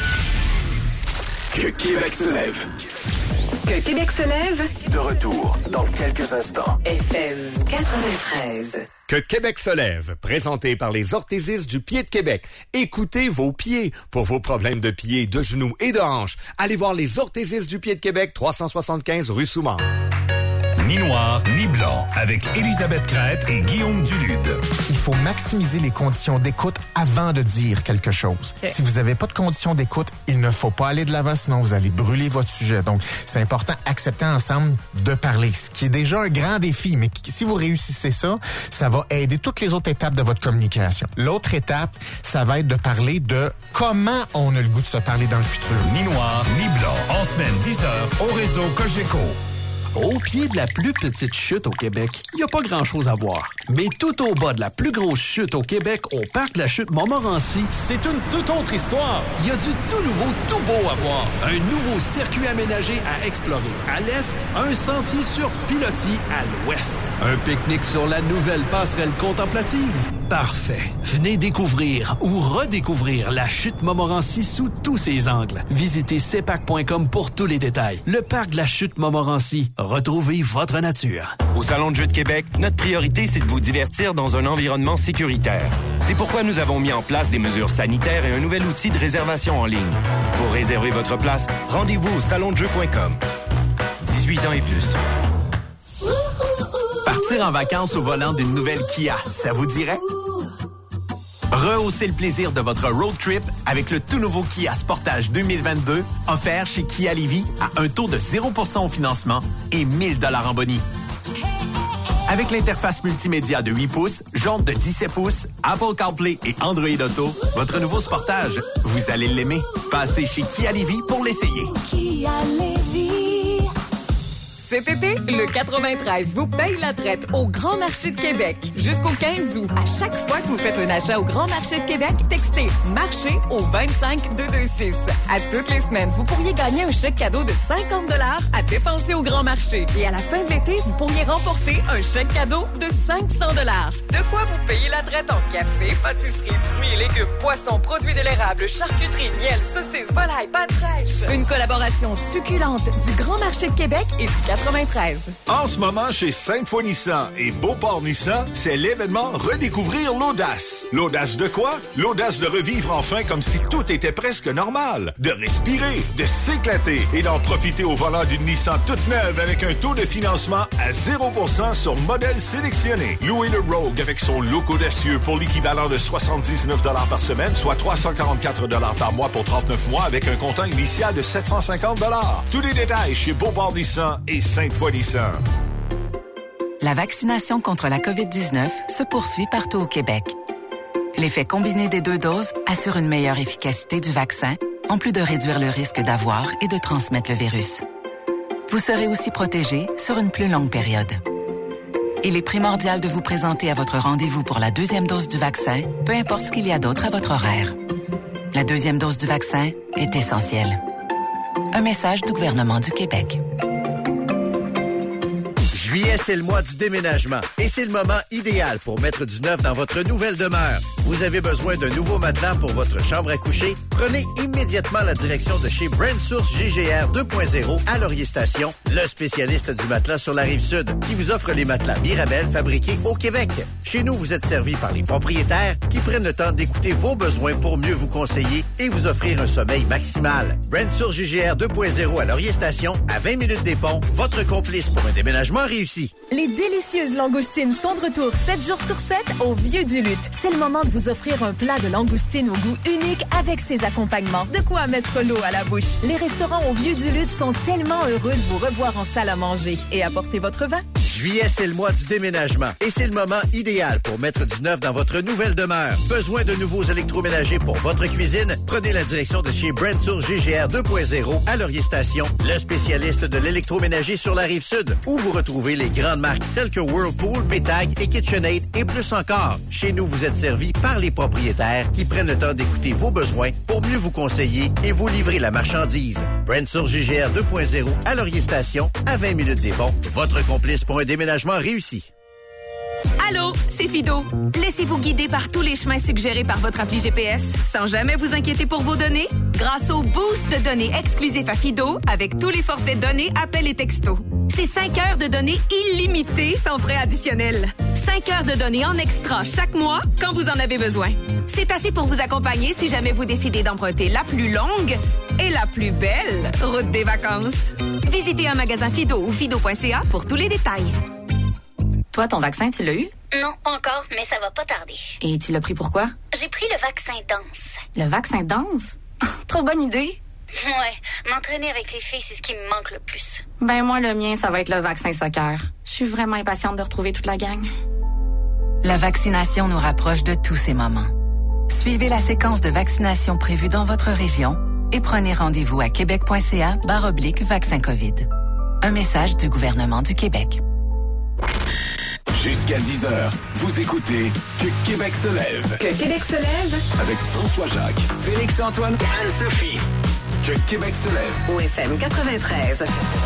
Que Québec se lève. Que Québec se lève. De retour dans quelques instants. F M quatre-vingt-treize. Que Québec se lève, présenté par les orthésistes du pied de Québec. Écoutez vos pieds. Pour vos problèmes de pieds, de genoux et de hanches, allez voir les orthésistes du pied de Québec, trois cent soixante-quinze rue Soumar. Ni noir, ni blanc, avec Élisabeth Crête et Guillaume Dulude. Il faut maximiser les conditions d'écoute avant de dire quelque chose. Okay. Si vous n'avez pas de conditions d'écoute, il ne faut pas aller de l'avant, sinon vous allez brûler votre sujet. Donc, c'est important d'accepter ensemble de parler, ce qui est déjà un grand défi, mais si vous réussissez ça, ça va aider toutes les autres étapes de votre communication. L'autre étape, ça va être de parler de comment on a le goût de se parler dans le futur. Ni noir, ni blanc, en semaine dix heures, au réseau Cogeco. Au pied de la plus petite chute au Québec, il n'y a pas grand-chose à voir. Mais tout au bas de la plus grosse chute au Québec, au parc de la Chute Montmorency, c'est une toute autre histoire. Il y a du tout nouveau, tout beau à voir. Un nouveau circuit aménagé à explorer. À l'est, un sentier sur pilotis à l'ouest. Un pique-nique sur la nouvelle passerelle contemplative. Parfait. Venez découvrir ou redécouvrir la Chute Montmorency sous tous ses angles. Visitez cepac point com pour tous les détails. Le parc de la Chute Montmorency. Retrouvez votre nature. Au Salon de Jeux de Québec, notre priorité, c'est de vous divertir dans un environnement sécuritaire. C'est pourquoi nous avons mis en place des mesures sanitaires et un nouvel outil de réservation en ligne. Pour réserver votre place, rendez-vous au salon de jeux point com. dix-huit ans et plus. Partir en vacances au volant d'une nouvelle Kia, ça vous dirait? Rehaussez le plaisir de votre road trip avec le tout nouveau Kia Sportage deux mille vingt-deux, offert chez Kia Lévis à un taux de zéro pour cent au financement et mille dollars en boni. Avec l'interface multimédia de huit pouces, jantes de dix-sept pouces, Apple CarPlay et Android Auto, votre nouveau Sportage, vous allez l'aimer. Passez chez Kia Lévis pour l'essayer. Kia Lévis. Cet été, le quatre-vingt-treize vous paye la traite au Grand Marché de Québec. Jusqu'au quinze août, à chaque fois que vous faites un achat au Grand Marché de Québec, textez « Marché » au vingt-cinq deux cent vingt-six. À toutes les semaines, vous pourriez gagner un chèque cadeau de cinquante dollars à dépenser au Grand Marché. Et à la fin de l'été, vous pourriez remporter un chèque cadeau de cinq cents dollars. De quoi vous payer la traite en café, pâtisserie, fruits et légumes, poissons, produits de l'érable, charcuterie, miel, saucisses, volailles, pâtes fraîches. Une collaboration succulente du Grand Marché de Québec et du quatre-vingt-treize. En ce moment, chez Sainte-Foy Nissan et Beauport Nissan, c'est l'événement Redécouvrir l'audace. L'audace de quoi? L'audace de revivre enfin comme si tout était presque normal. De respirer, de s'éclater et d'en profiter au volant d'une Nissan toute neuve avec un taux de financement à zéro pour cent sur modèle sélectionné. Louez le Rogue avec son look audacieux pour l'équivalent de soixante-dix-neuf dollars par semaine, soit trois cent quarante-quatre dollars par mois pour trente-neuf mois avec un comptant initial de sept cent cinquante dollars. Tous les détails chez Beauport Nissan et Sainte-Foy Nissan. La vaccination contre la covid dix-neuf se poursuit partout au Québec. L'effet combiné des deux doses assure une meilleure efficacité du vaccin, en plus de réduire le risque d'avoir et de transmettre le virus. Vous serez aussi protégé sur une plus longue période. Il est primordial de vous présenter à votre rendez-vous pour la deuxième dose du vaccin, peu importe ce qu'il y a d'autre à votre horaire. La deuxième dose du vaccin est essentielle. Un message du gouvernement du Québec. Juillet, c'est le mois du déménagement et c'est le moment idéal pour mettre du neuf dans votre nouvelle demeure. Vous avez besoin d'un nouveau matelas pour votre chambre à coucher? Prenez immédiatement la direction de chez Brand Source G G R deux point zéro à Laurier Station, le spécialiste du matelas sur la Rive-Sud, qui vous offre les matelas Mirabel fabriqués au Québec. Chez nous, vous êtes servi par les propriétaires qui prennent le temps d'écouter vos besoins pour mieux vous conseiller et vous offrir un sommeil maximal. Brand Source G G R deux point zéro à Laurier Station, à vingt minutes des ponts, votre complice pour un déménagement réussi. Les délicieuses langoustines sont de retour sept jours sur sept au Vieux du Lutte. C'est le moment de vous offrir un plat de langoustine au goût unique avec ses accompagnements. De quoi mettre l'eau à la bouche. Les restaurants au Vieux du Lutte sont tellement heureux de vous revoir en salle à manger et apporter votre vin. Juillet, c'est le mois du déménagement et c'est le moment idéal pour mettre du neuf dans votre nouvelle demeure. Besoin de nouveaux électroménagers pour votre cuisine? Prenez la direction de chez Brand Source G G R deux point zéro à Laurier Station, le spécialiste de l'électroménager sur la Rive-Sud, où vous retrouvez les grandes marques telles que Whirlpool, Maytag et KitchenAid et plus encore. Chez nous, vous êtes servi par les propriétaires qui prennent le temps d'écouter vos besoins pour mieux vous conseiller et vous livrer la marchandise. Brand Source G G R deux point zéro à Laurier Station, à vingt minutes des ponts. Votre complice pour un déménagement réussi. Allô, c'est Fido. Laissez-vous guider par tous les chemins suggérés par votre appli G P S sans jamais vous inquiéter pour vos données grâce au boost de données exclusif à Fido avec tous les forfaits données, appels et textos. C'est cinq heures de données illimitées sans frais additionnels. cinq heures de données en extra chaque mois quand vous en avez besoin. C'est assez pour vous accompagner si jamais vous décidez d'emprunter la plus longue et la plus belle route des vacances. Visitez un magasin Fido ou fido point c a pour tous les détails. Toi, ton vaccin, tu l'as eu? Non, pas encore, mais ça va pas tarder. Et tu l'as pris pourquoi? J'ai pris le vaccin danse. Le vaccin danse? Trop bonne idée! Ouais, m'entraîner avec les filles, c'est ce qui me manque le plus. Ben moi, le mien, ça va être le vaccin soccer. Je suis vraiment impatiente de retrouver toute la gang. La vaccination nous rapproche de tous ces moments. Suivez la séquence de vaccination prévue dans votre région et prenez rendez-vous à québec point c a barre oblique vaccin COVID. Un message du gouvernement du Québec. Jusqu'à dix heures, vous écoutez Que Québec se lève. Que Québec se lève. Avec François Jacques, Félix-Antoine, Anne-Sophie. Que Québec se lève. Au F M quatre-vingt-treize.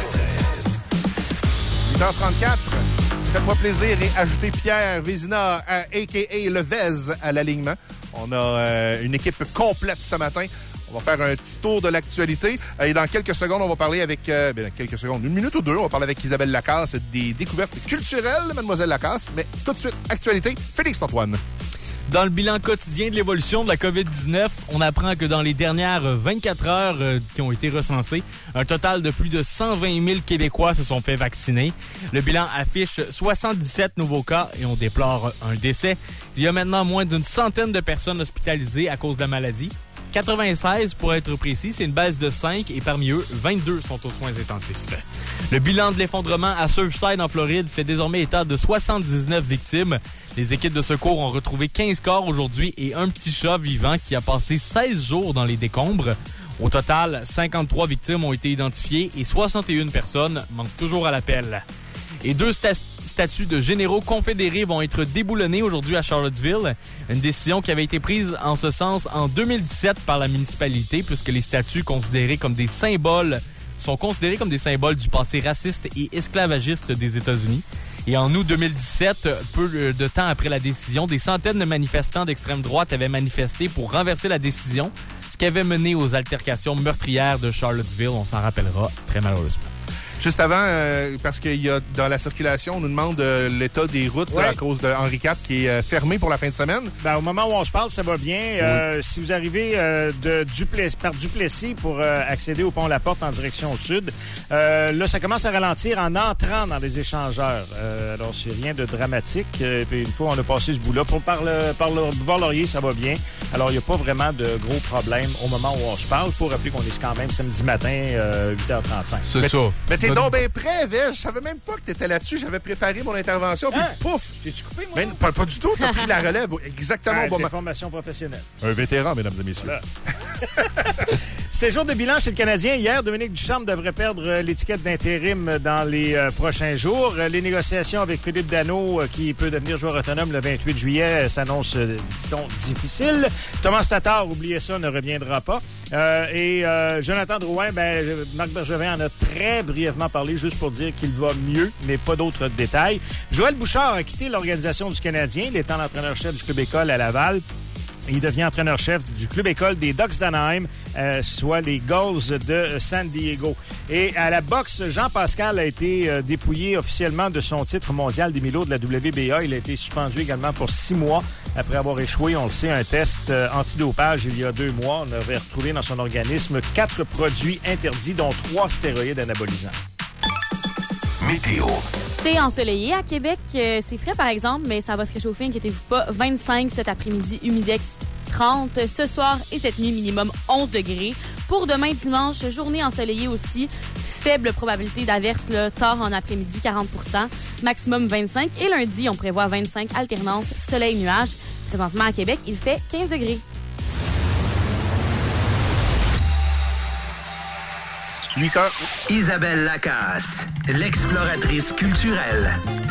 huit heures trente-quatre. Faites-moi plaisir et ajoutez Pierre Vézina, a k a. Levez, à l'alignement. On a euh, une équipe complète ce matin. On va faire un petit tour de l'actualité. Et dans quelques secondes, on va parler avec... Euh, bien, dans quelques secondes, une minute ou deux, on va parler avec Isabelle Lacasse des découvertes culturelles, Mademoiselle Lacasse. Mais tout de suite, actualité, Félix-Antoine. Dans le bilan quotidien de l'évolution de la covid dix-neuf, on apprend que dans les dernières vingt-quatre heures euh, qui ont été recensées, un total de plus de cent vingt mille Québécois se sont fait vacciner. Le bilan affiche soixante-dix-sept nouveaux cas et on déplore un décès. Il y a maintenant moins d'une centaine de personnes hospitalisées à cause de la maladie. quatre-vingt-seize pour être précis, c'est une baisse de cinq et parmi eux, vingt-deux sont aux soins intensifs. Le bilan de l'effondrement à Surfside en Floride fait désormais état de soixante-dix-neuf victimes. Les équipes de secours ont retrouvé quinze corps aujourd'hui et un petit chat vivant qui a passé seize jours dans les décombres. Au total, cinquante-trois victimes ont été identifiées et soixante et une personnes manquent toujours à l'appel. Et deux sta- statues de généraux confédérés vont être déboulonnées aujourd'hui à Charlottesville. Une décision qui avait été prise en ce sens en deux mille dix-sept par la municipalité puisque les statues considérées comme des symboles sont considérées comme des symboles du passé raciste et esclavagiste des États-Unis. Et en août deux mille dix-sept, peu de temps après la décision, des centaines de manifestants d'extrême droite avaient manifesté pour renverser la décision, ce qui avait mené aux altercations meurtrières de Charlottesville. On s'en rappellera très malheureusement. Juste avant, euh, parce qu'il y a dans la circulation, on nous demande euh, l'état des routes ouais. là, à cause de Henri quatre qui est euh, fermé pour la fin de semaine. Ben, au moment où on se parle, ça va bien. Oui. Euh, si vous arrivez euh, de Duplessis, par Duplessis pour euh, accéder au pont La Porte en direction sud, euh, là, ça commence à ralentir en entrant dans les échangeurs. Euh, alors, c'est rien de dramatique. Euh, puis une fois on a passé ce bout-là, pour, par le, par le boulevard Laurier, ça va bien. Alors, il n'y a pas vraiment de gros problèmes au moment où on se parle. Il faut rappeler qu'on est quand même samedi matin, euh, huit heures trente-cinq. C'est mais, ça. Mais t'es donc bien prêt, Vej. Je savais même pas que t'étais là-dessus. J'avais préparé mon intervention, puis hein? Pouf! T'es-tu coupé, moi? Ben, pas, pas du tout. T'as pris la relève exactement ah, au bon moment. Formation professionnelle. Un vétéran, mesdames et messieurs. Voilà. Séjour de bilan chez le Canadien. Hier, Dominique Ducharme devrait perdre l'étiquette d'intérim dans les euh, prochains jours. Les négociations avec Philippe Danault, euh, qui peut devenir joueur autonome le vingt-huit juillet, s'annoncent, euh, disons, difficiles. Thomas Tatar, oubliez ça, ne reviendra pas. Euh, et euh, Jonathan Drouin, ben, Marc Bergevin en a très brièvement parlé, juste pour dire qu'il va mieux, mais pas d'autres détails. Joël Bouchard a quitté l'organisation du Canadien, il étant l'entraîneur-chef du club école à Laval. Il devient entraîneur-chef du club école des Ducks d'Anaheim, euh, soit les Gulls de San Diego. Et à la boxe, Jean-Pascal a été euh, dépouillé officiellement de son titre mondial des Milo de la W B A. Il a été suspendu également pour six mois après avoir échoué, on le sait, un test euh, antidopage il y a deux mois. On avait retrouvé dans son organisme quatre produits interdits, dont trois stéroïdes anabolisants. Météo. C'est ensoleillé à Québec. Euh, c'est frais, par exemple, mais ça va se réchauffer, inquiétez-vous pas. vingt-cinq cet après-midi, humidex trente. Ce soir et cette nuit, minimum onze degrés. Pour demain, dimanche, journée ensoleillée aussi. Faible probabilité d'averse là, tard en après-midi, quarante pour cent. Maximum vingt-cinq. Et lundi, on prévoit vingt-cinq, alternance, soleil-nuage. Présentement, à Québec, il fait quinze degrés. huit heures. Isabelle Lacasse, l'exploratrice culturelle.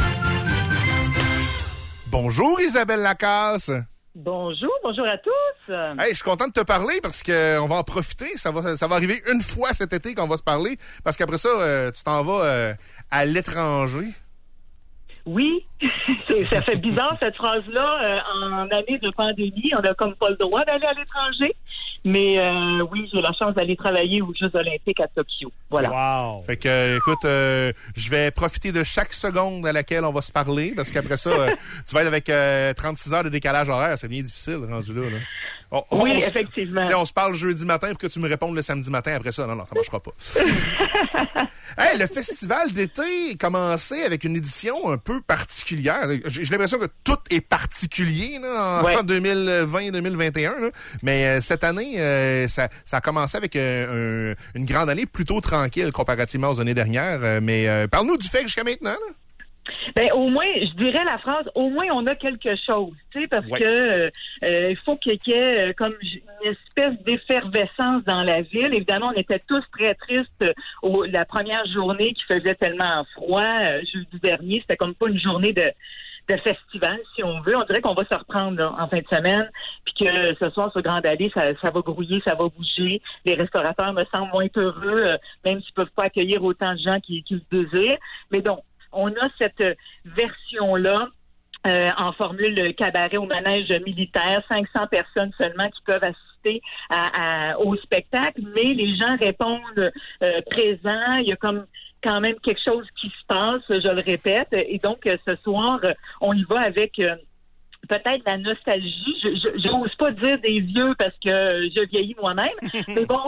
Bonjour Isabelle Lacasse. Bonjour, bonjour à tous. Hey, je suis content de te parler parce qu'on va en profiter. Ça va, ça va arriver une fois cet été qu'on va se parler parce qu'après ça, euh, tu t'en vas euh, à l'étranger. Oui, C'est, ça fait bizarre, cette phrase-là. Euh, en année de pandémie, on n'a comme pas le droit d'aller à l'étranger. Mais euh, oui, j'ai la chance d'aller travailler aux Jeux olympiques à Tokyo. Voilà. Wow! Fait que, euh, écoute, euh, je vais profiter de chaque seconde à laquelle on va se parler, parce qu'après ça, euh, tu vas être avec euh, trente-six heures de décalage horaire. Ça devient difficile, rendu là. là. On, on, oui, on, effectivement. On se parle jeudi matin pour que tu me répondes le samedi matin après ça. Non, non, ça marchera pas. Hey, le festival d'été est commencé avec une édition un peu particulière. J'ai, j'ai l'impression que tout est particulier là, en, ouais. en deux mille vingt deux mille vingt et un. Là. Mais euh, cette année, euh, ça, ça a commencé avec euh, un, une grande année plutôt tranquille comparativement aux années dernières. Euh, mais euh, parle-nous du fait jusqu'à maintenant. Là. Ben au moins, je dirais la phrase, au moins on a quelque chose, tu sais, parce ouais. que euh, euh, il faut qu'il y ait euh, comme une espèce d'effervescence dans la ville. Évidemment, on était tous très tristes au, la première journée qui faisait tellement froid, euh, jeudi dernier, c'était comme pas une journée de de festival, si on veut. On dirait qu'on va se reprendre là, en fin de semaine, puis que ce soir, sur Grande Allée, ça, ça va grouiller, ça va bouger. Les restaurateurs me semblent moins heureux, euh, même s'ils peuvent pas accueillir autant de gens qui, qui le désirent. Mais donc, on a cette version-là euh, en formule cabaret au manège militaire, cinq cents personnes seulement qui peuvent assister à, à, au spectacle, mais les gens répondent euh, présents. Il y a comme quand même quelque chose qui se passe, je le répète. Et donc, ce soir, on y va avec... Euh, peut-être la nostalgie. Je, je, j'ose pas dire des vieux parce que je vieillis moi-même. Mais bon,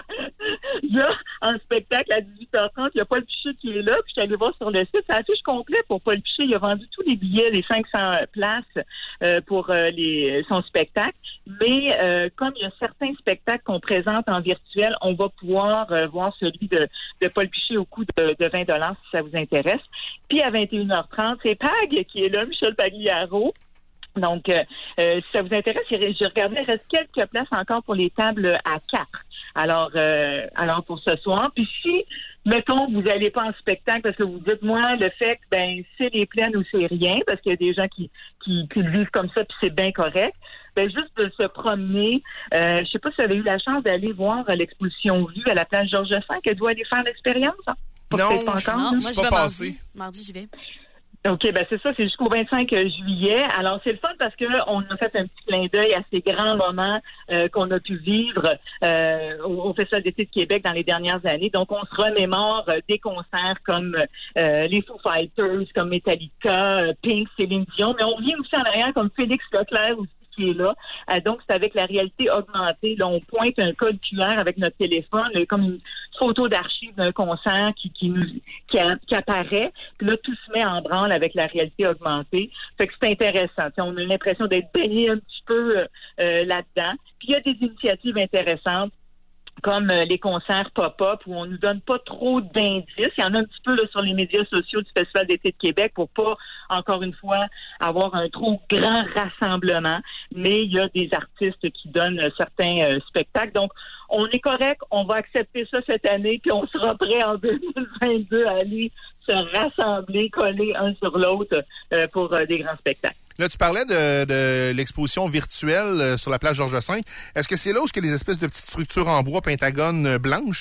il y a un spectacle à dix-huit heures trente, il y a Paul Piché qui est là, puis je suis allée voir sur le site, c'est affiche complète pour Paul Piché. Il a vendu tous les billets, les cinq cents places euh, pour euh, les, son spectacle. Mais euh, comme il y a certains spectacles qu'on présente en virtuel, on va pouvoir euh, voir celui de, de Paul Piché au coût de, de vingt dollars si ça vous intéresse. Puis à vingt et une heures trente, c'est Pag qui est là, Michel Pagliaro. Donc, euh, euh, si ça vous intéresse, je regardais, il reste quelques places encore pour les tables à quatre. Alors, euh, alors pour ce soir. Puis si, mettons, vous n'allez pas en spectacle parce que vous dites, moi, le fait que, ben, c'est les plaines ou c'est rien, parce qu'il y a des gens qui, qui, qui le vivent comme ça, puis c'est bien correct. Ben, juste de se promener. Euh, je sais pas si vous avez eu la chance d'aller voir l'exposition Vue à la place Georges V, que doit aller faire l'expérience. Hein? Non, pas encore, non, moi, je vais mardi. Mardi, j'y vais. OK, ben c'est ça, c'est jusqu'au vingt-cinq juillet. Alors, c'est le fun parce que on a fait un petit clin d'œil à ces grands moments euh, qu'on a pu vivre euh, au, au Festival d'été de Québec dans les dernières années. Donc, on se remémore euh, des concerts comme euh, les Foo Fighters, comme Metallica, euh, Pink, Céline Dion, mais on revient aussi en arrière comme Félix Leclerc aussi qui est là. Euh, donc, c'est avec la réalité augmentée. Là, on pointe un code Q R avec notre téléphone, là, comme une photo d'archive d'un concert qui qui, nous, qui, a, qui apparaît. Puis là, tout se met en branle avec la réalité augmentée. Fait que c'est intéressant. T'sais, on a l'impression d'être baigné un petit peu euh, là-dedans. Puis il y a des initiatives intéressantes comme euh, les concerts pop-up où on nous donne pas trop d'indices. Il y en a un petit peu là, sur les médias sociaux du Festival d'été de Québec pour pas, encore une fois, avoir un trop grand rassemblement. Mais il y a des artistes qui donnent euh, certains euh, spectacles. Donc, on est correct, on va accepter ça cette année, puis on sera prêt en deux mille vingt-deux à aller se rassembler, coller un sur l'autre euh, pour euh, des grands spectacles. Là, tu parlais de, de l'exposition virtuelle euh, sur la place Georges V. Est-ce que c'est là où il y a les espèces de petites structures en bois pentagone euh, blanches?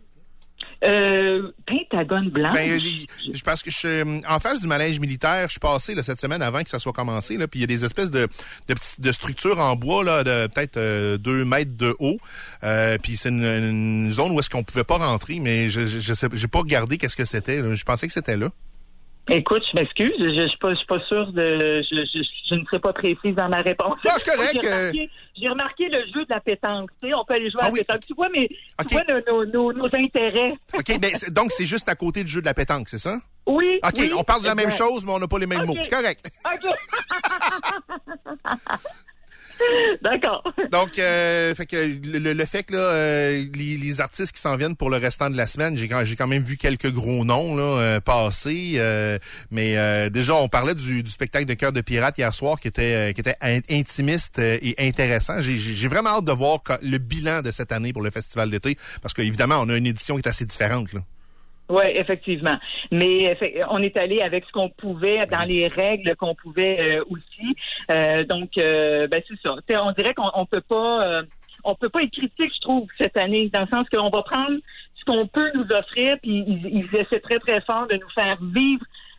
Euh, pentagone blanche? Ben, je pense que je, en face du manège militaire, je suis passé là, cette semaine avant que ça soit commencé, là, puis il y a des espèces de, de, de structures en bois là, de peut-être euh, deux mètres de haut. Euh, puis c'est une, une zone où est-ce qu'on pouvait pas rentrer, mais je, je, je sais, j'ai pas regardé qu'est-ce que c'était. Là. Je pensais que c'était là. Écoute, je m'excuse, je, je, je suis pas, je suis pas sûre de, je, je, je ne serai pas précise dans ma réponse. Non, c'est correct. J'ai remarqué, j'ai remarqué le jeu de la pétanque, tu sais, on peut aller jouer ah, à la oui. pétanque. Tu vois, mais, okay. tu vois nos, nos, nos intérêts. OK, ben, c'est, donc c'est juste à côté du jeu de la pétanque, c'est ça? Oui. OK, oui, on parle de la exact. même chose, mais on n'a pas les mêmes okay. mots. C'est correct. OK. D'accord. Donc, euh, fait que le, le fait que là, euh, les, les artistes qui s'en viennent pour le restant de la semaine, j'ai, j'ai quand même vu quelques gros noms là euh, passer. Euh, mais euh, déjà, on parlait du, du spectacle de Cœur de pirate hier soir qui était euh, qui était intimiste et intéressant. J'ai, j'ai vraiment hâte de voir le bilan de cette année pour le festival d'été, parce qu'évidemment, on a une édition qui est assez différente là. Oui, effectivement. Mais on est allé avec ce qu'on pouvait, dans les règles qu'on pouvait euh, aussi. Euh, donc, euh, ben c'est ça. T'sais, on dirait qu'on on peut pas, euh, on peut pas être critique, je trouve, cette année, dans le sens qu'on va prendre ce qu'on peut nous offrir, puis ils, ils essaient très très fort de nous faire vivre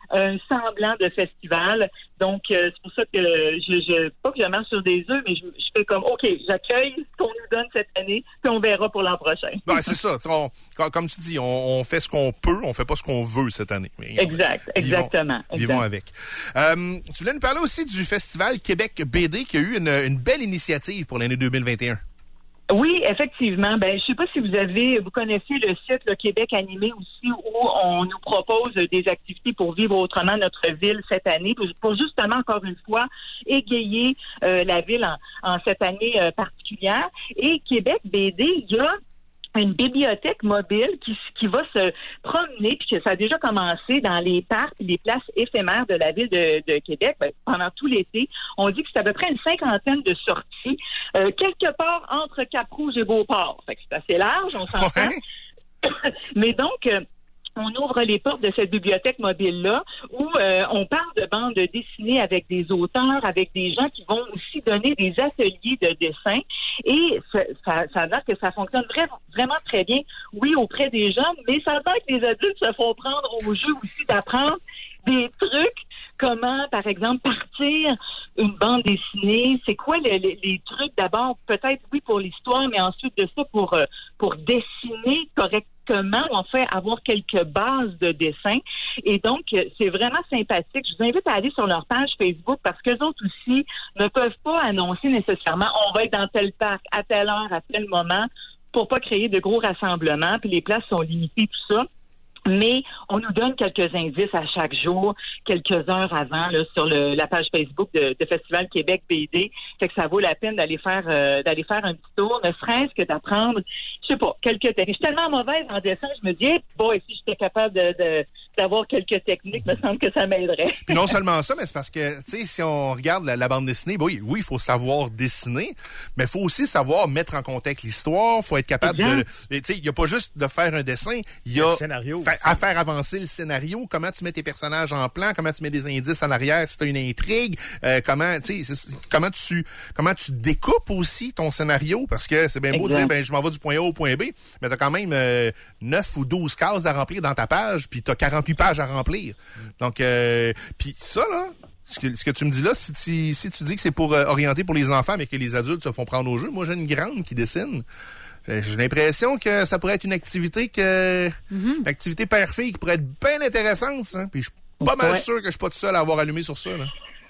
un semblant de festival. Donc, euh, c'est pour ça que je, je pas que je marche sur des œufs, mais je, je fais comme, OK, j'accueille ce qu'on nous donne cette année, puis on verra pour l'an prochain. Ben, c'est ça. On, comme tu dis, on, on fait ce qu'on peut, on fait pas ce qu'on veut cette année. Mais, exact, exactement. Vivons, vivons avec. Euh, tu voulais nous parler aussi du Festival Québec B D qui a eu une, une belle initiative pour l'année deux mille vingt et un. Oui, effectivement. Ben, je sais pas si vous avez, vous connaissez le site le Québec Animé aussi, où on nous propose des activités pour vivre autrement notre ville cette année, pour, pour justement encore une fois égayer euh, la ville en, en cette année euh, particulière. Et Québec B D, il y a une bibliothèque mobile qui, qui va se promener, puis que ça a déjà commencé dans les parcs et les places éphémères de la ville de, de Québec ben, pendant tout l'été. On dit que c'est à peu près une cinquantaine de sorties, euh, quelque part entre Cap-Rouge et Beauport. Fait que c'est assez large, on s'entend. Ouais. Mais donc... Euh, on ouvre les portes de cette bibliothèque mobile-là où euh, on parle de bandes dessinées avec des auteurs, avec des gens qui vont aussi donner des ateliers de dessin. Et ça, ça, ça a l'air que ça fonctionne vraiment, vraiment très bien, oui, auprès des jeunes, mais ça a l'air que les adultes se font prendre au jeu aussi d'apprendre des trucs, comment, par exemple, partir une bande dessinée. C'est quoi les, les, les trucs d'abord, peut-être, oui, pour l'histoire, mais ensuite de ça, pour, euh, pour dessiner correctement. On fait avoir quelques bases de dessin. Et donc, c'est vraiment sympathique. Je vous invite à aller sur leur page Facebook parce qu'eux autres aussi ne peuvent pas annoncer nécessairement on va être dans tel parc à telle heure, à tel moment, pour pas créer de gros rassemblements. Puis les places sont limitées, tout ça. Mais on nous donne quelques indices à chaque jour, quelques heures avant, là, sur le, la page Facebook de, de Festival Québec B D. Fait que ça vaut la peine d'aller faire euh, d'aller faire un petit tour, ne serait-ce que d'apprendre, je sais pas, quelques techniques. Je suis tellement mauvaise en dessin, je me dis, hey, bon, et si j'étais capable de, de d'avoir quelques techniques, me semble que ça m'aiderait. Puis non seulement ça, mais c'est parce que, tu sais, si on regarde la, la bande dessinée, oui, oui, il faut savoir dessiner, mais il faut aussi savoir mettre en contexte l'histoire, il faut être capable exact. de... Tu sais, il n'y a pas juste de faire un dessin, il y a... Le scénario. Fa- à faire avancer le scénario, comment tu mets tes personnages en plan, comment tu mets des indices en arrière si tu as une intrigue, euh, comment, tu sais, comment tu comment tu découpes aussi ton scénario, parce que c'est bien beau de dire, ben, je m'en vais du point A au point B, mais tu as quand même euh, neuf ou douze cases à remplir dans ta page, puis tu as quarante-huit pages à remplir. Donc, euh, puis ça, là, ce que, ce que tu me dis là, si tu, si tu dis que c'est pour euh, orienter pour les enfants, mais que les adultes se font prendre au jeu, moi, j'ai une grande qui dessine. J'ai l'impression que ça pourrait être une activité que mm-hmm. une activité père-fille qui pourrait être bien intéressante. Hein? Puis je suis pas mal ouais. sûr que je suis pas tout seul à avoir allumé sur ça. Là.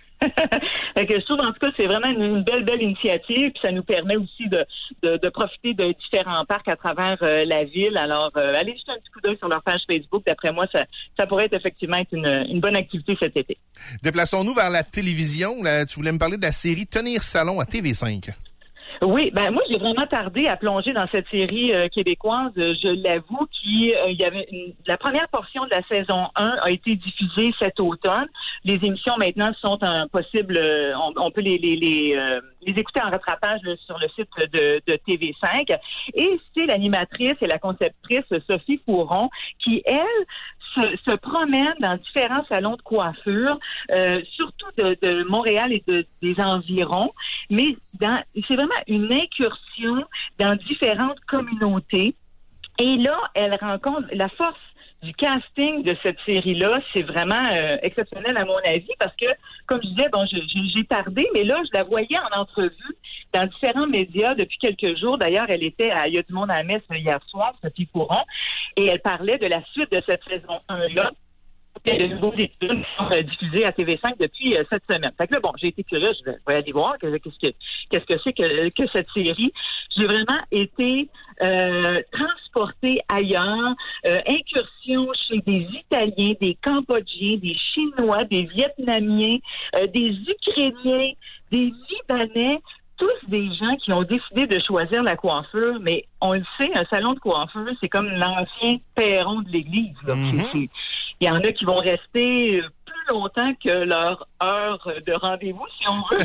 Fait que je trouve en tout cas c'est vraiment une, une belle belle initiative, puis ça nous permet aussi de, de, de profiter de différents parcs à travers euh, la ville. Alors euh, allez jeter un petit coup d'œil sur leur page Facebook. D'après moi, ça, ça pourrait être effectivement être une, une bonne activité cet été. Déplaçons-nous vers la télévision. Là, tu voulais me parler de la série Tenir Salon à T V cinq. Oui, ben moi j'ai vraiment tardé à plonger dans cette série euh, québécoise. Je l'avoue qu'il euh, y avait une, la première portion de la saison un a été diffusée cet automne. Les émissions maintenant sont un possible, euh, on, on peut les les les, euh, les écouter en rattrapage là, sur le site de, de T V cinq. Et c'est l'animatrice et la conceptrice Sophie Fouron qui elle Se, se promène dans différents salons de coiffure, euh, surtout de, de Montréal et de, des environs, mais dans, c'est vraiment une incursion dans différentes communautés. Et là, elle rencontre la force du casting de cette série-là, c'est vraiment euh, exceptionnel à mon avis parce que, comme je disais, bon, je, je, j'ai tardé, mais là, je la voyais en entrevue dans différents médias depuis quelques jours. D'ailleurs, elle était à Il y a du monde à la messe hier soir, Sophie Fouron, et elle parlait de la suite de cette saison un-là. Il y a de nouveaux épisodes qui sont euh, diffusés à T V cinq depuis euh, cette semaine. Fait que là, bon, j'ai été curieuse, je vais, je vais aller voir qu'est-ce que, qu'est-ce que c'est que, que cette série. J'ai vraiment été euh, transportée ailleurs, euh, incursion chez des Italiens, des Cambodgiens, des Chinois, des Vietnamiens, euh, des Ukrainiens, des Libanais, tous des gens qui ont décidé de choisir la coiffure, mais on le sait, un salon de coiffure, c'est comme l'ancien perron de l'église. Là. Mm-hmm. C'est, c'est, il y en a qui vont rester plus longtemps que leur heure de rendez-vous, si on veut.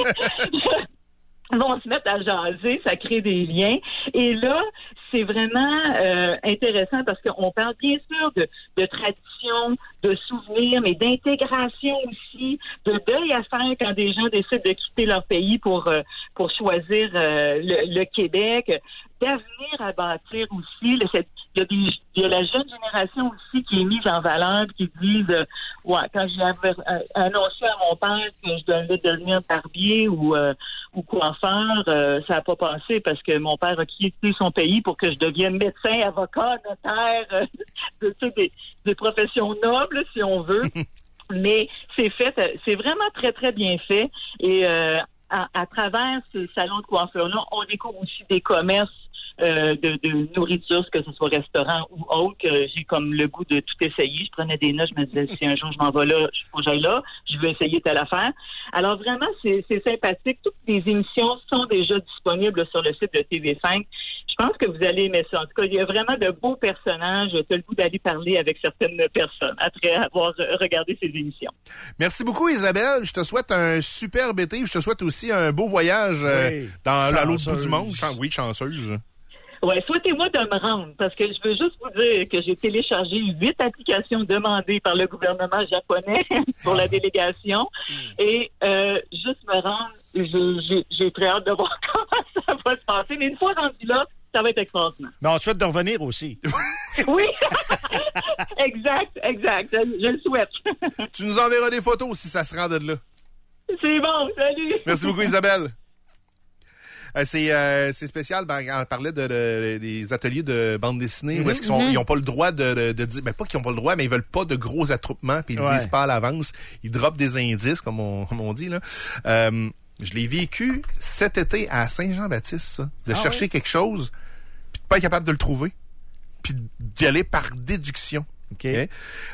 Vont se mettre à jaser, ça crée des liens. Et là, c'est vraiment euh, intéressant parce qu'on parle bien sûr de, de tradition d'émotions, de souvenirs, mais d'intégration aussi, de deuil à faire quand des gens décident de quitter leur pays pour euh, pour choisir euh, le, le Québec, d'avenir à bâtir aussi. Le, cette, il, y a des, il y a la jeune génération aussi qui est mise en valeur, qui disent euh, ouais, quand j'ai av- annoncé à mon père que je devais devenir barbier ou euh, ou coiffeur, euh, ça n'a pas passé parce que mon père a quitté son pays pour que je devienne médecin, avocat, notaire, euh, de, de, des, des professions nobles, si on veut. Mais c'est fait, c'est vraiment très, très bien fait. Et euh, à, à travers ces salons de coiffure-là, on découvre aussi des commerces Euh, de, de nourriture, que ce soit restaurant ou autre, que j'ai comme le goût de tout essayer. Je prenais des notes, je me disais, si un jour je m'en vais là, il faut que j'aille là, je veux essayer telle affaire. Alors vraiment, c'est, c'est sympathique. Toutes les émissions sont déjà disponibles sur le site de T V cinq. Je pense que vous allez aimer ça. En tout cas, il y a vraiment de beaux personnages. Tu as le goût d'aller parler avec certaines personnes après avoir regardé ces émissions. Merci beaucoup, Isabelle. Je te souhaite un superbe été. Je te souhaite aussi un beau voyage euh, Oui, dans à l'autre chanceuse. bout du monde. Chan- oui, chanceuse. Ouais, souhaitez-moi de me rendre, parce que je veux juste vous dire que j'ai téléchargé huit applications demandées par le gouvernement japonais pour la délégation. Et euh, juste me rendre, j'ai, j'ai, j'ai très hâte de voir comment ça va se passer. Mais une fois rendu là, ça va être extraordinaire. Mais on te souhaite de revenir aussi. Oui, exact, exact. Je, je le souhaite. Tu nous enverras des photos si ça se rend de là. C'est bon, salut. Merci beaucoup, Isabelle. Euh, c'est, euh, c'est spécial, ben, on parlait de, de, des ateliers de bande dessinée, Mm-hmm, où est-ce qu'ils sont, mm-hmm. ils ont pas le droit de, de, de dire, ben pas qu'ils ont pas le droit, mais ils veulent pas de gros attroupements, puis ils le Ouais. disent pas à l'avance. Ils droppent des indices, comme on, comme on dit, là. Euh, je l'ai vécu cet été à Saint-Jean-Baptiste, ça, de Ah chercher ouais? quelque chose, puis de pas être capable de le trouver, puis d'y aller par déduction. OK. Okay.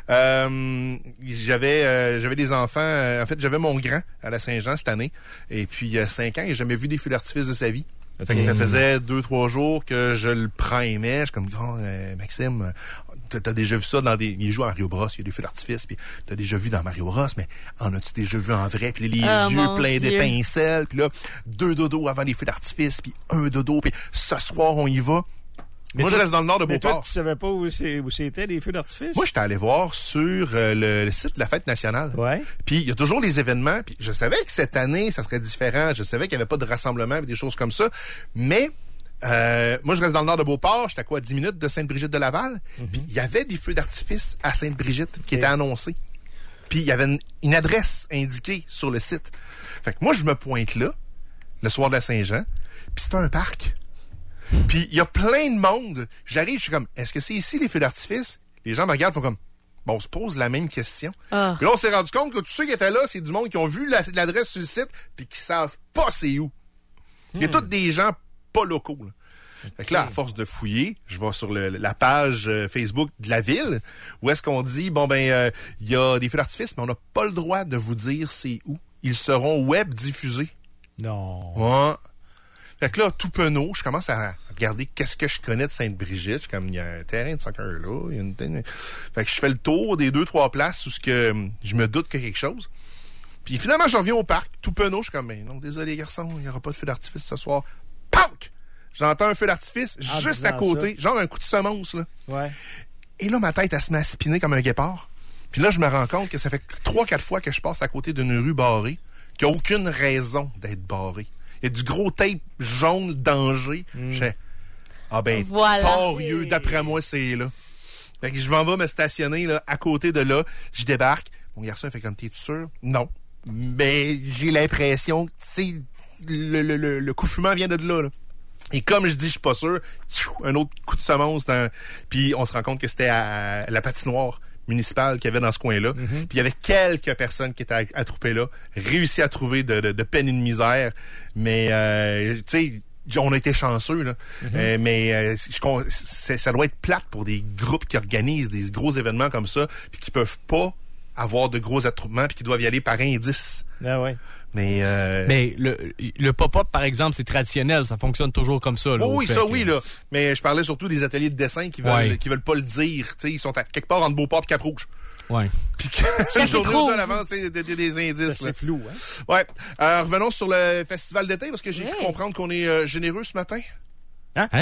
Euh, j'avais euh, j'avais des enfants. Euh, en fait, j'avais mon grand à la Saint-Jean cette année. Et puis, il y a cinq ans, il n'a jamais vu des feux d'artifice de sa vie. Okay. Fait que ça faisait deux, trois jours que je le primais. Je suis comme, oh, euh, Maxime, t'as, t'as déjà vu ça dans des... Il joue à Mario Bros, il y a des feux d'artifice. Puis t'as déjà vu dans Mario Bros, mais en as-tu déjà vu en vrai? Puis les Oh, yeux mon pleins Dieu. d'étincelles. Puis là, deux dodos avant les feux d'artifice. Puis un dodo. Puis ce soir, on y va. Mais Moi, toi, je reste dans le nord de mais Beauport. toi, tu savais pas où, c'est, où c'était les feux d'artifice? Moi, j'étais allé voir sur euh, le, le site de la Fête nationale. Ouais. Puis il y a toujours des événements. Puis je savais que cette année, ça serait différent. Je savais qu'il n'y avait pas de rassemblement et des choses comme ça. Mais euh, moi, je reste dans le nord de Beauport. J'étais à quoi, dix minutes de Sainte-Brigitte-de-Laval. Mm-hmm. Puis il y avait des feux d'artifice à Sainte-Brigitte qui étaient annoncés. Puis il y avait une, une adresse indiquée sur le site. Fait que moi, je me pointe là, le soir de la Saint-Jean. Puis c'est un parc. Puis il y a plein de monde. J'arrive, je suis comme, est-ce que c'est ici les feux d'artifice? Les gens me regardent, font comme, bon, on se pose la même question. Ah. Puis là, on s'est rendu compte que tous ceux qui étaient là, c'est du monde qui ont vu la- l'adresse sur le site puis qui savent pas c'est où. Il y a tous des gens pas locaux. Là. Fait que là, à force de fouiller, je vais sur le- la page euh, Facebook de la ville où est-ce qu'on dit, bon ben, euh, il y a des feux d'artifice, mais on n'a pas le droit de vous dire c'est où. Ils seront web diffusés. Non. Ouais. Fait que là, tout penaud, je commence à regarder qu'est-ce que je connais de Sainte-Brigitte. Je suis comme, il y a un terrain de soccer là. Il y a une... Fait que je fais le tour des deux, trois places où ce que je me doute qu'il y a quelque chose. Puis finalement, je reviens au parc, tout penaud. Je suis comme, ben non, désolé, garçon, il n'y aura pas de feu d'artifice ce soir. Pauk! J'entends un feu d'artifice En juste disant à côté, ça. genre un coup de semonce, là. Ouais. Et là, ma tête, elle se met à spinner comme un guépard. Puis là, je me rends compte que ça fait trois, quatre fois que je passe à côté d'une rue barrée, qui n'a aucune raison d'être barrée. Il y a du gros tape jaune danger. Je fais, ah ben, Voilà. torieux, d'après moi, c'est là. Fait que je m'en vais me stationner là, à côté de là. Je débarque. Mon garçon il fait comme, t'es sûr? Non. Mais j'ai l'impression que, tu sais, le, le, le, le coup fumant vient de là, là. Et comme je dis, je suis pas sûr, tchou, un autre coup de semonce dans... Puis on se rend compte que c'était à la patinoire municipale qu'il y avait dans ce coin-là. Mm-hmm. Puis il y avait quelques personnes qui étaient attroupées là, réussi à trouver de, de, de peine et de misère. Mais, euh, tu sais, on a été chanceux, là. Mm-hmm. Euh, mais euh, je, c'est, ça doit être plate pour des groupes qui organisent des gros événements comme ça, puis qui peuvent pas avoir de gros attroupements, puis qui doivent y aller par indice. Ah ouais. Mais, euh... Mais le, le pop-up, par exemple, c'est traditionnel. Ça fonctionne toujours comme ça. Là, Oh, au oui, fait ça, que- oui, là. Mais je parlais surtout des ateliers de dessin qui veulent, Ouais. qui veulent pas le dire. Tu sais, ils sont à quelque part entre Beauport et Cap-Rouge. Ouais. Puis que une journée ou deux en avance, c'est des, des, des indices. Ça, là. c'est flou, hein? Ouais. Euh, revenons sur le festival d'été, parce que j'ai Ouais. cru comprendre qu'on est euh, généreux ce matin. Hein? Hein?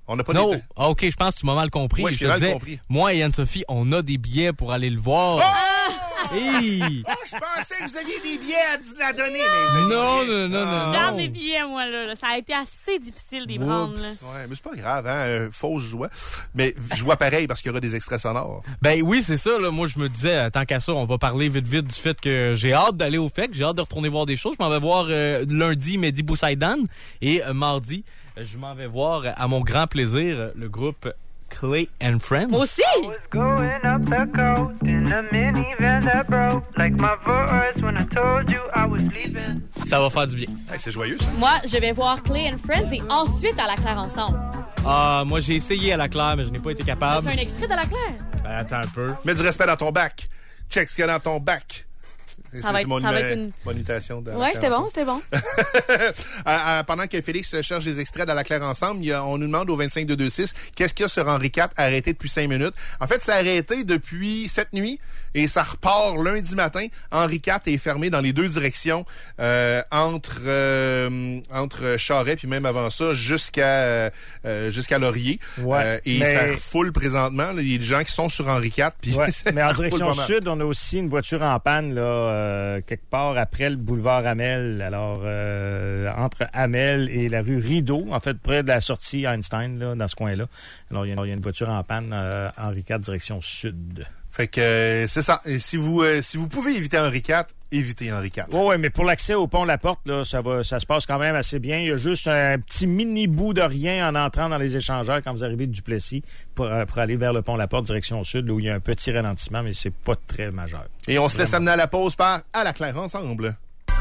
On n'a pas Non, des... ah, OK, je pense que tu m'as mal compris. Ouais, je je t'ai mal disais, compris. moi et Anne-Sophie, on a des billets pour aller le voir. Oh! Hey! Oh, je pensais que vous aviez des billets à, d- à donner, mais vous avez Non, des billets. non, non, non, Je garde mes billets, moi, là. Ça a été assez difficile d'y prendre, là. Ouais, mais c'est pas grave, hein, euh, fausse joie. Mais joie pareil parce qu'il y aura des extraits sonores. Ben oui, c'est ça. Là. Moi, je me disais, tant qu'à ça, on va parler vite vite du fait que j'ai hâte d'aller au F E C. J'ai hâte de retourner voir des choses. Je m'en vais voir euh, lundi Mehdi Boussaïdan et euh, mardi, je m'en vais voir euh, à mon grand plaisir le groupe Clay and Friends. Moi aussi! Going up the coast in a minivan that broke like my voice when I told you I was leaving. Ça va faire du bien. Hey, c'est joyeux, ça. Moi, je vais voir Clay and Friends et ensuite à la Claire ensemble. Ah, moi, j'ai essayé à la Claire, mais je n'ai pas été capable. C'est un extrait de la Claire. Ben, attends un peu. Mets du respect dans ton bac. Check ce qu'il y a dans ton bac. Ça va être, mon, ça va être une... mon imitation de Ouais, c'était bon, c'était bon. euh, euh, pendant que Félix cherche des extraits de la Claire ensemble, il y a, on nous demande au vingt-cinq deux vingt-six qu'est-ce qu'il y a sur Henri quatre arrêté depuis cinq minutes. En fait, c'est arrêté depuis cette nuit et ça repart lundi matin. Henri quatre est fermé dans les deux directions euh, entre euh, entre Charest puis même avant ça jusqu'à euh, jusqu'à Laurier. Ouais, euh, et mais... ça refoule présentement. Là. Il y a des gens qui sont sur Henri quatre. Puis Ouais, mais en ça refoule direction pas mal. sud, on a aussi une voiture en panne là, euh, quelque part après le boulevard Hamel. Alors, euh, entre Hamel et la rue Rideau, en fait, près de la sortie Einstein, là, dans ce coin-là. Alors, il y, y a une voiture en panne, euh, Henri quatre, direction sud. Fait que euh, c'est ça. Et si vous euh, si vous pouvez éviter Henri quatre, évitez Henri quatre. Oui, ouais, mais pour l'accès au pont La Porte, là, ça va, ça se passe quand même assez bien. Il y a juste un petit mini bout de rien en entrant dans les échangeurs quand vous arrivez de Duplessis pour, pour aller vers le pont La Porte, direction sud, là, où il y a un petit ralentissement, mais c'est pas très majeur. Et on se laisse amener à la pause par À la Claire ensemble.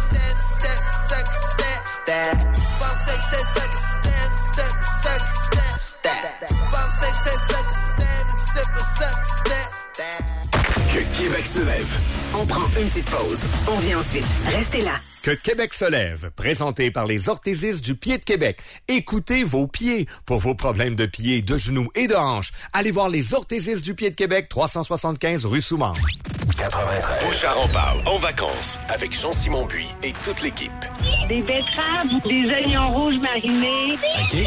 Que Québec se lève. On prend une petite pause. On revient ensuite. Restez là. Que Québec se lève, présenté par les orthésistes du pied de Québec. Écoutez vos pieds. Pour vos problèmes de pieds, de genoux et de hanches, allez voir les orthésistes du pied de Québec, trois cent soixante-quinze rue Souman. quatre-vingt-treize. Bouchard en parle en vacances avec Jean-Simon Buis et toute l'équipe. Des betteraves, des oignons rouges marinés. OK.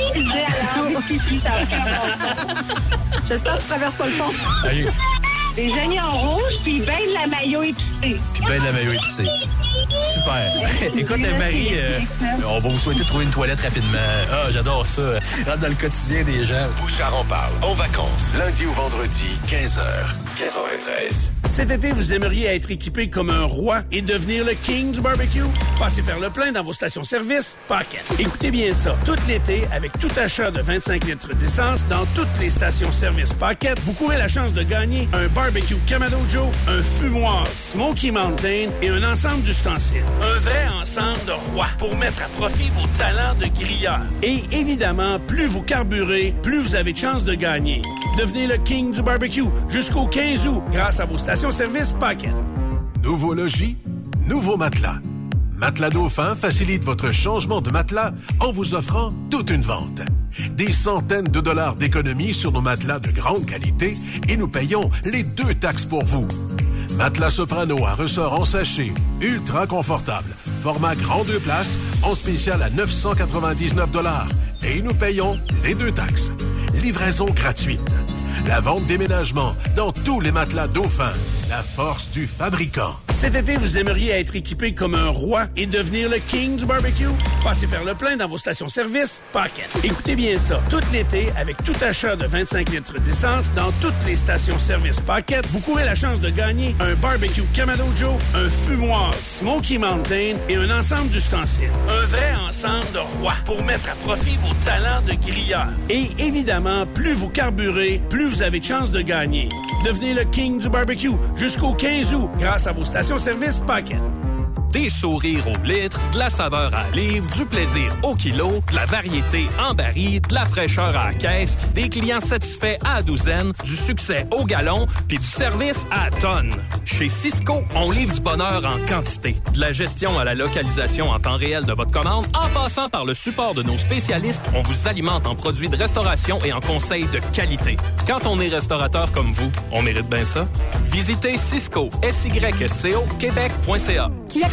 J'espère que tu traverses pas le pont. Salut. Des oignons rouges, puis ben de la mayo épicée. Puis ben de la mayo épicée. Super. Écoute, Marie, euh, on va vous souhaiter de trouver une toilette rapidement. Ah, j'adore ça. Rentre dans le quotidien des gens. Bouchard en parle en vacances. Lundi au vendredi, quinze heures. quatre-vingt-treize. Cet été, vous aimeriez être équipé comme un roi et devenir le king du barbecue? Passez faire le plein dans vos stations-service Pocket. Écoutez bien ça. Tout l'été, avec tout achat de vingt-cinq litres d'essence dans toutes les stations-service Pocket, vous courez la chance de gagner un barbecue Kamado Joe, un fumoir Smoky Mountain et un ensemble d'ustensiles. Un vrai ensemble de rois pour mettre à profit vos talents de grilleur. Et évidemment, plus vous carburez, plus vous avez de chances de gagner. Devenez le king du barbecue jusqu'au quinze août grâce à vos stations-service Pocket. Nouveau logis, nouveau matelas. Matelas Dauphin facilite votre changement de matelas en vous offrant toute une vente. Des centaines de dollars d'économie sur nos matelas de grande qualité et nous payons les deux taxes pour vous. Matelas Soprano à ressort en sachet, ultra confortable, format grand deux places, en spécial à neuf cent quatre-vingt-dix-neuf dollars et nous payons les deux taxes. Livraison gratuite. La vente déménagement dans tous les matelas Dauphin. La force du fabricant. Cet été, vous aimeriez être équipé comme un roi et devenir le king du barbecue? Passez faire le plein dans vos stations-service Pocket. Écoutez bien ça. Tout l'été, avec tout achat de vingt-cinq litres d'essence dans toutes les stations-service Pocket, vous courez la chance de gagner un barbecue Kamado Joe, un fumoir Smoky Mountain et un ensemble d'ustensiles. Un vrai ensemble de rois pour mettre à profit vos talents de grilleur. Et évidemment, plus vous carburez, plus vous avez de chances de gagner. Devenez le king du barbecue jusqu'au quinze août grâce à vos stations-service Pocket. Des sourires au litre, de la saveur à livre, du plaisir au kilo, de la variété en baril, de la fraîcheur à la caisse, des clients satisfaits à la douzaine, du succès au gallon, puis du service à la tonne. Chez Cisco, on livre du bonheur en quantité. De la gestion à la localisation en temps réel de votre commande, en passant par le support de nos spécialistes, on vous alimente en produits de restauration et en conseils de qualité. Quand on est restaurateur comme vous, on mérite bien ça. Visitez Cisco, S Y S C O, Québec point C A. Kia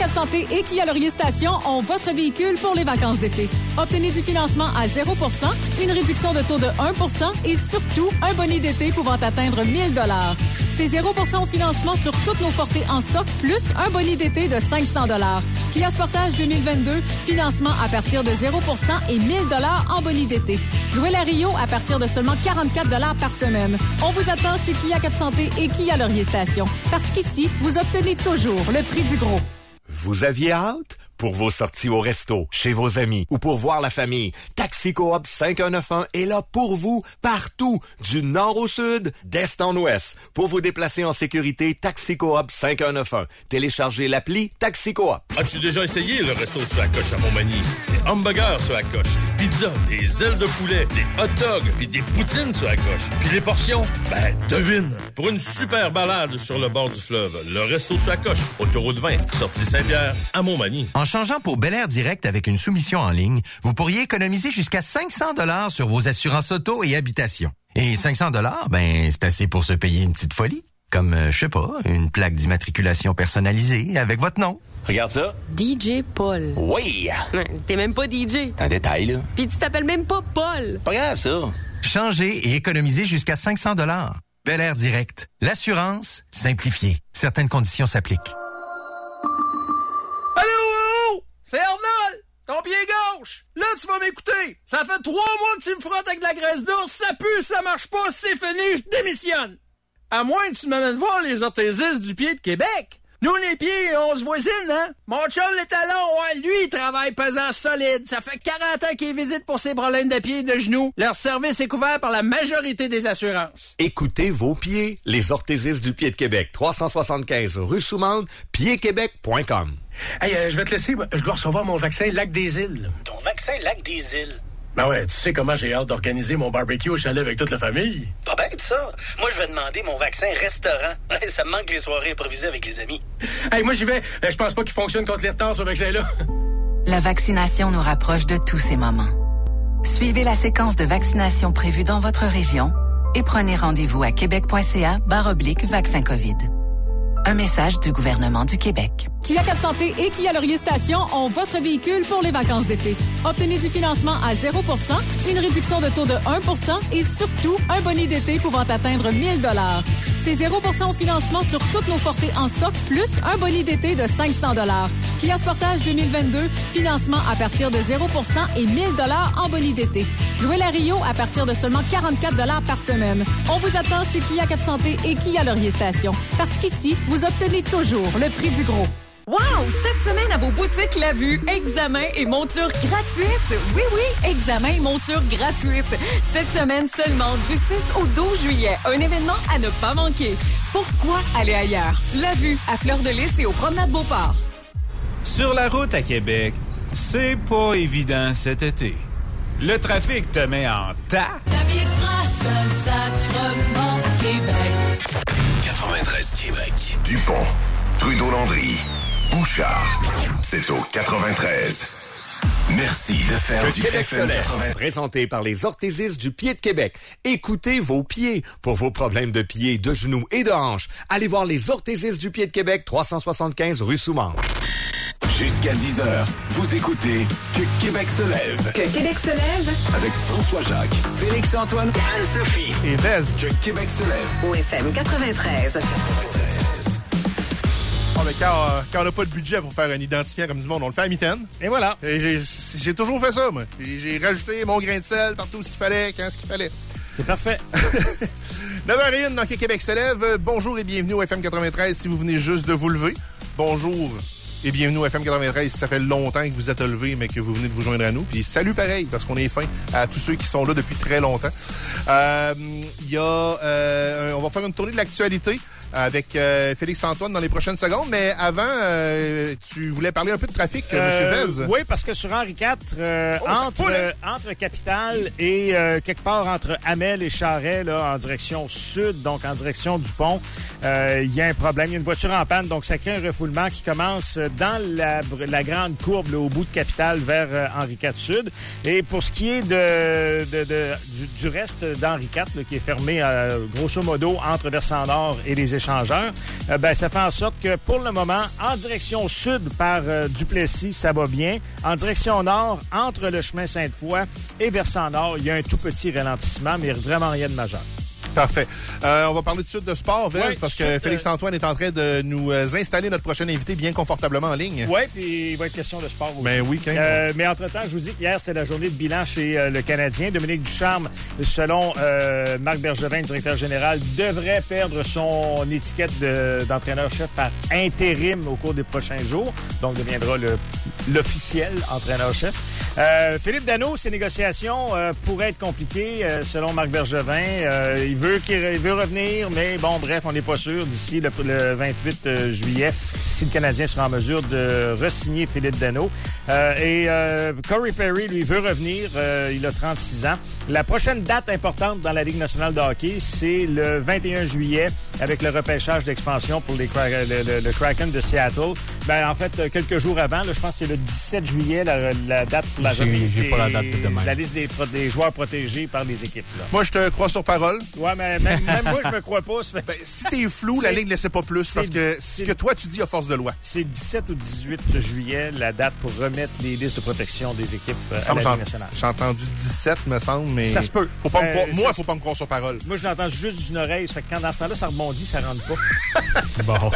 Cap Santé et Kia Laurier Station ont votre véhicule pour les vacances d'été. Obtenez du financement à zéro pour cent, une réduction de taux de un pour cent et surtout un boni d'été pouvant atteindre mille dollars. C'est zéro pour cent au financement sur toutes nos Forte en stock, plus un boni d'été de cinq cents dollars. Kia Sportage deux mille vingt-deux, financement à partir de zéro pour cent et mille dollars en boni d'été. Louez la Rio à partir de seulement quarante-quatre dollars par semaine. On vous attend chez Kia Cap Santé et Kia Laurier Station. Parce qu'ici, vous obtenez toujours le prix du gros. Vous aviez hâte? Pour vos sorties au resto, chez vos amis ou pour voir la famille, Taxi Coop cinq un neuf un est là pour vous, partout, du nord au sud, d'est en ouest. Pour vous déplacer en sécurité, Taxi Coop cinq un neuf un. Téléchargez l'appli Taxi Coop. As-tu déjà essayé le resto sur la coche à Montmagny? Des hamburgers sur la coche, des pizzas, des ailes de poulet, des hot dogs, puis des poutines sur la coche. Puis les portions? Ben, devine! Pour une super balade sur le bord du fleuve, le resto sur la coche, autoroute vingt, sortie Saint-Pierre, à Montmagny. En changeant pour Bel Air Direct avec une soumission en ligne, vous pourriez économiser jusqu'à cinq cents dollars sur vos assurances auto et habitation. Et cinq cents dollars, ben, c'est assez pour se payer une petite folie. Comme, euh, je sais pas, une plaque d'immatriculation personnalisée avec votre nom. Regarde ça. D J Paul. Oui. Ouais, t'es même pas D J. C'est un détail, là. Puis tu t'appelles même pas Paul. Pas grave, ça. Changez et économisez jusqu'à cinq cents dollars. Bel Air Direct. L'assurance simplifiée. Certaines conditions s'appliquent. C'est Arnold! Ton pied gauche! Là, tu vas m'écouter! Ça fait trois mois que tu me frottes avec de la graisse d'ours, ça pue, ça marche pas, c'est fini, je démissionne! À moins que tu m'amènes voir les orthésistes du pied de Québec. Nous, les pieds, on se voisine, hein? Mon chum, les talons, ouais, lui, il travaille pesant solide. Ça fait quarante ans qu'il visite pour ses problèmes de pieds et de genoux. Leur service est couvert par la majorité des assurances. Écoutez vos pieds, les orthésistes du pied de Québec, trois cent soixante-quinze rue Soumande, pied québec point com. Hey, euh, je vais te laisser, je dois recevoir mon vaccin Lac des Îles. Ton vaccin Lac des Îles? Ben ouais, tu sais comment j'ai hâte d'organiser mon barbecue au chalet avec toute la famille. Pas bête, ça. Moi, je vais demander mon vaccin restaurant. Ça me manque les soirées improvisées avec les amis. Hey, moi, j'y vais. Je pense pas qu'il fonctionne contre les retards, ce vaccin-là. La vaccination nous rapproche de tous ces moments. Suivez la séquence de vaccination prévue dans votre région et prenez rendez-vous à québec.ca barre oblique vaccin COVID. Un message du gouvernement du Québec. Kia Cap Santé et Kia Laurier Station ont votre véhicule pour les vacances d'été. Obtenez du financement à zéro pour cent, une réduction de taux de un pour cent et surtout un boni d'été pouvant atteindre mille dollars. C'est zéro pour cent au financement sur toutes nos Forte en stock, plus un boni d'été de cinq cents dollars. Kia Sportage deux mille vingt-deux, financement à partir de zéro pour cent et mille dollars en boni d'été. Louez la Rio à partir de seulement quarante-quatre dollars par semaine. On vous attend chez Kia Cap Santé et Kia Laurier Station. Parce qu'ici, vous obtenez toujours le prix du gros. Wow! Cette semaine, à vos boutiques La Vue, examen et monture gratuite. Oui, oui, examen et monture gratuite. Cette semaine seulement, du six au douze juillet. Un événement à ne pas manquer. Pourquoi aller ailleurs? La Vue, à Fleur-de-Lys et au Promenade Beauport. Sur la route à Québec, c'est pas évident cet été. Le trafic te met en tas. La vie extra, Saint-Sacrement, Québec. quatre-vingt-treize Québec. Dupont, Trudeau-Landry, Bouchard. C'est au quatre-vingt-treize. Merci de faire Le du Québec F M se quatre-vingts. lève, présenté par les orthésistes du pied de Québec. Écoutez vos pieds. Pour vos problèmes de pieds, de genoux et de hanches, allez voir les orthésistes du pied de Québec, trois cent soixante-quinze rue Soumande. Jusqu'à dix heures, vous écoutez Que Québec se lève. Que Québec se lève. Avec François Jacques, Félix-Antoine, Anne-Sophie et Bez. Que Québec se lève. Au F M quatre-vingt-treize. Oh, mais quand, euh, quand on n'a pas de budget pour faire un identifiant comme du monde, on le fait à mitaine. Et voilà. Et j'ai, j'ai toujours fait ça, moi. Et j'ai rajouté mon grain de sel partout ce qu'il fallait, quand ce qu'il fallait. C'est parfait. neuf heures zéro un dans Que Québec se lève. Bonjour et bienvenue au F M quatre-vingt-treize si vous venez juste de vous lever. Bonjour et bienvenue au F M quatre-vingt-treize si ça fait longtemps que vous êtes levé mais que vous venez de vous joindre à nous. Puis salut pareil, parce qu'on est fin à tous ceux qui sont là depuis très longtemps. Il euh, y a... Euh, on va faire une tournée de l'actualité avec euh, Félix-Antoine dans les prochaines secondes. Mais avant, euh, tu voulais parler un peu de trafic, euh, M. Vez. Oui, parce que sur Henri quatre, euh, oh, entre, euh, entre Capitale et euh, quelque part entre Hamel et Charest, là, en direction sud, donc en direction du pont, il euh, y a un problème. Il y a une voiture en panne, donc ça crée un refoulement qui commence dans la, la grande courbe là, au bout de Capitale vers euh, Henri quatre Sud. Et pour ce qui est de, de, de, du, du reste d'Henri quatre, là, qui est fermé euh, grosso modo entre Versant Nord et les échanges, échangeurs, euh, ben, ça fait en sorte que pour le moment, en direction sud par euh, Duplessis, ça va bien. En direction nord, entre le chemin Sainte-Foy et versant nord, il y a un tout petit ralentissement, mais vraiment rien de majeur. Parfait. Euh, on va parler tout de suite de sport, Vez, ouais, parce que suite, Félix-Antoine est en train de nous installer notre prochain invité bien confortablement en ligne. Oui, puis il va être question de sport aussi. Ben oui, quand euh, Mais entre-temps, je vous dis qu'hier, c'était la journée de bilan chez euh, le Canadien. Dominique Ducharme, selon euh, Marc Bergevin, directeur général, devrait perdre son étiquette de, d'entraîneur-chef par intérim au cours des prochains jours. Donc, deviendra le, l'officiel entraîneur-chef. Euh, Philippe Danault, ses négociations euh, pourraient être compliquées, euh, selon Marc Bergevin. Euh, il veut qu'il il veut revenir, mais bon, bref, on n'est pas sûr d'ici le, le vingt-huit juillet si le Canadien sera en mesure de re-signer Philippe Danault. Euh, et euh, Corey Perry, lui, veut revenir. Euh, il a trente-six ans. La prochaine date importante dans la Ligue nationale de hockey, c'est le vingt et un juillet avec le repêchage d'expansion pour les, le, le, le Kraken de Seattle. Ben, en fait, quelques jours avant, là, je pense que c'est le dix-sept juillet, la, la date pour la j'ai, remise j'ai des, pas la date de demain. la liste des, des joueurs protégés par les équipes. Là. Moi, je te crois sur parole. Ouais, mais même, même moi, je me crois pas. Fait... Ben, si t'es flou, c'est, la Ligue ne laisse pas plus, parce que ce que toi, tu dis a force de loi. C'est dix-sept ou dix-huit juillet, la date pour remettre les listes de protection des équipes euh, à la Ligue nationale. J'ai entendu dix-sept, me semble, mais... Ça se peut. Faut pas euh, me croire, moi, il faut pas me croire sur parole. Moi, je l'entends juste d'une oreille. Ça fait que quand dans ce temps-là, ça rebondit, ça rentre pas. Bon.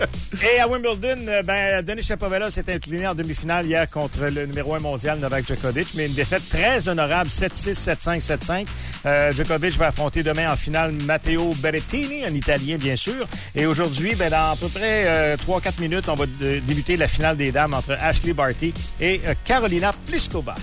Et à Wimbledon, ben, Denis Shapovalov s'est incliné en demi-finale hier contre le numéro un mondial, Novak Djokovic, mais une défaite très honorable, sept six, sept cinq, sept cinq. Euh, Djokovic va affronter demain en finale Matteo Berrettini, un Italien, bien sûr. Et aujourd'hui, ben, dans à peu près euh, trois à quatre minutes, on va d- débuter la finale des dames entre Ashley Barty et euh, Carolina Pliskova.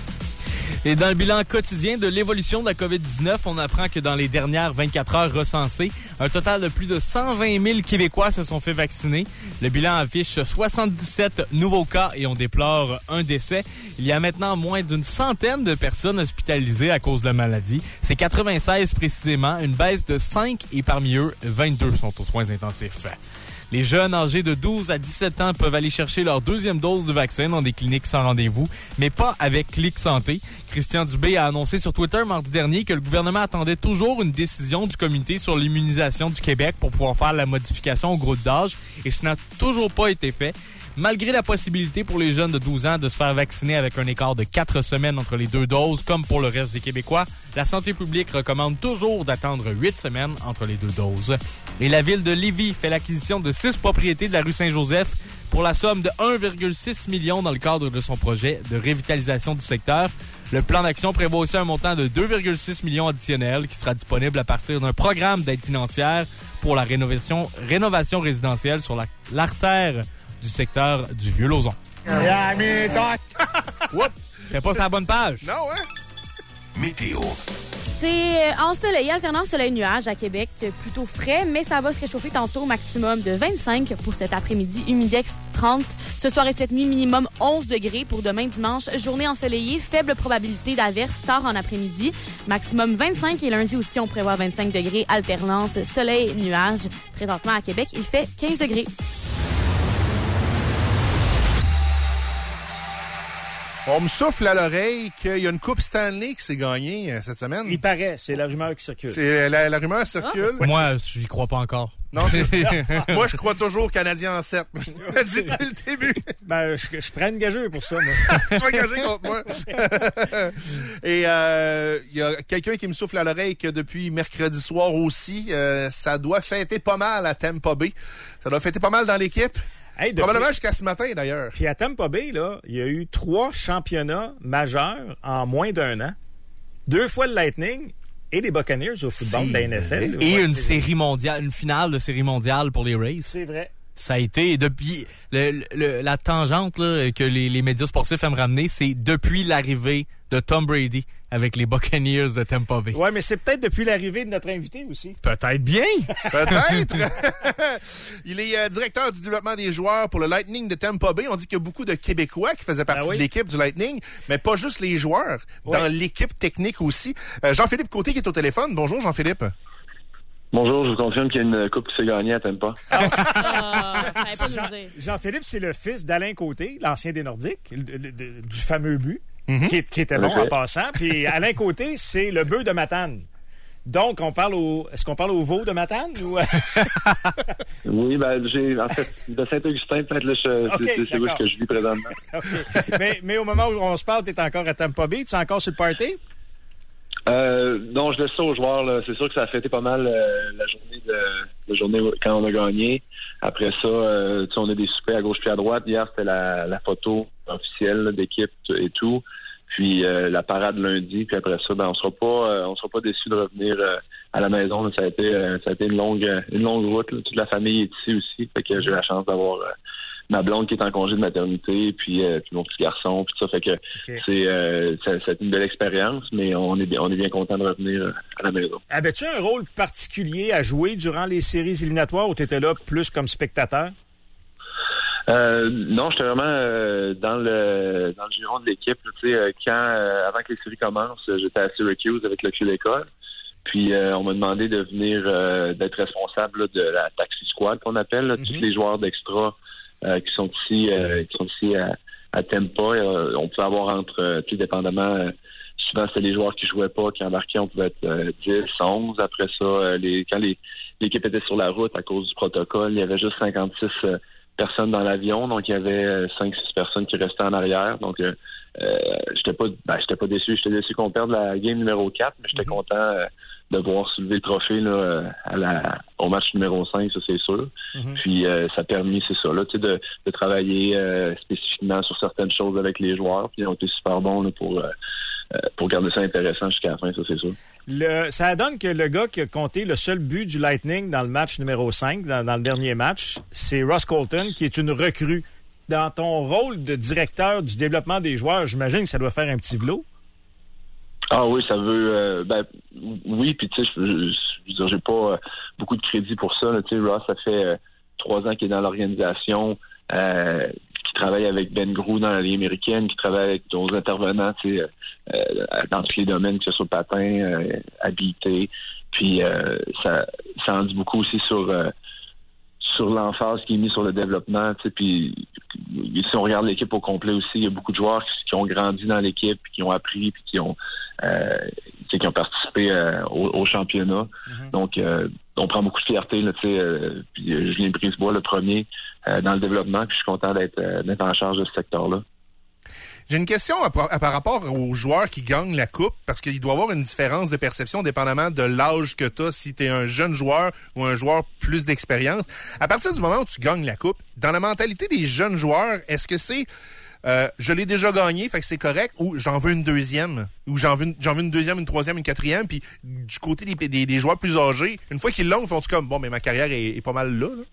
Et dans le bilan quotidien de l'évolution de la covid dix-neuf, on apprend que dans les dernières vingt-quatre heures recensées, un total de plus de cent vingt mille Québécois se sont fait vacciner. Le bilan affiche soixante-dix-sept nouveaux cas et on déplore un décès. Il y a maintenant moins d'une centaine de personnes hospitalisées à cause de la maladie. C'est quatre-vingt-seize précisément, une baisse de cinq et parmi eux, vingt-deux sont aux soins intensifs. Les jeunes âgés de douze à dix-sept ans peuvent aller chercher leur deuxième dose de vaccin dans des cliniques sans rendez-vous, mais pas avec Clic Santé. Christian Dubé a annoncé sur Twitter mardi dernier que le gouvernement attendait toujours une décision du comité sur l'immunisation du Québec pour pouvoir faire la modification au groupe d'âge, et ce n'a toujours pas été fait. Malgré la possibilité pour les jeunes de douze ans de se faire vacciner avec un écart de quatre semaines entre les deux doses, comme pour le reste des Québécois, la santé publique recommande toujours d'attendre huit semaines entre les deux doses. Et la ville de Lévis fait l'acquisition de six propriétés de la rue Saint-Joseph pour la somme de un virgule six million dans le cadre de son projet de révitalisation du secteur. Le plan d'action prévoit aussi un montant de deux virgule six millions additionnels qui sera disponible à partir d'un programme d'aide financière pour la rénovation, rénovation résidentielle sur la, l'artère du secteur du Vieux-Lauzon. Yeah, me talk. Oups, t'es pas sur la bonne page. Non, hein? Météo. C'est ensoleillé, alternant soleil-nuage à Québec, plutôt frais, mais ça va se réchauffer tantôt, maximum de vingt-cinq pour cet après-midi, humidex trente. Ce soir et cette nuit, minimum onze degrés pour demain dimanche. Journée ensoleillée, faible probabilité d'averse tard en après-midi, maximum vingt-cinq et lundi aussi, on prévoit vingt-cinq degrés, alternance soleil-nuage. Présentement à Québec, il fait quinze degrés. On me souffle à l'oreille qu'il y a une coupe Stanley qui s'est gagnée euh, cette semaine. Il paraît, c'est la rumeur qui circule. C'est la, la rumeur circule. Ah. Moi, je n'y crois pas encore. Non, moi, je crois toujours Canadien en sept. Je l'ai dit depuis le début. Ben, je, je prends une gageure pour ça, moi. Tu vas gager contre moi. Et il euh, y a quelqu'un qui me souffle à l'oreille que depuis mercredi soir aussi, euh, ça doit fêter pas mal à Tampa Bay. Ça doit fêter pas mal dans l'équipe. Hey, probablement jusqu'à ce matin, d'ailleurs. Puis à Tampa Bay, là, il y a eu trois championnats majeurs en moins d'un an. Deux fois le Lightning et les Buccaneers au football de la N F L. Et ouais, une série mondiale, une finale de série mondiale pour les Rays. C'est vrai. Ça a été, depuis le, le, la tangente là, que les, les médias sportifs aiment ramener, c'est depuis l'arrivée de Tom Brady avec les Buccaneers de Tampa Bay. Ouais, mais c'est peut-être depuis l'arrivée de notre invité aussi. Peut-être bien. Peut-être. Il est euh, directeur du développement des joueurs pour le Lightning de Tampa Bay. On dit qu'il y a beaucoup de Québécois qui faisaient partie ah oui? de l'équipe du Lightning, mais pas juste les joueurs, ouais. dans l'équipe technique aussi. Euh, Jean-Philippe Côté qui est au téléphone. Bonjour, Jean-Philippe. Bonjour, je vous confirme qu'il y a une coupe qui s'est gagnée à Tampa. Ah, pas Jean, Jean-Philippe, c'est le fils d'Alain Côté, l'ancien des Nordiques, le, le, le, du fameux but, mm-hmm. qui, qui était bon en passant. Puis Alain Côté, c'est le bœuf de Matane. Donc, on parle au... Est-ce qu'on parle au veau de Matane? Ou... Oui, ben, j'ai, en fait, de Saint-Augustin, peut-être, là, je, okay, c'est, c'est où que je vis présentement. Okay. mais, mais au moment où on se parle, t'es encore à Tampa Bay? Tu es encore sur le party? Euh, non, je laisse ça aux joueurs, là. C'est sûr que ça a fêté pas mal euh, la journée de, la journée quand on a gagné. Après ça, euh, tu sais, on a des soupers à gauche puis à droite. Hier, c'était la, la photo officielle là, d'équipe et tout. Puis euh, la parade lundi, puis après ça, ben on sera pas, euh, on sera pas déçus de revenir euh, à la maison. Là. Ça a été, euh, ça a été une longue, une longue route. Là. Toute la famille est ici aussi, fait que j'ai eu la chance d'avoir euh, ma blonde qui est en congé de maternité, puis, euh, puis mon petit garçon, puis tout ça. Fait que okay. c'est, euh, ça, ça a été une belle expérience, mais on est bien, on est bien content de revenir à la maison. Avais-tu un rôle particulier à jouer durant les séries éliminatoires ou t'étais là plus comme spectateur? Euh, non, j'étais vraiment euh, dans le dans le giron de l'équipe. Tu sais, euh, quand euh, avant que les séries commencent, j'étais à Syracuse avec le Q École. Puis euh, on m'a demandé de venir euh, d'être responsable là, de la taxi squad qu'on appelle, là, mm-hmm. tous les joueurs d'extra euh, qui sont ici, euh, qui sont ici à, à Tampa. Euh, on peut avoir entre, euh, tout dépendamment. Euh, souvent c'était les joueurs qui jouaient pas, qui embarquaient, on pouvait être euh, dix, onze. Après ça, euh, les quand les l'équipe était sur la route à cause du protocole, il y avait juste cinquante-six. Euh, personnes dans l'avion, donc il y avait cinq six personnes qui restaient en arrière. Donc euh, euh, j'étais pas ben, j'étais pas déçu, j'étais déçu qu'on perde la game numéro quatre, mais j'étais mm-hmm. content euh, de voir soulever le trophée là, à la, au match numéro cinq, ça c'est sûr. Mm-hmm. Puis euh, ça a permis, c'est ça, là, tu sais, de, de travailler euh, spécifiquement sur certaines choses avec les joueurs, puis ils ont été super bons là, pour. Euh, Euh, pour garder ça intéressant jusqu'à la fin, ça c'est sûr. Le, ça donne que le gars qui a compté le seul but du Lightning dans le match numéro cinq, dans, dans le dernier match, c'est Ross Colton, qui est une recrue. Dans ton rôle de directeur du développement des joueurs, j'imagine que ça doit faire un petit vlot. Ah oui, ça veut... Euh, ben oui, puis tu sais, je, je, je veux dire, j'ai pas euh, beaucoup de crédit pour ça. Tu sais, Ross, ça fait euh, trois ans qu'il est dans l'organisation. Euh, qui travaille avec Ben Grou dans la Ligue américaine, qui travaille avec nos intervenants, tu sais, euh, dans tous les domaines, que ce soit patin, euh, habileté. Puis euh, ça, ça en dit beaucoup aussi sur euh, sur l'emphase qui est mise sur le développement. Tu sais, puis si on regarde l'équipe au complet aussi, il y a beaucoup de joueurs qui, qui ont grandi dans l'équipe, puis qui ont appris, puis qui ont euh, qui ont participé euh, au, au championnat. Mm-hmm. Donc euh, on prend beaucoup de fierté, là, tu sais, euh, puis euh, Julien Brisebois, le premier, euh, dans le développement, puis je suis content d'être, euh, d'être en charge de ce secteur-là. J'ai une question à, à, par rapport aux joueurs qui gagnent la Coupe, parce qu'il doit y avoir une différence de perception dépendamment de l'âge que tu as, si tu es un jeune joueur ou un joueur plus d'expérience. À partir du moment où tu gagnes la Coupe, dans la mentalité des jeunes joueurs, est-ce que c'est euh, je l'ai déjà gagné, fait que c'est correct, ou j'en veux une deuxième, ou j'en veux une, j'en veux une deuxième, une troisième, une quatrième, puis du côté des, des, des joueurs plus âgés, une fois qu'ils l'ont, ils font comme, bon, mais ma carrière est, est pas mal là, là?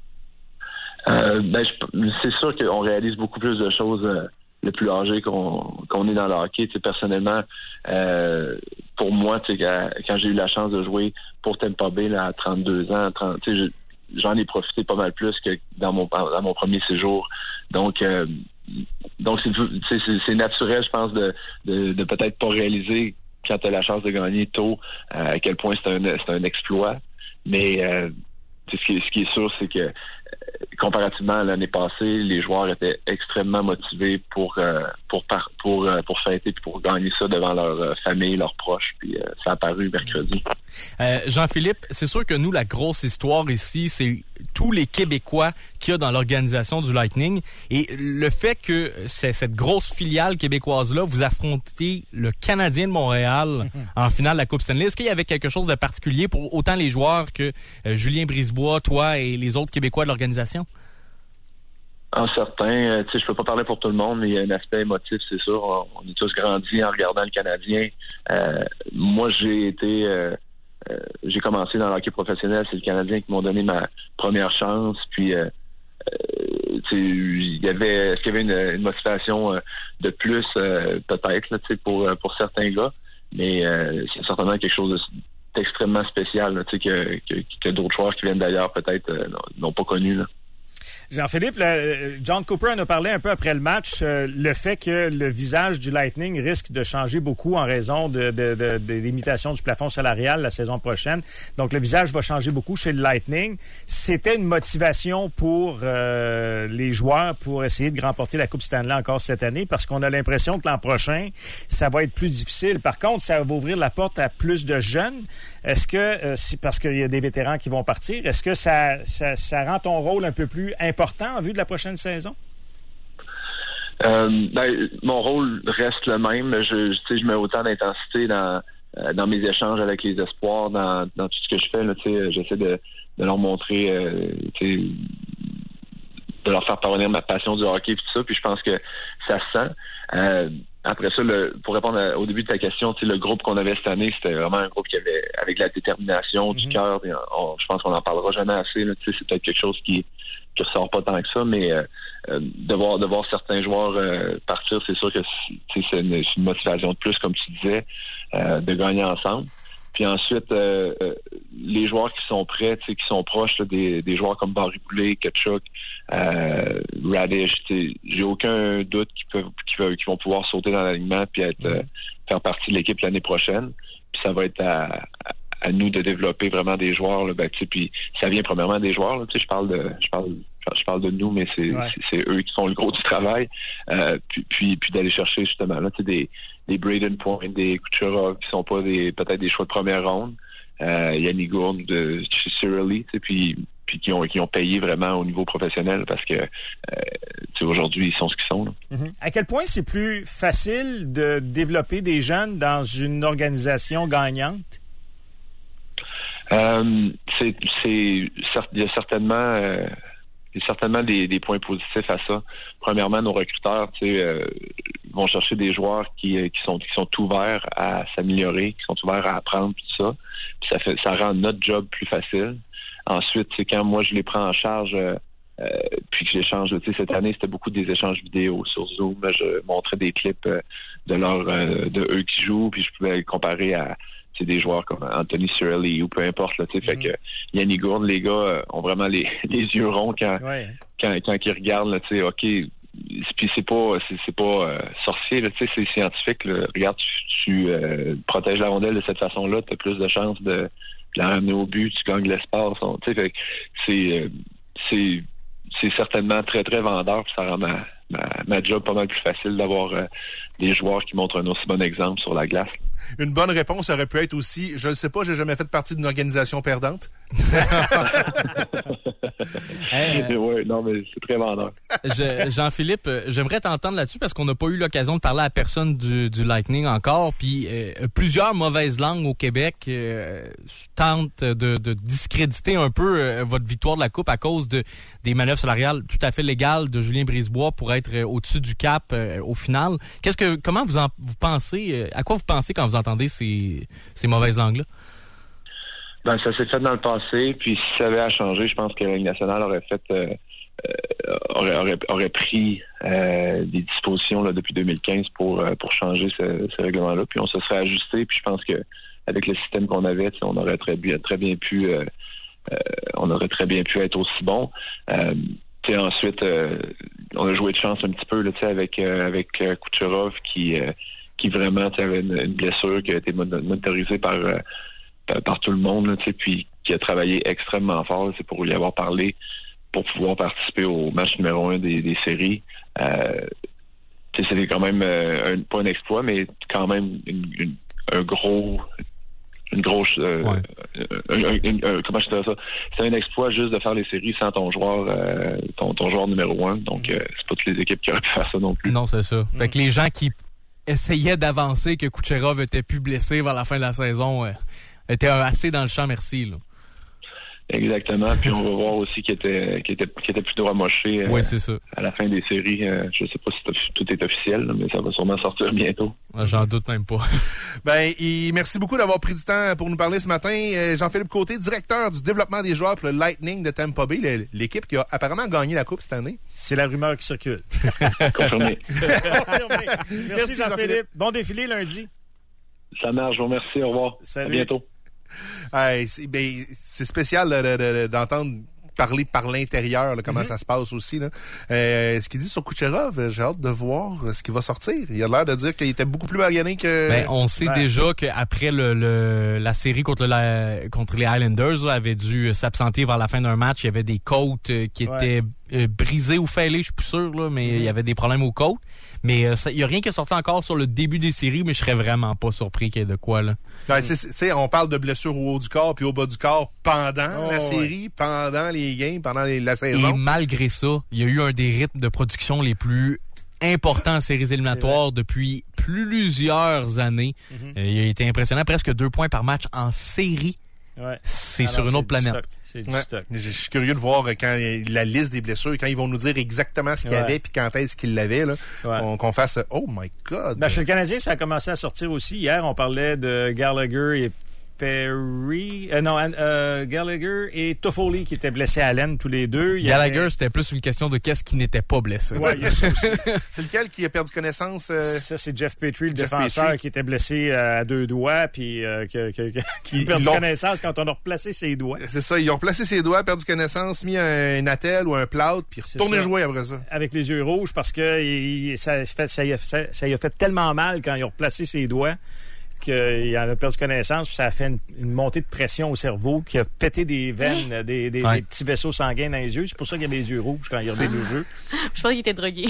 Euh, ben, je, c'est sûr qu'on réalise beaucoup plus de choses euh, le plus âgé qu'on, qu'on est dans le hockey. Tu sais, personnellement, euh, pour moi, tu sais, quand, quand j'ai eu la chance de jouer pour Tampa Bay là, à trente-deux ans, trente, tu sais, j'en ai profité pas mal plus que dans mon dans mon premier séjour. Donc, euh, donc c'est, c'est, c'est naturel, je pense, de, de, de peut-être pas réaliser quand tu as la chance de gagner tôt euh, à quel point c'est un, c'est un exploit. Mais euh, ce qui, ce qui est sûr, c'est que comparativement à l'année passée, les joueurs étaient extrêmement motivés pour euh, pour pour pour, euh, pour fêter et pour gagner ça devant leur euh, famille, leurs proches. Puis euh, ça a apparu mercredi. Euh, Jean-Philippe, c'est sûr que nous, la grosse histoire ici, c'est tous les Québécois qu'il y a dans l'organisation du Lightning. Et le fait que c'est cette grosse filiale québécoise-là, vous affrontez le Canadien de Montréal mm-hmm. en finale de la Coupe Stanley. Est-ce qu'il y avait quelque chose de particulier pour autant les joueurs que euh, Julien Brisebois, toi et les autres Québécois de l'organisation? En certain, euh, tu sais, je peux pas parler pour tout le monde, mais il y a un aspect émotif, c'est sûr. On, on est tous grandis en regardant le Canadien. Euh, moi, j'ai été, euh, euh, j'ai commencé dans le hockey professionnel. C'est le Canadien qui m'ont donné ma première chance. Puis, euh, euh, tu sais, il y avait, est-ce qu'il y avait une, une motivation euh, de plus, euh, peut-être, là, tu sais, pour pour certains gars. Mais euh, c'est certainement quelque chose de, d'extrêmement spécial, là, tu sais, que, que que d'autres joueurs qui viennent d'ailleurs peut-être euh, n'ont pas connu, là. Jean-Philippe, le, John Cooper en a parlé un peu après le match, euh, le fait que le visage du Lightning risque de changer beaucoup en raison de, de, de, de l'imitation du plafond salarial la saison prochaine. Donc, le visage va changer beaucoup chez le Lightning. C'était une motivation pour euh, les joueurs pour essayer de remporter la Coupe Stanley encore cette année parce qu'on a l'impression que l'an prochain, ça va être plus difficile. Par contre, ça va ouvrir la porte à plus de jeunes. Est-ce que, euh, si, parce qu'il y a des vétérans qui vont partir, est-ce que ça, ça, ça rend ton rôle un peu plus important en vue de la prochaine saison? Euh, ben, mon rôle reste le même. Je, je, je mets autant d'intensité dans, euh, dans mes échanges avec les espoirs, dans, dans tout ce que je fais. Là, j'essaie de, de leur montrer, euh, de leur faire parvenir ma passion du hockey et tout ça. Puis je pense que ça se sent. Euh, Après ça, le, pour répondre à, au début de ta question, le groupe qu'on avait cette année, c'était vraiment un groupe qui avait avec de la détermination, mm-hmm. du cœur. Je pense qu'on n'en parlera jamais assez. Là, c'est peut-être quelque chose qui qui ressort pas tant que ça, mais euh, de voir de voir certains joueurs euh, partir, c'est sûr que c'est une, une motivation de plus, comme tu disais, euh, de gagner ensemble. Puis ensuite, euh, les joueurs qui sont prêts, qui sont proches là, des, des joueurs comme Barry Boulet, Ketchuk, euh, Radish, j'ai aucun doute qu'ils peuvent, qu'ils peuvent, qu'ils vont pouvoir sauter dans l'alignement puis être euh, faire partie de l'équipe l'année prochaine. Puis ça va être à, à nous de développer vraiment des joueurs. Là, ben, puis ça vient premièrement des joueurs. Là, je parle de, je parle, je parle de nous, mais c'est, ouais. c'est, c'est eux qui font le gros du travail. Euh, puis, puis, puis d'aller chercher justement là, des des Braden Point, des Kucherov qui sont pas des peut-être des choix de première ronde, euh, Yannick Gourde de chez Surly, puis puis qui ont qui ont payé vraiment au niveau professionnel parce que euh, aujourd'hui ils sont ce qu'ils sont. Là. Mm-hmm. À quel point c'est plus facile de développer des jeunes dans une organisation gagnante? Euh, c'est c'est il y a certainement euh, Il y a certainement des, des points positifs à ça. Premièrement, nos recruteurs, tu sais, euh, vont chercher des joueurs qui, qui sont qui sont ouverts à s'améliorer, qui sont ouverts à apprendre tout ça. Puis ça fait ça rend notre job plus facile. Ensuite, c'est quand moi je les prends en charge, euh, euh, puis que j'échange. Tu sais, cette année c'était beaucoup des échanges vidéo sur Zoom. Je montrais des clips euh, de leur euh, de eux qui jouent, puis je pouvais les comparer à c'est des joueurs comme Anthony Cirelli ou peu importe là, tu sais, mm-hmm. fait que Yannick Gourde, les gars euh, ont vraiment les, les yeux ronds quand ouais. quand quand ils regardent là, tu sais, ok, puis c'est pas c'est, c'est pas euh, sorcier là, tu sais, c'est scientifique là. Regarde, tu, tu euh, protèges la rondelle de cette façon-là, t'as plus de chances de, de la ramener au but, tu gagnes l'espace, tu sais, fait que c'est euh, c'est c'est certainement très très vendeur, puis ça rend ma ma, ma job pas mal plus facile d'avoir euh, des joueurs qui montrent un aussi bon exemple sur la glace. Une bonne réponse aurait pu être aussi, je ne sais pas, j'ai jamais fait partie d'une organisation perdante. hey, euh... Oui, non, mais c'est très vendeur. Je, Jean-Philippe, j'aimerais t'entendre là-dessus parce qu'on n'a pas eu l'occasion de parler à personne du, du Lightning encore. Puis euh, plusieurs mauvaises langues au Québec euh, tentent de, de discréditer un peu euh, votre victoire de la Coupe à cause de des manœuvres salariales tout à fait légales de Julien Brisebois pour être euh, au-dessus du cap euh, au final. Qu'est-ce que, comment vous en, vous pensez, euh, à quoi vous pensez quand vous entendez ces, ces mauvaises langues-là? Ben, ça s'est fait dans le passé, puis si ça avait à changer, je pense que la Ligue nationale aurait fait euh, euh, aurait, aurait, aurait pris euh, des dispositions là, depuis deux mille quinze pour euh, pour changer ce, ce règlement-là, puis on se serait ajusté, puis je pense que avec le système qu'on avait, on aurait très bien très bien pu euh, euh, on aurait très bien pu être aussi bon. Euh, tu sais, ensuite euh, on a joué de chance un petit peu là, tu sais, avec euh, avec euh, Kucherov qui euh, qui vraiment avait une, une blessure qui a été monitorisée par euh, par tout le monde, là, puis qui a travaillé extrêmement fort, c'est pour lui avoir parlé, pour pouvoir participer au match numéro un des, des séries. Euh, c'était quand même euh, un, pas un exploit, mais quand même une, une, un gros une grosse euh, ouais. un, un, un, comment je dirais ça? C'est un exploit juste de faire les séries sans ton joueur euh, ton, ton joueur numéro un. Donc mm. euh, c'est pas toutes les équipes qui auraient pu faire ça non plus. Non, c'est ça. Mm. Fait que les gens qui essayaient d'avancer que Kucherov était plus blessé vers la fin de la saison euh, était assez dans le champ, merci. Là. Exactement. Puis on va voir aussi qu'il était, qu'il était, qu'il était plutôt amoché euh, oui, c'est ça. À la fin des séries. Euh, je sais pas si tout est officiel, là, mais ça va sûrement sortir bientôt. J'en doute même pas. Ben, et merci beaucoup d'avoir pris du temps pour nous parler ce matin. Euh, Jean-Philippe Côté, directeur du développement des joueurs pour le Lightning de Tampa Bay, l'équipe qui a apparemment gagné la Coupe cette année. C'est la rumeur qui circule. Confirmé. Confirmé. Merci, merci Jean-Philippe. Jean-Philippe. Bon défilé lundi. Ça marche, je vous remercie. Au revoir. Salut. À bientôt. Hey, c'est, ben, c'est spécial de, de, de, d'entendre parler par l'intérieur, là, comment mm-hmm. ça se passe aussi. Là. Euh, ce qu'il dit sur Kucherov, j'ai hâte de voir ce qui va sortir. Il a l'air de dire qu'il était beaucoup plus magané que... Ben, on sait ouais. déjà qu'après le, le, la série contre, la, contre les Islanders, là, avait dû s'absenter vers la fin d'un match. Il y avait des côtes euh, qui ouais. étaient euh, brisées ou fêlées, je suis plus sûr, là, mais mm-hmm. il y avait des problèmes aux côtes. Mais euh, il n'y a rien qui est sorti encore sur le début des séries, mais je serais vraiment pas surpris qu'il y ait de quoi, là. Ouais, c'est, c'est, on parle de blessures au haut du corps puis au bas du corps pendant oh, la série, ouais. pendant les games, pendant les, la saison. Et malgré ça, il y a eu un des rythmes de production les plus importants en séries éliminatoires depuis plusieurs années. Mm-hmm. Euh, il a été impressionnant, presque deux points par match en série. Ouais. C'est Alors, sur une c'est autre planète. Stock. C'est du ouais. stock. Je suis curieux de voir quand la liste des blessures, quand ils vont nous dire exactement ce qu'il y ouais. avait puis quand est-ce qu'ils l'avaient, là, ouais. on, qu'on fasse « Oh my God! » Ben, chez le Canadien, ça a commencé à sortir aussi. Hier, on parlait de Gallagher et Perry... Euh, non, euh, Gallagher et Toffoli qui étaient blessés à l'aine tous les deux. Il Gallagher, avait... c'était plus une question de qu'est-ce qui n'était pas blessé. Ouais, il y a ça aussi. C'est lequel qui a perdu connaissance? Euh... Ça, c'est Jeff Petrie, le Jeff défenseur, Petrie. qui était blessé à deux doigts puis euh, qui, qui, qui, qui a perdu connaissance quand on a replacé ses doigts. C'est ça, ils ont replacé ses doigts, perdu connaissance, mis un, un attelle ou un plâtre, puis retourné jouer après ça. Avec les yeux rouges parce que il, ça, ça, ça, y a, ça, ça y a fait tellement mal quand ils ont replacé ses doigts qu'il en a perdu connaissance, puis ça a fait une, une montée de pression au cerveau qui a pété des veines, hein? des, des, ouais. des petits vaisseaux sanguins dans les yeux. C'est pour ça qu'il y avait les yeux rouges quand il regardait le jeu. Je pensais qu'il était drogué.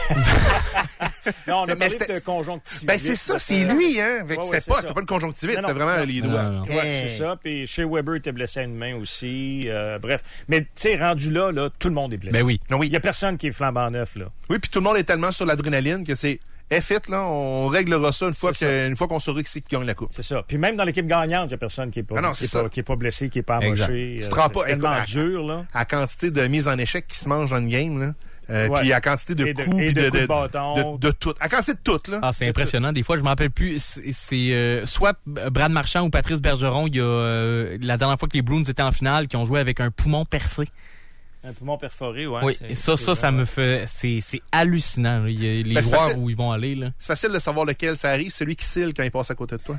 Non, on a mais parlé de conjonctivite. Ben c'est ça, c'est lui, hein. Ouais, ouais, c'était, c'est pas, ça. c'était pas une conjonctivite, non, non, c'était vraiment non, les non, doigts. Non, non. Ouais, hey. C'est ça. Puis Shea Weber était blessé à une main aussi. Euh, bref. Mais tu sais, rendu là, là, tout le monde est blessé. Ben oui. oui. Il y a personne qui est flambant neuf, là. Oui, puis tout le monde est tellement sur l'adrénaline que c'est... F-it, là, on réglera ça une fois, que, une fois qu'on saura qui c'est qui gagne la coupe. C'est ça. Puis même dans l'équipe gagnante, il n'y a personne qui n'est pas, ah non, qui est pas, qui est pas blessé, qui n'est pas amoché. Tu te rends pas, c'est tellement à, dur, là. À quantité de mise en échec qui se mange dans une game, là. Euh, ouais. Puis à quantité de et coups, de, puis et de, de, coups de, de, bâton. de, de tout. À quantité de tout, là. Ah, c'est impressionnant. Des fois, je m'en rappelle plus. C'est, c'est euh, soit Brad Marchand ou Patrice Bergeron, il y a euh, la dernière fois que les Bruins étaient en finale, qui ont joué avec un poumon percé. Un poumon perforé, ouais. Oui, et ça, ça, ça me fait... C'est, c'est hallucinant. Là. Il y a les ben, joueurs facile, où ils vont aller, là. C'est facile de savoir lequel ça arrive. Celui qui cille quand il passe à côté de toi.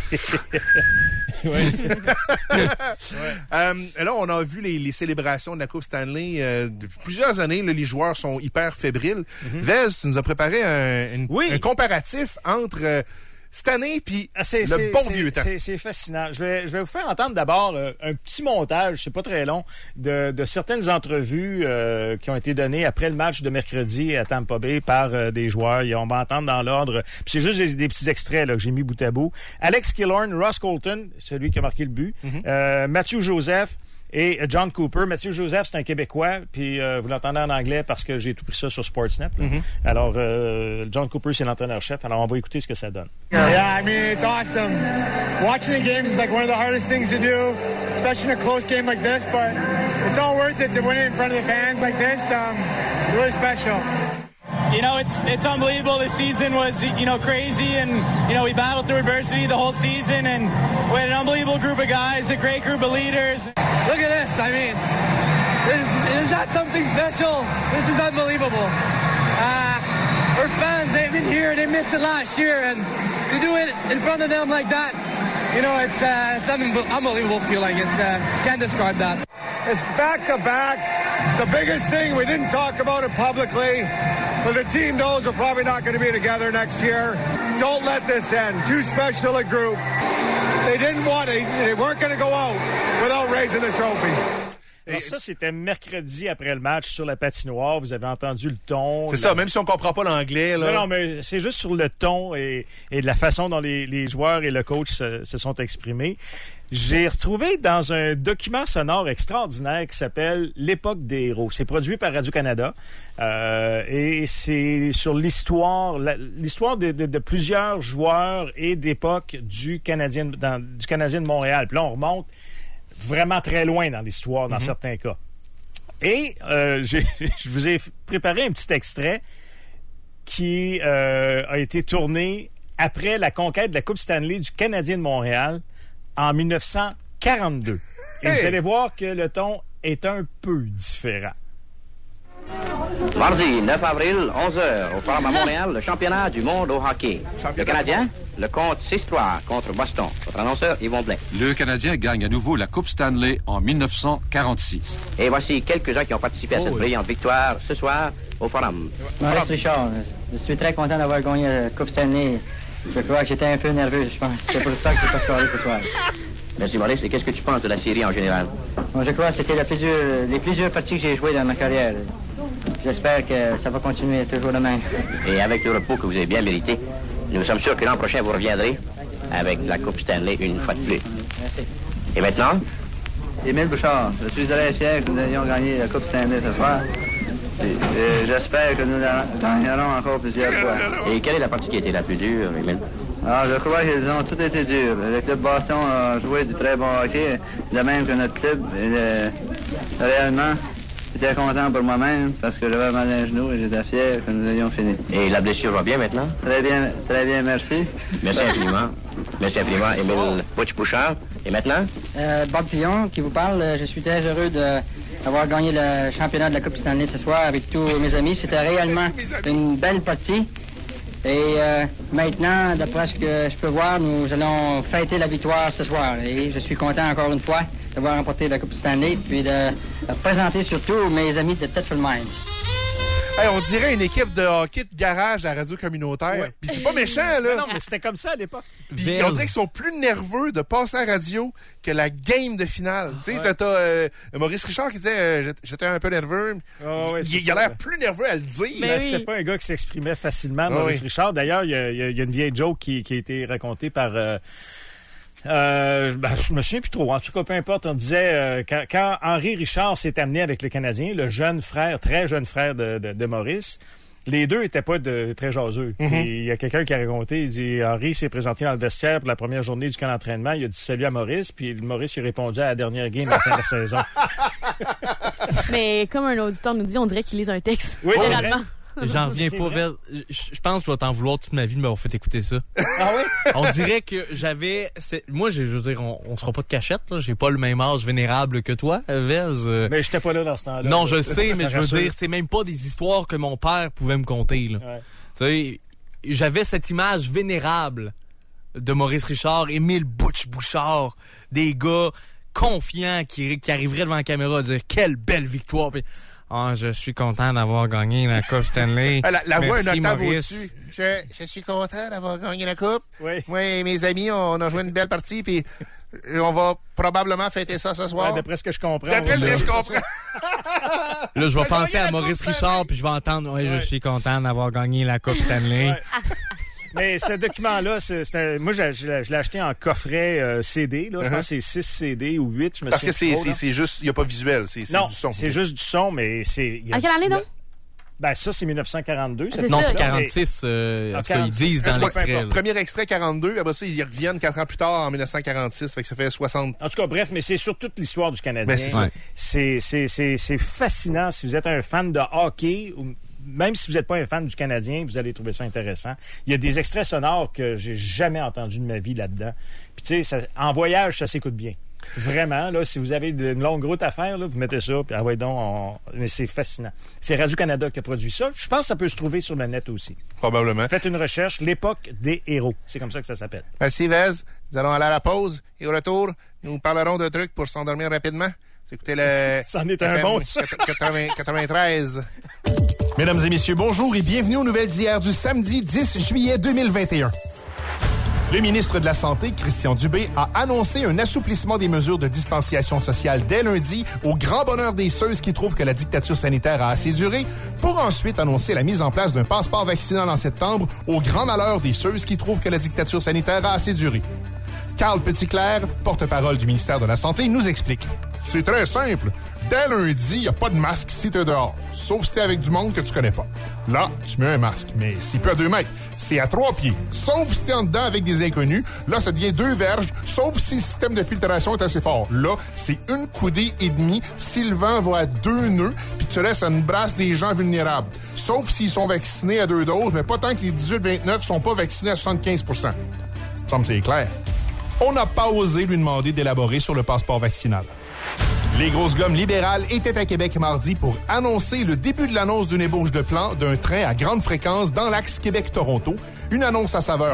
Oui. ouais. euh, là, on a vu les, les célébrations de la Coupe Stanley. Euh, depuis plusieurs années, là, les joueurs sont hyper fébriles. Mm-hmm. Vez, tu nous as préparé un, une, oui. un comparatif entre... Euh, cette année, puis ah, c'est, le c'est, bon c'est, vieux temps. C'est, c'est fascinant. Je vais, je vais vous faire entendre d'abord euh, un petit montage, c'est pas très long, de, de certaines entrevues euh, qui ont été données après le match de mercredi à Tampa Bay par euh, des joueurs. Et on va entendre dans l'ordre. Puis c'est juste des, des petits extraits là, que j'ai mis bout à bout. Alex Killorn, Ross Colton, celui qui a marqué le but, mm-hmm. euh, Mathieu Joseph, et John Cooper. Mathieu Joseph, c'est un Québécois, puis euh, vous l'entendez en anglais parce que j'ai tout pris ça sur Sportsnet. Mm-hmm. Alors, euh, John Cooper, c'est l'entraîneur-chef. Alors, on va écouter ce que ça donne. Yeah, I mean, it's awesome. Watching the games is like one of the hardest things to do, especially in a close game like this, but it's all worth it to win it in front of the fans like this. Um, really special. You know, it's it's unbelievable. This season was, you know, crazy, and, you know, we battled through adversity the whole season, and we had an unbelievable group of guys, a great group of leaders. Look at this. I mean, this is, is that something special? This is unbelievable. Uh, our fans, they've been here, they missed it last year, and to do it in front of them like that, you know, it's, uh, it's an unbelievable feeling. It's, uh, can't describe that. It's back-to-back. The biggest thing, we didn't talk about it publicly, but the team knows we're probably not going to be together next year. Don't let this end. Too special a group. They didn't want it. They weren't going to go out without raising the trophy. Alors ça, c'était mercredi après le match sur la patinoire. Vous avez entendu le ton. C'est la... ça, même si on comprend pas l'anglais. Là. Non, non, mais c'est juste sur le ton et, et de la façon dont les, les joueurs et le coach se, se sont exprimés. J'ai retrouvé dans un document sonore extraordinaire qui s'appelle L'époque des héros. C'est produit par Radio-Canada euh, et c'est sur l'histoire la, l'histoire de, de, de plusieurs joueurs et d'époques du Canadien, dans, du Canadien de Montréal. Puis là, on remonte vraiment très loin dans l'histoire, dans mm-hmm. certains cas. Et euh, j'ai, je vous ai préparé un petit extrait qui euh, a été tourné après la conquête de la Coupe Stanley du Canadien de Montréal en dix-neuf cent quarante-deux. Et hey! Vous allez voir que le ton est un peu différent. Mardi neuf avril, onze heures, au Forum à Montréal, le championnat du monde au hockey. Le Canadien Le compte six trois contre Boston. Votre annonceur, Yvon Blais. Le Canadien gagne à nouveau la Coupe Stanley en mille neuf cent quarante-six. Et voici quelques-uns qui ont participé à cette Oh, brillante victoire ce soir au Forum. Maurice Richard, je suis très content d'avoir gagné la Coupe Stanley. Je crois que j'étais un peu nerveux, je pense. C'est pour ça que je n'ai pas scoré ce soir. Merci Maurice. Et qu'est-ce que tu penses de la série en général? Bon, je crois que c'était la plus dure- les plus dures parties que j'ai jouées dans ma carrière. J'espère que ça va continuer toujours de même. Et avec le repos que vous avez bien mérité, nous sommes sûrs que l'an prochain vous reviendrez avec la Coupe Stanley une fois de plus. Merci. Et maintenant? Émile Bouchard, je suis très fier que nous ayons gagné la Coupe Stanley ce soir. Et, et j'espère que nous la gagnerons encore plusieurs fois. Et quelle est la partie qui a été la plus dure, Émile? Alors, je crois qu'ils ont tous été durs. Le club Boston a joué du très bon hockey, de même que notre club. Et, euh, réellement, j'étais content pour moi-même parce que j'avais mal à un genou et j'étais fier que nous ayons fini. Et la blessure va bien maintenant? Très bien, très bien, merci. Merci infiniment. Merci infiniment, Émile Butch-Bouchard. Et maintenant? Euh, Bob Pillon qui vous parle. Je suis très heureux d'avoir gagné le championnat de la Coupe Stanley ce soir avec tous mes amis. C'était réellement une belle partie. Et euh, maintenant, d'après ce que je peux voir, nous allons fêter la victoire ce soir. Et je suis content encore une fois d'avoir remporté la Coupe Stanley puis de, de présenter surtout mes amis de Tetford Mines. Hey, on dirait une équipe de hockey de garage à la radio communautaire. Ouais. Puis c'est pas méchant, là. Mais non, mais c'était comme ça à l'époque. Puis on dirait qu'ils sont plus nerveux de passer à la radio que la game de finale. Tu sais, ouais. t'as euh, Maurice Richard qui disait euh, j'étais un peu nerveux. Oh, ouais, il il a l'air plus nerveux à le dire. Mais ben, oui. C'était pas un gars qui s'exprimait facilement, Maurice oh, oui. Richard. D'ailleurs, il y, y, y a une vieille joke qui, qui a été racontée par... Euh, Euh, ben, je me souviens plus trop. En tout cas, peu importe, on disait euh, quand, quand Henri Richard s'est amené avec le Canadien, le jeune frère, très jeune frère de, de, de Maurice, les deux étaient pas de très jaseux. Mm-hmm. Il y a quelqu'un qui a raconté, il dit Henri s'est présenté dans le vestiaire pour la première journée du camp d'entraînement, il a dit salut à Maurice, puis Maurice il a répondu à la dernière game à la fin de la saison. Mais comme un auditeur nous dit, on dirait qu'il lise un texte. Oui, généralement. J'en reviens pas, Vel. Je pense que je vais t'en vouloir toute ma vie de m'avoir fait écouter ça. Ah oui? On dirait que j'avais... Moi, je veux dire, on, on sera pas de cachette, là. J'ai pas le même âge vénérable que toi, Vez. Mais j'étais pas là dans ce temps-là. Non, je sais, mais je veux dire, c'est même pas des histoires que mon père pouvait me conter, là. Ouais. Tu sais, j'avais cette image vénérable de Maurice Richard, Émile Butch-Bouchard, des gars confiants qui, qui arriveraient devant la caméra à dire « Quelle belle victoire! » Puis, ah, oh, je suis content d'avoir gagné la Coupe Stanley. La, la voix Merci, un octave Maurice. au-dessus. Je, je suis content d'avoir gagné la Coupe. Oui. Moi et mes amis, on a joué une belle partie, puis on va probablement fêter ça ce soir. Ouais, d'après ce que je comprends. D'après ce que je comprends. Là, je vais penser à Maurice Richard, puis je vais entendre ouais, ouais. Je suis content d'avoir gagné la Coupe Stanley. Ouais. Mais ce document-là, c'est, c'est, moi, je, je, je l'ai acheté en coffret euh, C D. Là. Je uh-huh. pense que c'est six C D ou huit. Je me Parce que c'est, trop, c'est, c'est juste, il n'y a pas visuel, c'est, c'est non, du son. c'est juste du son, mais c'est... À quelle année, donc? Ben, ça, c'est dix-neuf cent quarante-deux. C'est non, ça, c'est quarante-six. Euh, en tout cas, ils disent dans l'extrait. Premier extrait, quarante-deux. Après ça, ils y reviennent quatre ans plus tard, en dix-neuf cent quarante-six. Fait que ça fait soixante. En tout cas, bref, mais c'est sur toute l'histoire du Canadien. Ben, c'est, ouais. c'est, c'est, c'est, c'est fascinant. Si vous êtes un fan de hockey... Ou... Même si vous n'êtes pas un fan du Canadien, vous allez trouver ça intéressant. Il y a des extraits sonores que j'ai jamais entendus de ma vie là-dedans. Puis tu sais, en voyage, ça s'écoute bien. Vraiment, là, si vous avez une longue route à faire, là, vous mettez ça, puis ah ouais, donc, on... mais c'est fascinant. C'est Radio-Canada qui a produit ça. Je pense que ça peut se trouver sur le net aussi. Probablement. Faites une recherche, l'époque des héros. C'est comme ça que ça s'appelle. Merci, Vez. Nous allons aller à la pause. Et au retour, nous parlerons de trucs pour s'endormir rapidement. C'est écoutez le... Ça en est un bon, ça. quatre-vingt-treize. Mesdames et messieurs, bonjour et bienvenue aux nouvelles d'hier du samedi dix juillet deux mille vingt et un. Le ministre de la Santé, Christian Dubé, a annoncé un assouplissement des mesures de distanciation sociale dès lundi, au grand bonheur des ceuses qui trouvent que la dictature sanitaire a assez duré, pour ensuite annoncer la mise en place d'un passeport vaccinal en septembre, au grand malheur des ceuses qui trouvent que la dictature sanitaire a assez duré. Carl Petitclerc, porte-parole du ministère de la Santé, nous explique. C'est très simple. Dès lundi, il n'y a pas de masque si t'es dehors. Sauf si t'es avec du monde que tu connais pas. Là, tu mets un masque. Mais c'est plus à deux mètres. C'est à trois pieds. Sauf si t'es en dedans avec des inconnus. Là, ça devient deux verges. Sauf si le système de filtration est assez fort. Là, c'est une coudée et demie si le vent va à deux nœuds puis tu laisses une brasse des gens vulnérables. Sauf s'ils sont vaccinés à deux doses, mais pas tant que les dix-huit vingt-neuf sont pas vaccinés à soixante-quinze pour cent. Ça me semble c'est clair. On n'a pas osé lui demander d'élaborer sur le passeport vaccinal. Les grosses gommes libérales étaient à Québec mardi pour annoncer le début de l'annonce d'une ébauche de plan d'un train à grande fréquence dans l'axe Québec-Toronto. Une annonce à saveur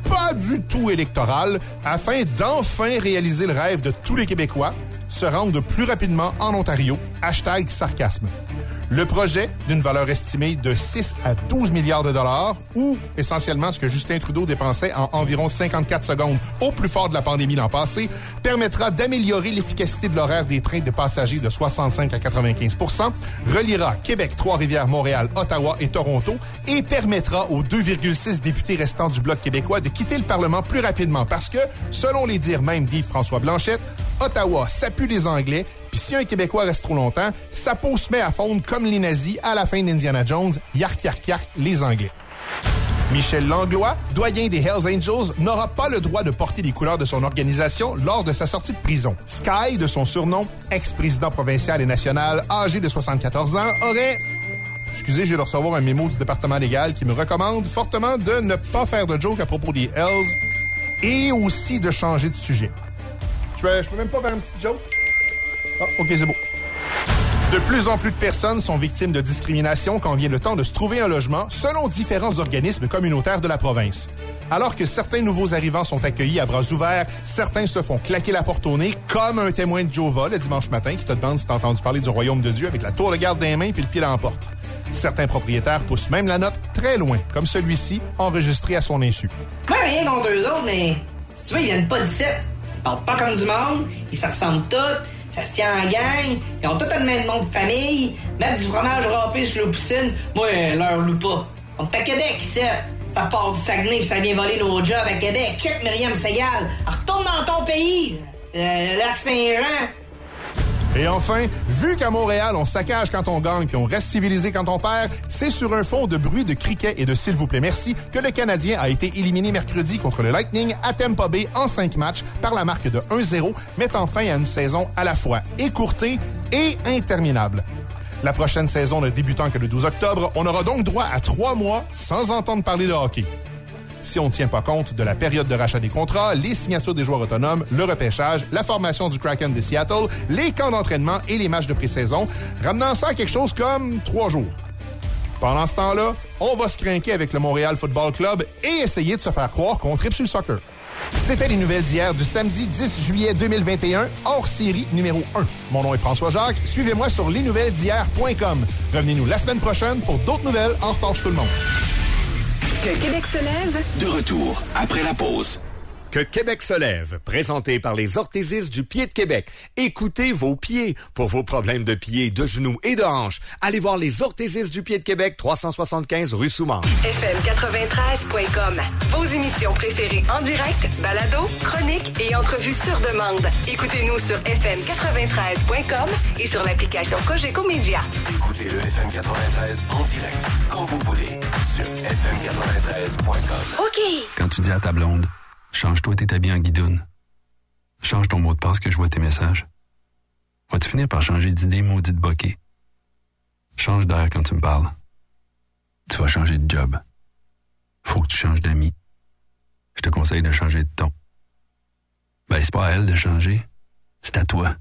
pas du tout électorale afin d'enfin réaliser le rêve de tous les Québécois, se rendre plus rapidement en Ontario. Hashtag sarcasme. Le projet, d'une valeur estimée de six à douze milliards de dollars, ou essentiellement ce que Justin Trudeau dépensait en environ cinquante-quatre secondes au plus fort de la pandémie l'an passé, permettra d'améliorer l'efficacité de l'horaire des trains de passagers de soixante-cinq à quatre-vingt-quinze pour cent, reliera Québec, Trois-Rivières, Montréal, Ottawa et Toronto et permettra aux deux virgule six députés restants du Bloc québécois de quitter le Parlement plus rapidement parce que, selon les dires même d'Yves-François Blanchette, Ottawa, ça pue les Anglais, puis si un Québécois reste trop longtemps, sa peau se met à fondre comme les nazis à la fin d'Indiana Jones, yark yark yark les Anglais. Michel Langlois, doyen des Hells Angels, n'aura pas le droit de porter les couleurs de son organisation lors de sa sortie de prison. Sky, de son surnom, ex-président provincial et national, âgé de soixante-quatorze ans, aurait... Excusez, je vais recevoir un mémo du département légal qui me recommande fortement de ne pas faire de joke à propos des Hells et aussi de changer de sujet. Je peux, je peux même pas faire une petite joke? Ah, OK, c'est beau. De plus en plus de personnes sont victimes de discrimination quand vient le temps de se trouver un logement, selon différents organismes communautaires de la province. Alors que certains nouveaux arrivants sont accueillis à bras ouverts, certains se font claquer la porte au nez, comme un témoin de Jéhovah le dimanche matin qui te demande si t'as entendu parler du royaume de Dieu avec la tour de garde des mains puis le pied dans la porte. Certains propriétaires poussent même la note très loin, comme celui-ci, enregistré à son insu. Moi, rien contre eux autres, mais si tu veux, ils viennent pas d'ici. Ils parlent pas comme du monde, ils se ressemblent tous, ça se tient en gang, ils ont tous le même nom de famille, mettre du fromage râpé sur le poutine, moi, leur loue pas. On est à Québec, ici. Ça part du Saguenay pis ça vient voler nos jobs à Québec. Check Myriam Segal. Retourne dans ton pays, le lac Saint-Jean. Et enfin, vu qu'à Montréal, on saccage quand on gagne puis on reste civilisé quand on perd, c'est sur un fond de bruit de criquets et de s'il vous plaît merci que le Canadien a été éliminé mercredi contre le Lightning à Tampa Bay en cinq matchs par la marque de un zéro, mettant fin à une saison à la fois écourtée et interminable. La prochaine saison ne débutant que le douze octobre, on aura donc droit à trois mois sans entendre parler de hockey. Si on ne tient pas compte de la période de rachat des contrats, les signatures des joueurs autonomes, le repêchage, la formation du Kraken de Seattle, les camps d'entraînement et les matchs de pré-saison, ramenant ça à quelque chose comme trois jours. Pendant ce temps-là, on va se crinquer avec le Montréal Football Club et essayer de se faire croire qu'on tripe sur le soccer. C'était les nouvelles d'hier du samedi dix juillet deux mille vingt et un, hors série numéro un. Mon nom est François Jacques. Suivez-moi sur les nouvelles d'hier point com. Revenez-nous la semaine prochaine pour d'autres nouvelles en retard sur tout le monde. Que Québec se lève. De retour après la pause. Que Québec se lève, présenté par les orthésistes du pied de Québec. Écoutez vos pieds. Pour vos problèmes de pieds, de genoux et de hanches, allez voir les orthésistes du pied de Québec, trois cent soixante-quinze rue Soumar. F M quatre-vingt-treize point com. Vos émissions préférées en direct, balado, chroniques et entrevues sur demande. Écoutez-nous sur F M quatre-vingt-treize point com et sur l'application Cogeco Média. Écoutez le F M quatre-vingt-treize en direct, quand vous voulez, sur F M quatre-vingt-treize point com. OK. Quand tu dis à ta blonde, change-toi tes habits en guidoune. Change ton mot de passe que je vois tes messages. Vas-tu finir par changer d'idée, maudite bokeh? Change d'air quand tu me parles. Tu vas changer de job. Faut que tu changes d'amis. Je te conseille de changer de ton. Ben, c'est pas à elle de changer. C'est à toi.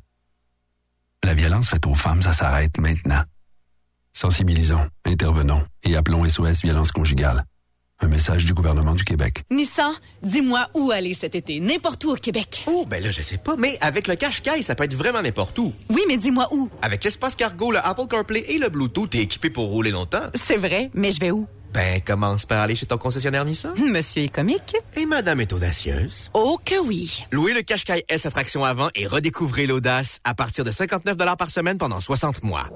La violence faite aux femmes, ça s'arrête maintenant. Sensibilisons, intervenons et appelons S O S Violence Conjugale. Un message du gouvernement du Québec. Nissan, dis-moi où aller cet été. N'importe où au Québec. Oh, ben là, je sais pas, mais avec le Qashqai, ça peut être vraiment n'importe où. Oui, mais dis-moi où. Avec l'espace cargo, le Apple CarPlay et le Bluetooth, t'es équipé pour rouler longtemps. C'est vrai, mais je vais où? Ben, commence par aller chez ton concessionnaire Nissan. Monsieur est comique. Et madame est audacieuse. Oh que oui. Louez le Qashqai S à traction avant et redécouvrez l'audace à partir de cinquante-neuf dollars par semaine pendant soixante mois.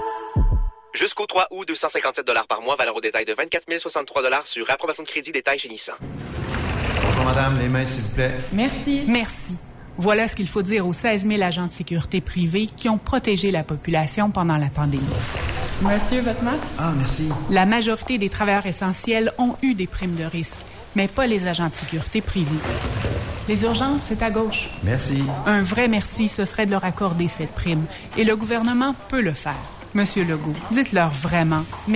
Jusqu'au trois août, deux cent cinquante-sept dollars par mois, valeur au détail de vingt-quatre mille soixante-trois dollars sur approbation de crédit détail chez Nissan. Bonjour madame, les mains s'il vous plaît. Merci. Merci. Voilà ce qu'il faut dire aux seize mille agents de sécurité privés qui ont protégé la population pendant la pandémie. Monsieur, votre masque? Ah, merci. La majorité des travailleurs essentiels ont eu des primes de risque, mais pas les agents de sécurité privés. Les urgences, c'est à gauche. Merci. Un vrai merci, ce serait de leur accorder cette prime. Et le gouvernement peut le faire. Monsieur Legault, dites-leur vraiment merci.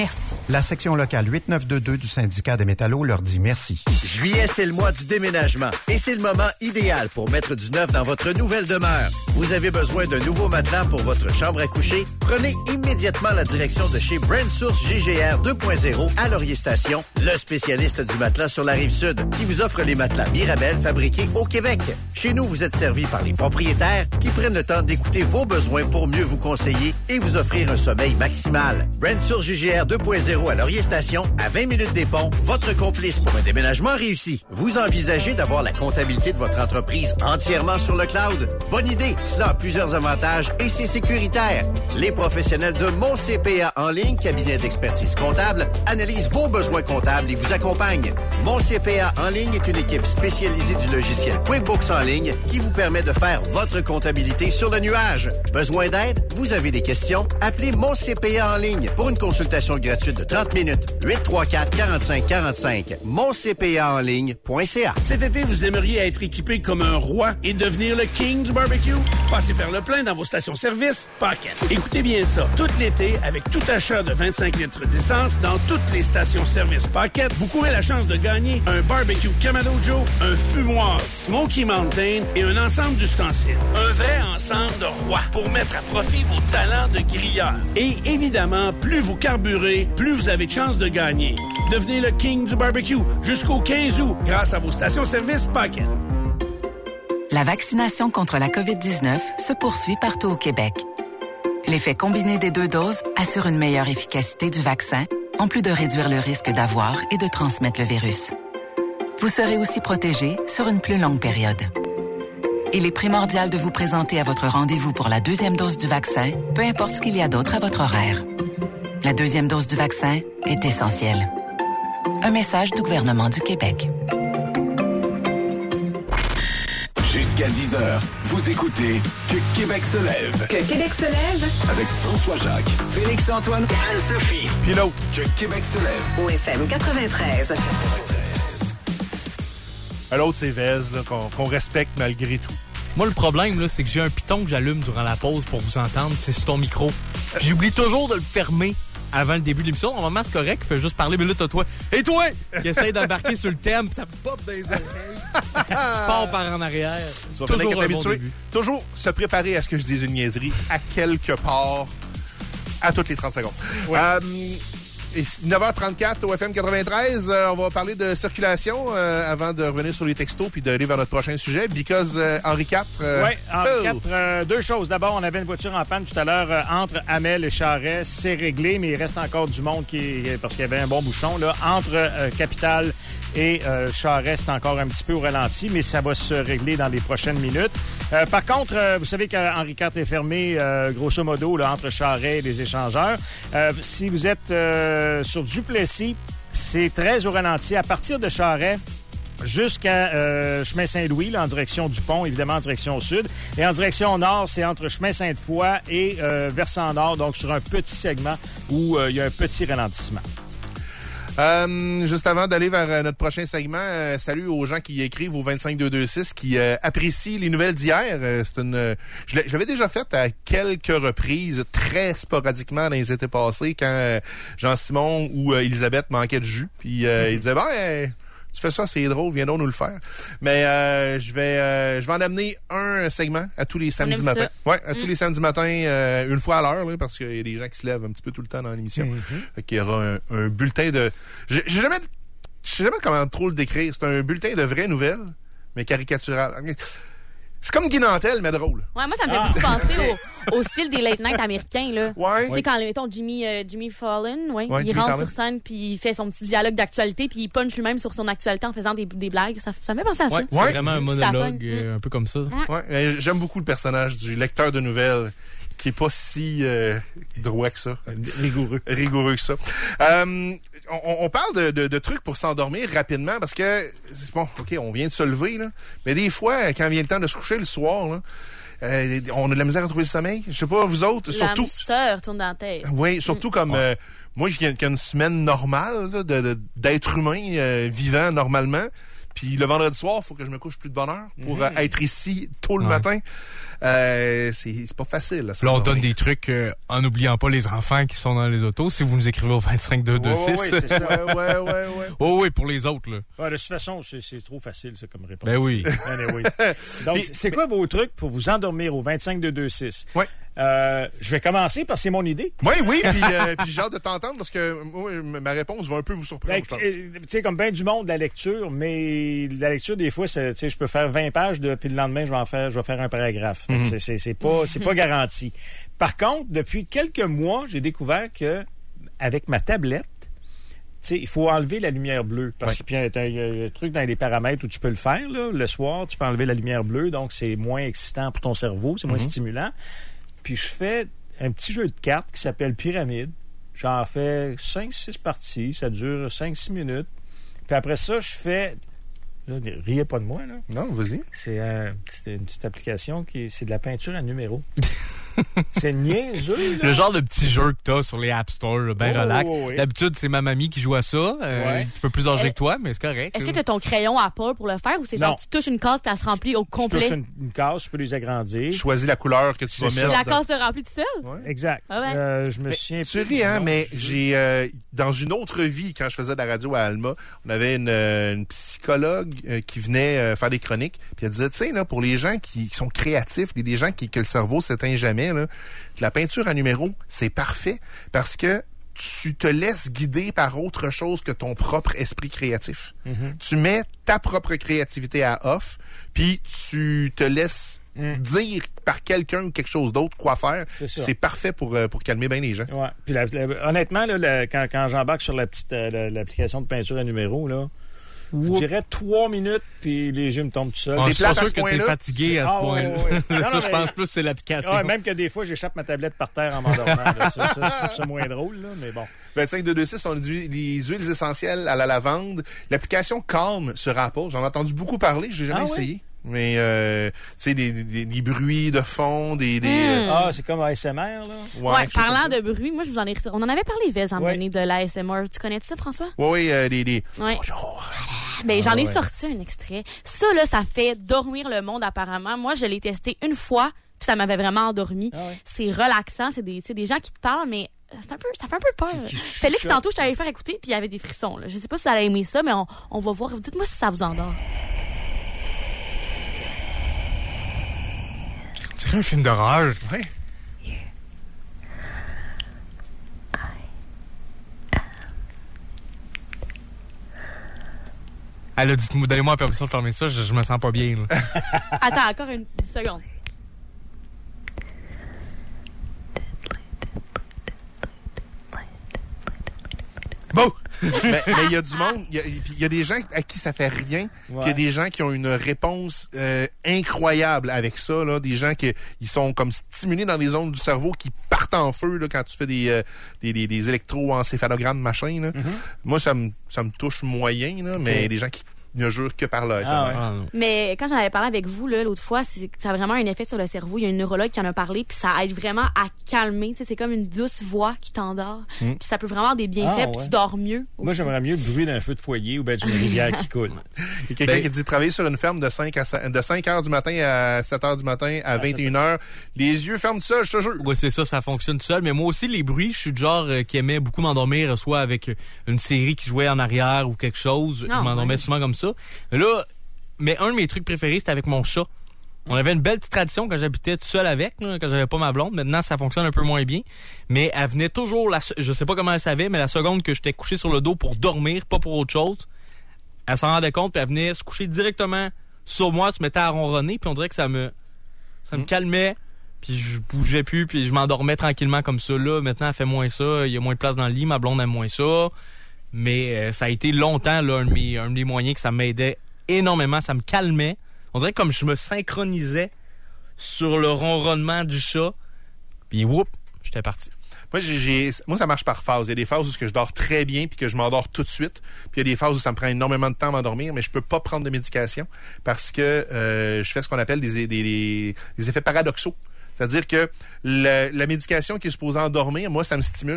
La section locale huit neuf deux deux du syndicat des métallos leur dit merci. Juillet, c'est le mois du déménagement et c'est le moment idéal pour mettre du neuf dans votre nouvelle demeure. Vous avez besoin d'un nouveau matelas pour votre chambre à coucher? Prenez immédiatement la direction de chez Brand Source G G R deux point zéro à Laurier Station, le spécialiste du matelas sur la Rive-Sud, qui vous offre les matelas Mirabel fabriqués au Québec. Chez nous, vous êtes servi par les propriétaires qui prennent le temps d'écouter vos besoins pour mieux vous conseiller et vous offrir un sommeil maximal. Brand Source G G R deux point zéro à Laurier Station, à vingt minutes des ponts, votre complice pour un déménagement réussi. Vous envisagez d'avoir la comptabilité de votre entreprise entièrement sur le cloud? Bonne idée! Cela a plusieurs avantages et c'est sécuritaire. Les professionnels de Mon C P A en ligne, cabinet d'expertise comptable, analysent vos besoins comptables et vous accompagnent. Mon C P A en ligne est une équipe spécialisée du logiciel QuickBooks en ligne qui vous permet de faire votre comptabilité sur le nuage. Besoin d'aide? Vous avez des questions? Appelez Mon C P A en ligne pour une consultation gratuite de trente minutes. huit trois quatre, quarante-cinq quarante-cinq. mon c p a en ligne point c a. Cet été, vous aimeriez être équipé comme un roi et devenir le king du barbecue? Passez faire le plein dans vos stations-service Pocket. Écoutez bien ça. Tout l'été, avec tout achat de vingt-cinq litres d'essence dans toutes les stations-service Pocket, vous courez la chance de gagner un barbecue Kamado Joe, un fumoir Smoky Mountain et un ensemble d'ustensiles. Un vrai ensemble de rois pour mettre à profit vos talents de grilleur. Et évidemment, plus vous carburez, plus vous avez de chances de gagner. Devenez le king du barbecue jusqu'au quinze août grâce à vos stations-service Pocket. La vaccination contre la covid dix-neuf se poursuit partout au Québec. L'effet combiné des deux doses assure une meilleure efficacité du vaccin, en plus de réduire le risque d'avoir et de transmettre le virus. Vous serez aussi protégé sur une plus longue période. Il est primordial de vous présenter à votre rendez-vous pour la deuxième dose du vaccin, peu importe ce qu'il y a d'autre à votre horaire. La deuxième dose du vaccin est essentielle. Un message du gouvernement du Québec. Jusqu'à dix heures, vous écoutez Que Québec se lève. Que Québec se lève. Avec François Jacques, Félix-Antoine, Anne-Sophie. Puis l'autre. Que Québec se lève. Au F M quatre-vingt-treize. À l'autre, c'est Vez, là, qu'on, qu'on respecte malgré tout. Moi, le problème, là, c'est que j'ai un piton que j'allume durant la pause pour vous entendre. C'est sur ton micro. Puis j'oublie toujours de le fermer avant le début de l'émission. Normalement, c'est correct. Il fait juste parler, mais là, t'as toi. Et toi! Qui essaye d'embarquer sur le thème, puis ça pop dans les oreilles. Je pars par en arrière. Toujours un bon début. Toujours se préparer à ce que je dise une niaiserie à quelque part à toutes les trente secondes. Ouais. Euh, Et neuf heures trente-quatre au F M quatre-vingt-treize, euh, on va parler de circulation euh, avant de revenir sur les textos puis d'aller vers notre prochain sujet. Because euh, Henri quatre... Euh, oui, Henri quatre, euh, deux choses. D'abord, on avait une voiture en panne tout à l'heure euh, entre Hamel et Charest. C'est réglé, mais il reste encore du monde qui parce qu'il y avait un bon bouchon. Là, entre euh, Capitale et euh, Charest, c'est encore un petit peu au ralenti, mais ça va se régler dans les prochaines minutes. Euh, par contre, euh, vous savez qu'Henri quatre est fermé, euh, grosso modo, là, entre Charest et les échangeurs. Euh, si vous êtes... Euh, sur Duplessis, c'est très au ralenti. À partir de Charest jusqu'à euh, chemin Saint-Louis, là, en direction du pont, évidemment en direction sud. Et en direction nord, c'est entre chemin Sainte-Foy et euh, versant nord, donc sur un petit segment où euh, il y a un petit ralentissement. Euh, juste avant d'aller vers euh, notre prochain segment, euh, salut aux gens qui écrivent au vingt-cinq deux deux six qui euh, apprécient les nouvelles d'hier. Euh, c'est une, euh, je, l'ai, je l'avais déjà fait à quelques reprises, très sporadiquement dans les étés passés, quand euh, Jean-Simon ou euh, Elisabeth manquaient de jus. Puis euh, mm-hmm. ils disaient, ben, euh, tu fais ça, c'est drôle, viens donc nous le faire. Mais euh, je vais euh, je vais en amener un segment à tous les samedis matins. Ouais, à mm. tous les samedis matins, euh, une fois à l'heure, là, parce qu'il y a des gens qui se lèvent un petit peu tout le temps dans l'émission. Mm-hmm. Fait qu'il y aura un, un bulletin de... J'ai, j'ai jamais... Je sais jamais comment trop le décrire. C'est un bulletin de vraies nouvelles, mais caricatural. C'est comme Guy Nantel, mais drôle. Ouais, moi, ça me fait ah. beaucoup penser au, au style des late night américains, là. Ouais. Tu sais, quand, mettons, Jimmy, euh, Jimmy Fallon, ouais, ouais, il Jimmy rentre Fallon. Sur scène, puis il fait son petit dialogue d'actualité, puis il punch lui-même sur son actualité en faisant des, des blagues. Ça, ça me fait penser à ça. Ouais, c'est ouais. vraiment un monologue euh, un peu comme ça. Ouais. Ouais. J'aime beaucoup le personnage du lecteur de nouvelles, qui est pas si euh, droit que ça. Rigoureux. Rigoureux que ça. Euh, on, on parle de, de, de trucs pour s'endormir rapidement parce que, c'est bon, OK, on vient de se lever, là, mais des fois, quand vient le temps de se coucher le soir, là, euh, on a de la misère à trouver le sommeil. Je sais pas, vous autres, surtout... L'hamster tourne dans la tête. Oui, surtout mm. comme... Ouais. Euh, moi, j'ai une semaine normale là, de, de, d'être humain euh, vivant normalement. Puis le vendredi soir, il faut que je me couche plus de bonne heure pour Mmh. euh, être ici tôt le Ouais. matin. Euh, c'est, c'est pas facile. Là, Là, on donne des trucs euh, en n'oubliant pas les enfants qui sont dans les autos. Si vous nous écrivez au vingt-cinq deux deux six. Oui, oui, c'est ça. ouais, ouais, ouais, ouais. Oh oui, pour les autres, là. Ouais, de toute façon, c'est, c'est trop facile, ça, comme réponse. Ben oui. Anyway. Donc, Mais- c'est quoi vos trucs pour vous endormir au vingt-cinq deux deux six? Ouais. Euh, je vais commencer parce que c'est mon idée. Oui, oui, puis, euh, puis j'ai hâte de t'entendre parce que moi, ma réponse va un peu vous surprendre, Ben, je pense. euh, tu sais, comme bien du monde, la lecture, mais la lecture, des fois, c'est, tu sais, je peux faire vingt pages, de, puis le lendemain, je vais en faire, je vais faire un paragraphe. Fait que Mhm. c'est, c'est, c'est pas, c'est pas garanti. Par contre, depuis quelques mois, j'ai découvert que, avec ma tablette, tu sais, il faut enlever la lumière bleue. Parce Ouais. qu'il y a un- il y a un truc dans les paramètres où tu peux le faire, là, le soir, tu peux enlever la lumière bleue, donc c'est moins excitant pour ton cerveau, c'est moins Mhm. stimulant. Puis je fais un petit jeu de cartes qui s'appelle Pyramide. J'en fais cinq six parties, ça dure cinq six minutes. Puis après ça, je fais... Là, riez pas de moi, là. Non, vas-y. C'est, euh, c'est une petite application qui est... C'est de la peinture à numéros. C'est niaiseux, là. Le genre de petit jeu que t'as sur les App Store, là, ben Oh, relax. oh, oui. D'habitude, c'est ma mamie qui joue à ça. Euh, Ouais. Un petit peu plus âgée Elle- que toi, mais c'est correct. Est-ce que là. tu as ton crayon Apple pour le faire ou c'est Non. genre tu touches une case puis elle se remplit au Tu complet? touches une, une case, tu peux les agrandir. Choisis la couleur que tu vas C'est mettre. La dans- case se remplit tout seul? Exact. Ah ouais. Euh, je me Mais souviens tu plus ris, hein, du nom mais du jeu. j'ai euh, dans une autre vie, quand je faisais de la radio à Alma, on avait une, euh, une psychologue euh, qui venait euh, faire des chroniques, puis elle disait, tu sais, là, pour les gens qui sont créatifs, des, des gens qui que le cerveau s'éteint jamais, là, la peinture à numéros, c'est parfait parce que tu te laisses guider par autre chose que ton propre esprit créatif. Mhm. Tu mets ta propre créativité à off, puis tu te laisses Mm. dire par quelqu'un ou quelque chose d'autre quoi faire. C'est ça. C'est parfait pour, euh, pour calmer bien les gens. Ouais. Puis la- la- honnêtement, là, la- quand, quand j'embarque sur la petite euh, la- l'application de peinture à numéros, là, je dirais trois minutes, puis les yeux me tombent tout seuls. Ah, C'est je suis plate pas à sûr ce que t'es point-là. fatigué à ce Ah, point-là. ouais, ouais. Non, non, Ça, je mais- pense plus que c'est l'application. Ouais, même que des fois, j'échappe ma tablette par terre en m'endormant. là. ça, ça, je trouve ça moins drôle, là, mais bon. vingt-cinq deux deux six, on a du- les huiles essentielles à la lavande. L'application Calm sur Apple, j'en ai entendu beaucoup parler, j'ai jamais Ah ouais? essayé. Mais, euh, tu sais, des, des, des bruits de fond, des... des Mm. euh, Ah, c'est comme A S M R, là? Ouais, quelque chose parlant comme de bruit, moi, je vous en ai... On en avait parlé, Vez, en Ouais. donné de l'A S M R. Tu connais ça, François? ça. Ouais, ouais, euh, des... des... Ouais. Ben, j'en Ah, ai ouais. sorti un extrait. Ça, là, ça fait dormir le monde, apparemment. Moi, je l'ai testé une fois, puis ça m'avait vraiment endormi. Ah ouais. C'est relaxant. C'est des, tu sais, des gens qui te parlent, mais c'est un peu, ça fait un peu peur. Qui- qui Félix, chuchotent. tantôt, je t'avais faire écouter, puis il y avait des frissons. Là. Je sais pas si ça allait aimer ça, mais on, on va voir. Dites-moi si ça vous endort. C'est un film d'horreur. Ouais. Elle a dit, donnez-moi la permission de fermer ça, je, je me sens pas bien. Là. Attends, encore une dix secondes. Bon! mais il y a du monde, il y a- il y, a des gens à qui ça fait rien, puis il y a Ouais. des gens qui ont une réponse euh, incroyable avec ça, là, des gens qui ils sont comme stimulés dans les zones du cerveau qui partent en feu là, quand tu fais des, euh, des, des, des électroencéphalogrammes machin. Là. Mm-hmm. Moi, ça me ça me touche moyen, là, mais des gens qui ne jurent que par là. Ah ouais. Ah, non. Mais quand j'en avais parlé avec vous là, l'autre fois, c'est, ça a vraiment un effet sur le cerveau. Il y a un neurologue qui en a parlé, puis ça aide vraiment à calmer. Tu sais, c'est comme une douce voix qui t'endort. Mm. Puis ça peut vraiment avoir des bienfaits, Ah, puis ouais. tu dors mieux. Moi, aussi. j'aimerais mieux le bruit d'un feu de foyer ou bien d'une rivière qui coule. Il y a quelqu'un Ben- qui dit travailler sur une ferme de cinq à cinq, de cinq heures du matin à sept heures du matin à vingt et une heures. Les yeux ferment tout seuls, je te jure. Ouais, c'est ça, ça fonctionne tout seul. Mais moi aussi, les bruits, je suis du genre euh, qui aimait beaucoup m'endormir, soit avec une série qui jouait en arrière ou quelque chose. Ah, je m'endormais ouais. souvent comme ça. Mais là, mais un de mes trucs préférés, c'était avec mon chat. On avait une belle petite tradition quand j'habitais tout seul avec, là, quand j'avais pas ma blonde. Maintenant, ça fonctionne un peu moins bien. Mais elle venait toujours, la, se- je sais pas comment elle savait, mais la seconde que j'étais couché sur le dos pour dormir, pas pour autre chose, elle s'en rendait compte, puis elle venait se coucher directement sur moi, se mettait à ronronner, puis on dirait que ça me, ça me calmait. Puis je bougeais plus, puis je m'endormais tranquillement comme ça. Là, maintenant, elle fait moins ça. Il y a moins de place dans le lit. Ma blonde aime moins ça. Mais euh, ça a été longtemps là, un, de mes, un des moyens que ça m'aidait énormément. Ça me calmait. On dirait comme je me synchronisais sur le ronronnement du chat. Puis whoop, j'étais parti. Moi, j'ai, j'ai- moi, ça marche par phase. Il y a des phases où que je dors très bien puis que je m'endors tout de suite. Puis il y a des phases où ça me prend énormément de temps à m'endormir, mais je peux pas prendre de médication parce que euh, je fais ce qu'on appelle des, des, des, des effets paradoxaux. C'est-à-dire que le- la médication qui est supposée endormir, moi, ça me stimule.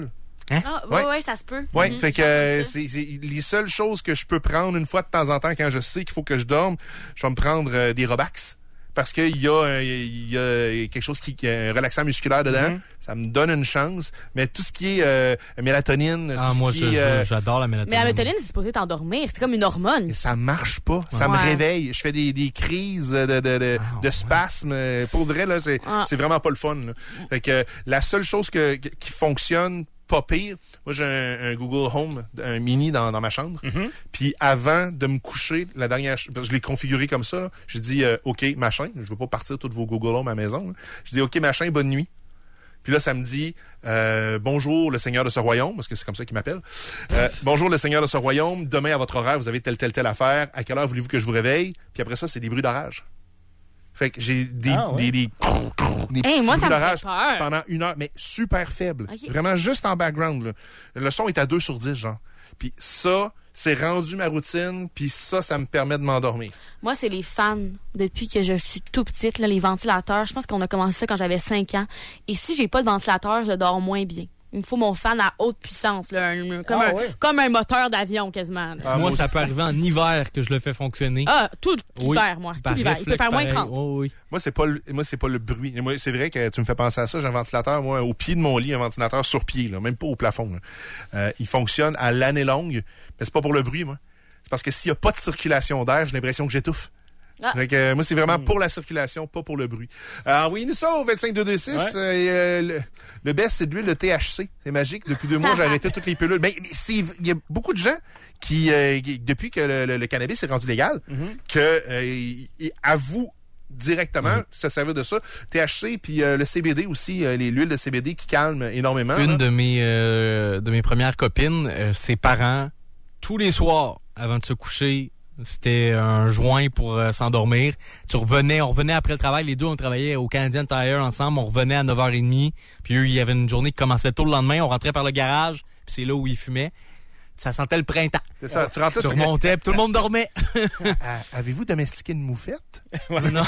Hein? Ah, ouais, ouais, ouais, ça se peut. Oui, Mm-hmm. fait que euh, c'est, c'est les seules choses que je peux prendre une fois de temps en temps quand je sais qu'il faut que je dorme, je vais me prendre euh, des Robax. Parce qu'il y, euh, il y a quelque chose qui, qui est un relaxant musculaire dedans. Mm-hmm. Ça me donne une chance. Mais tout ce qui est euh, mélatonine, ah, tout moi, ce qui je, est... Euh, j'adore la mélatonine. Mais la mélatonine, c'est supposé t'endormir. C'est comme une hormone. Ça marche pas. Ça ouais. me réveille. Je fais des, des crises de, de, de, ah, de spasmes. Ouais. Pour vrai, là, c'est, ah. c'est vraiment pas le fun. Là. Fait que la seule chose que, qui fonctionne pas pire. Moi, j'ai un, un Google Home, un mini dans, dans ma chambre. Mm-hmm. Puis avant de me coucher, la dernière, je l'ai configuré comme ça. Là, j'ai dit euh, OK, machin. Je veux pas partir toutes vos Google Home à la maison. Là. Je dis OK, machin, bonne nuit. Puis là, ça me dit euh, bonjour le Seigneur de ce royaume, parce que c'est comme ça qu'il m'appelle. Euh, bonjour le Seigneur de ce royaume. Demain à votre horaire, vous avez telle telle telle affaire. À quelle heure voulez-vous que je vous réveille? Puis après ça, c'est des bruits d'orage. Fait que j'ai des, ah, ouais. des, des, des hey, petits moi, bruits d'orage peur. pendant une heure, mais super faible. Okay. Vraiment juste en background. Là. Le son est à deux sur dix, genre. Puis ça, c'est rendu ma routine, puis ça, ça me permet de m'endormir. Moi, c'est les fans. Depuis que je suis tout petite, là, les ventilateurs, je pense qu'on a commencé ça quand j'avais cinq ans. Et si j'ai pas de ventilateur, je dors moins bien. Il me faut mon fan à haute puissance, là, un, comme, ah, un, ouais. comme un moteur d'avion quasiment. Ah, moi, ça peut arriver en hiver que je le fais fonctionner. Ah, tout l'hiver, oui, moi. Tout l'hiver. Il peut faire moins trente. Oh, oui. Moi, c'est pas le, moi, c'est pas le bruit. Moi, c'est vrai que tu me fais penser à ça. J'ai un ventilateur, moi, au pied de mon lit, un ventilateur sur pied, là, même pas au plafond. Euh, il fonctionne à l'année longue, mais c'est pas pour le bruit, moi. C'est parce que s'il y a pas de circulation d'air, j'ai l'impression que j'étouffe. Ah. Donc, euh, moi, c'est vraiment pour la circulation, pas pour le bruit. Alors, oui, nous ça au vingt-cinq deux deux six. Ouais. Euh, le, le best, c'est de l'huile de T H C. C'est magique. Depuis deux mois, j'ai arrêté toutes les pilules. Mais il y a beaucoup de gens qui, euh, qui depuis que le, le, le cannabis est rendu légal, mm-hmm. que euh, ils, ils avouent directement mm-hmm. se servir de ça. T H C, puis euh, le C B D aussi, euh, les l'huile de C B D qui calme énormément. Une là. de mes euh, de mes premières copines, euh, ses parents, tous les soirs, avant de se coucher, c'était un joint pour euh, s'endormir. Tu revenais, on revenait après le travail. Les deux, on travaillait au Canadian Tire ensemble. On revenait à neuf heures trente. Puis eux, il y avait une journée qui commençait tôt le lendemain. On rentrait par le garage. Puis c'est là où ils fumaient. Ça sentait le printemps. C'est ça. Tu rentrais tu remontais, puis tout le monde dormait. Avez-vous domestiqué une moufette? Non.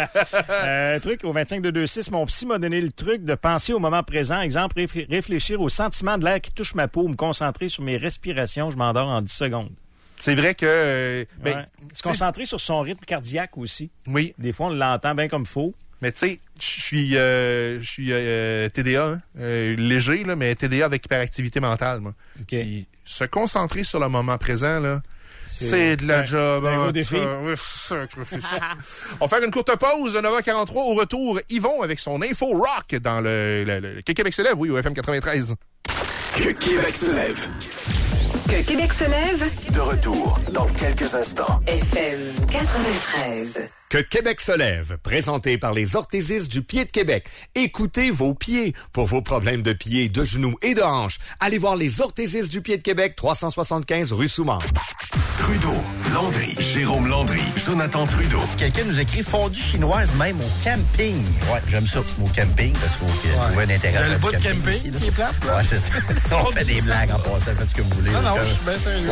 euh, truc au vingt-cinq deux deux six, mon psy m'a donné le truc de penser au moment présent. Exemple, réf- réfléchir au sentiment de l'air qui touche ma peau, me concentrer sur mes respirations. Je m'endors en dix secondes. C'est vrai que... Euh, ben, ouais. Se concentrer sur son rythme cardiaque aussi. Oui. Des fois, on l'entend bien comme faux. Mais tu sais, je suis euh, je suis euh, T D A, hein, euh, léger, là, mais T D A avec hyperactivité mentale. Moi. Okay. Puis, se concentrer sur le moment présent, là, c'est, c'est de la ouais, job. C'est un hein, gros défi. Oui, sacrifice. On va faire une courte pause, neuf heures quarante-trois. Au retour, Yvon avec son info rock dans le, le, le, le Que Québec se lève, oui, au F M quatre-vingt-treize. Que Québec se lève. Que Québec se lève. De retour dans quelques instants. F M quatre-vingt-treize. Que Québec se lève, présenté par les orthésistes du pied de Québec. Écoutez vos pieds. Pour vos problèmes de pieds, de genoux et de hanches, allez voir les orthésistes du pied de Québec, trois cent soixante-quinze rue Soumar. Trudeau, Landry, Jérôme Landry, Jonathan Trudeau. Quelqu'un nous écrit fondue chinoise même au camping. Ouais, j'aime ça au camping parce qu'il faut qu'il y ait un intérêt. Il y a le bout de camping, camping ici, qui est plate, là. Ouais, c'est ça. On fait des blagues en passant, faites ce que vous voulez. Non, aucun, non, je suis bien sérieux.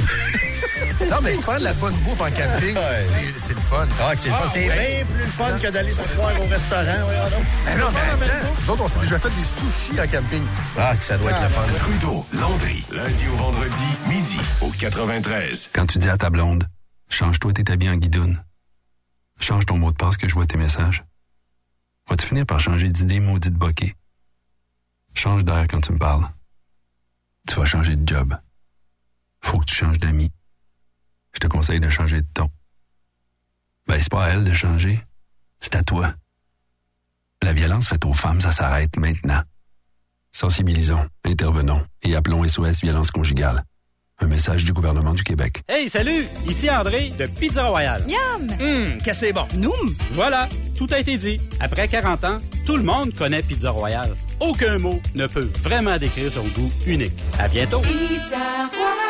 Aucun. Non, mais faire de la bonne bouffe en camping, ouais. c'est, c'est le fun. Ah, c'est, ah, c'est ouais. bien plus le fun que d'aller se soir au restaurant. Ouais, non, mais non, mais attends. Nous autres, on s'est déjà fait des sushis en camping. Ah, que ça doit ah, être le fun. Trudeau, Landry, lundi au vendredi, midi, au quatre-vingt-treize. Quand tu dis à ta blonde, change-toi tes habits en guidoune. Change ton mot de passe que je vois tes messages. Vas-tu finir par changer d'idée maudite bokeh? Change d'air quand tu me parles. Tu vas changer de job. Faut que tu changes d'amis. Je te conseille de changer de ton. Ben, c'est pas à elle de changer. C'est à toi. La violence faite aux femmes, ça s'arrête maintenant. Sensibilisons, intervenons et appelons S O S Violence Conjugale. Un message du gouvernement du Québec. Hey, salut! Ici André de Pizza Royale. Miam! Hum, qu'est-ce que c'est bon? Noum! Voilà, tout a été dit. Après quarante ans, tout le monde connaît Pizza Royale. Aucun mot ne peut vraiment décrire son goût unique. À bientôt! Pizza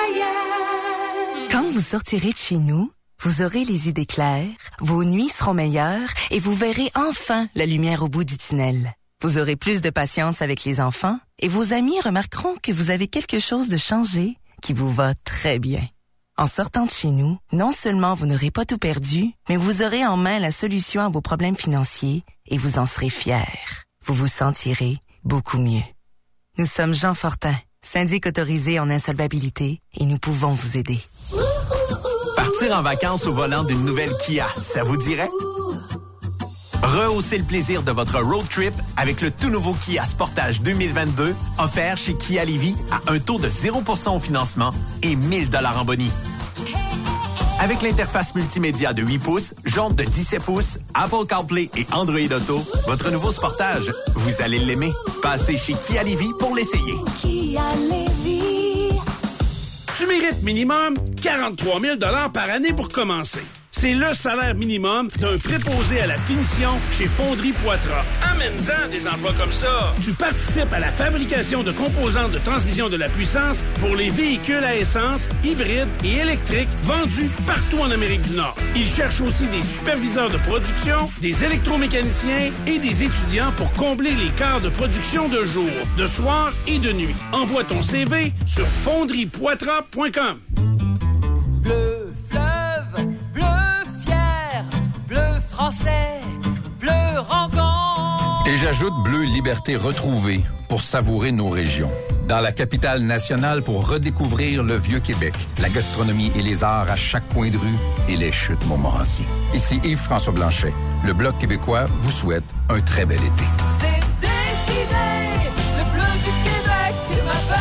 Royale! Quand vous sortirez de chez nous, vous aurez les idées claires, vos nuits seront meilleures et vous verrez enfin la lumière au bout du tunnel. Vous aurez plus de patience avec les enfants et vos amis remarqueront que vous avez quelque chose de changé qui vous va très bien. En sortant de chez nous, non seulement vous n'aurez pas tout perdu, mais vous aurez en main la solution à vos problèmes financiers et vous en serez fiers. Vous vous sentirez beaucoup mieux. Nous sommes Jean Fortin, syndic autorisé en insolvabilité, et nous pouvons vous aider. Partir en vacances au volant d'une nouvelle Kia, ça vous dirait? Rehaussez le plaisir de votre road trip avec le tout nouveau Kia Sportage deux mille vingt-deux, offert chez Kia Lévis à un taux de zéro pour cent au financement et mille dollars en boni. Avec l'interface multimédia de huit pouces, jaune de dix-sept pouces, Apple CarPlay et Android Auto, votre nouveau Sportage, vous allez l'aimer. Passez chez Kia Lévis pour l'essayer. Kia Lévis. Tu mérites minimum quarante-trois mille dollars par année pour commencer. C'est le salaire minimum d'un préposé à la finition chez Fonderie Poitras. Amène-en des emplois comme ça. Tu participes à la fabrication de composantes de transmission de la puissance pour les véhicules à essence, hybrides et électriques vendus partout en Amérique du Nord. Ils cherchent aussi des superviseurs de production, des électromécaniciens et des étudiants pour combler les quarts de production de jour, de soir et de nuit. Envoie ton C V sur fonderie poitras point com. Bleu fleuve, bleu fier, bleu français, bleu rangon. Et j'ajoute bleu liberté retrouvée pour savourer nos régions. Dans la capitale nationale pour redécouvrir le vieux Québec, la gastronomie et les arts à chaque coin de rue et les chutes Montmorency. Ici Yves-François Blanchet. Le Bloc québécois vous souhaite un très bel été. C'est décidé, le bleu du Québec m'appelle.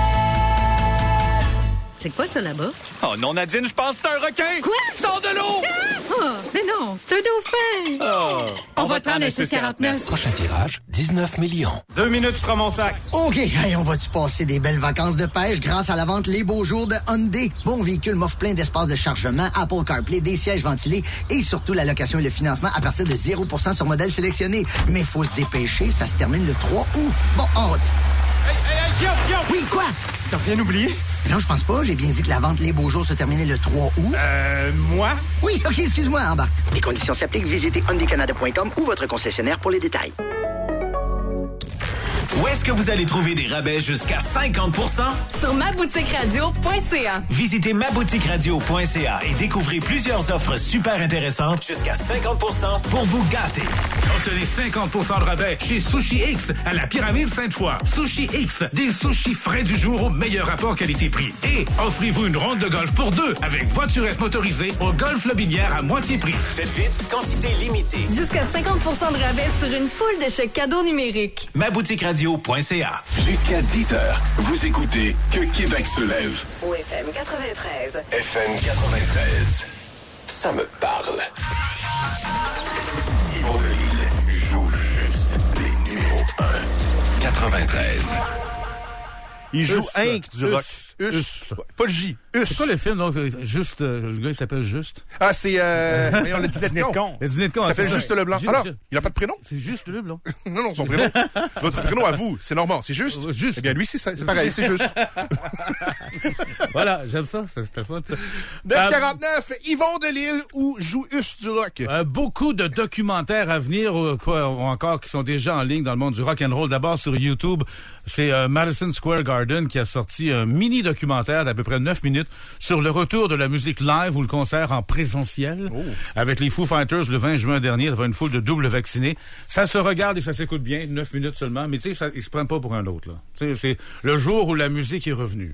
C'est quoi ça là-bas? Oh non, Nadine, je pense que c'est un requin! Quoi? Sors de l'eau! Oh, mais non, c'est un dauphin! Oh. On, On va te prendre le six quarante-neuf. Prochain tirage, dix-neuf millions. Deux minutes, je prends mon sac. OK, hey, on va-tu passer des belles vacances de pêche grâce à la vente Les Beaux Jours de Hyundai? Bon véhicule m'offre plein d'espace de chargement, Apple CarPlay, des sièges ventilés et surtout la location et le financement à partir de zéro pour cent sur modèle sélectionné. Mais faut se dépêcher, ça se termine le trois août. Bon, en route. Hey, hey, hey, Guillaume, Guillaume! Oui, quoi? T'as rien oublié? Non, je pense pas. J'ai bien dit que la vente Les Beaux Jours se terminait le trois août. Euh, moi? Oui, OK, excuse-moi, embarque. Les conditions s'appliquent. Visitez hyundai canada point com ou votre concessionnaire pour les détails. Où est-ce que vous allez trouver des rabais jusqu'à cinquante pour cent? Sur ma boutique radio point c a. Visitez ma boutique radio point c a et découvrez plusieurs offres super intéressantes jusqu'à cinquante pour cent pour vous gâter. Obtenez cinquante pour cent de rabais chez Sushi X à la Pyramide Sainte-Foy. Sushi X, des sushis frais du jour au meilleur rapport qualité-prix. Et offrez-vous une ronde de golf pour deux avec voiturette motorisée au Golf Lobinière à moitié prix. Faites vite, quantité limitée. Jusqu'à cinquante pour cent de rabais sur une foule de chèques cadeaux numériques. ma boutique radio point c a. Jusqu'à dix heures, vous écoutez Que Québec se lève. Au F M quatre-vingt-treize. F M quatre-vingt-treize. Ça me parle. Yvon Delisle joue juste les numéros un. quatre-vingt-treize. Il joue Us, Inc du Us, rock. Us. Us. Pas le J. Us. C'est quoi le film, donc? Juste, euh, le gars, il s'appelle Juste. Ah, c'est, euh, voyons, le dîner de con. Le dîner de con. Il s'appelle Juste Leblanc. Juste, Alors, il n'a pas de prénom? C'est Juste Leblanc. non, non, son prénom. Votre prénom à vous, c'est Normand. C'est Juste? Juste. Eh bien, lui, c'est ça. C'est pareil, c'est Juste. Voilà, j'aime ça. C'était fun, ça. neuf quarante-neuf, Yvon Delisle ou joue Us du rock. Euh, beaucoup de documentaires à venir, ou, quoi, ou encore qui sont déjà en ligne dans le monde du rock and roll. D'abord sur YouTube, c'est euh, Madison Square Garden qui a sorti un mini documentaire d'à peu près neuf minutes sur le retour de la musique live ou le concert en présentiel oh. avec les Foo Fighters le vingt juin dernier devant une foule de double vaccinés. Ça se regarde et ça s'écoute bien, neuf minutes seulement, mais tu sais, ça, ils se prennent pas pour un autre, là. Tu sais, c'est le jour où la musique est revenue.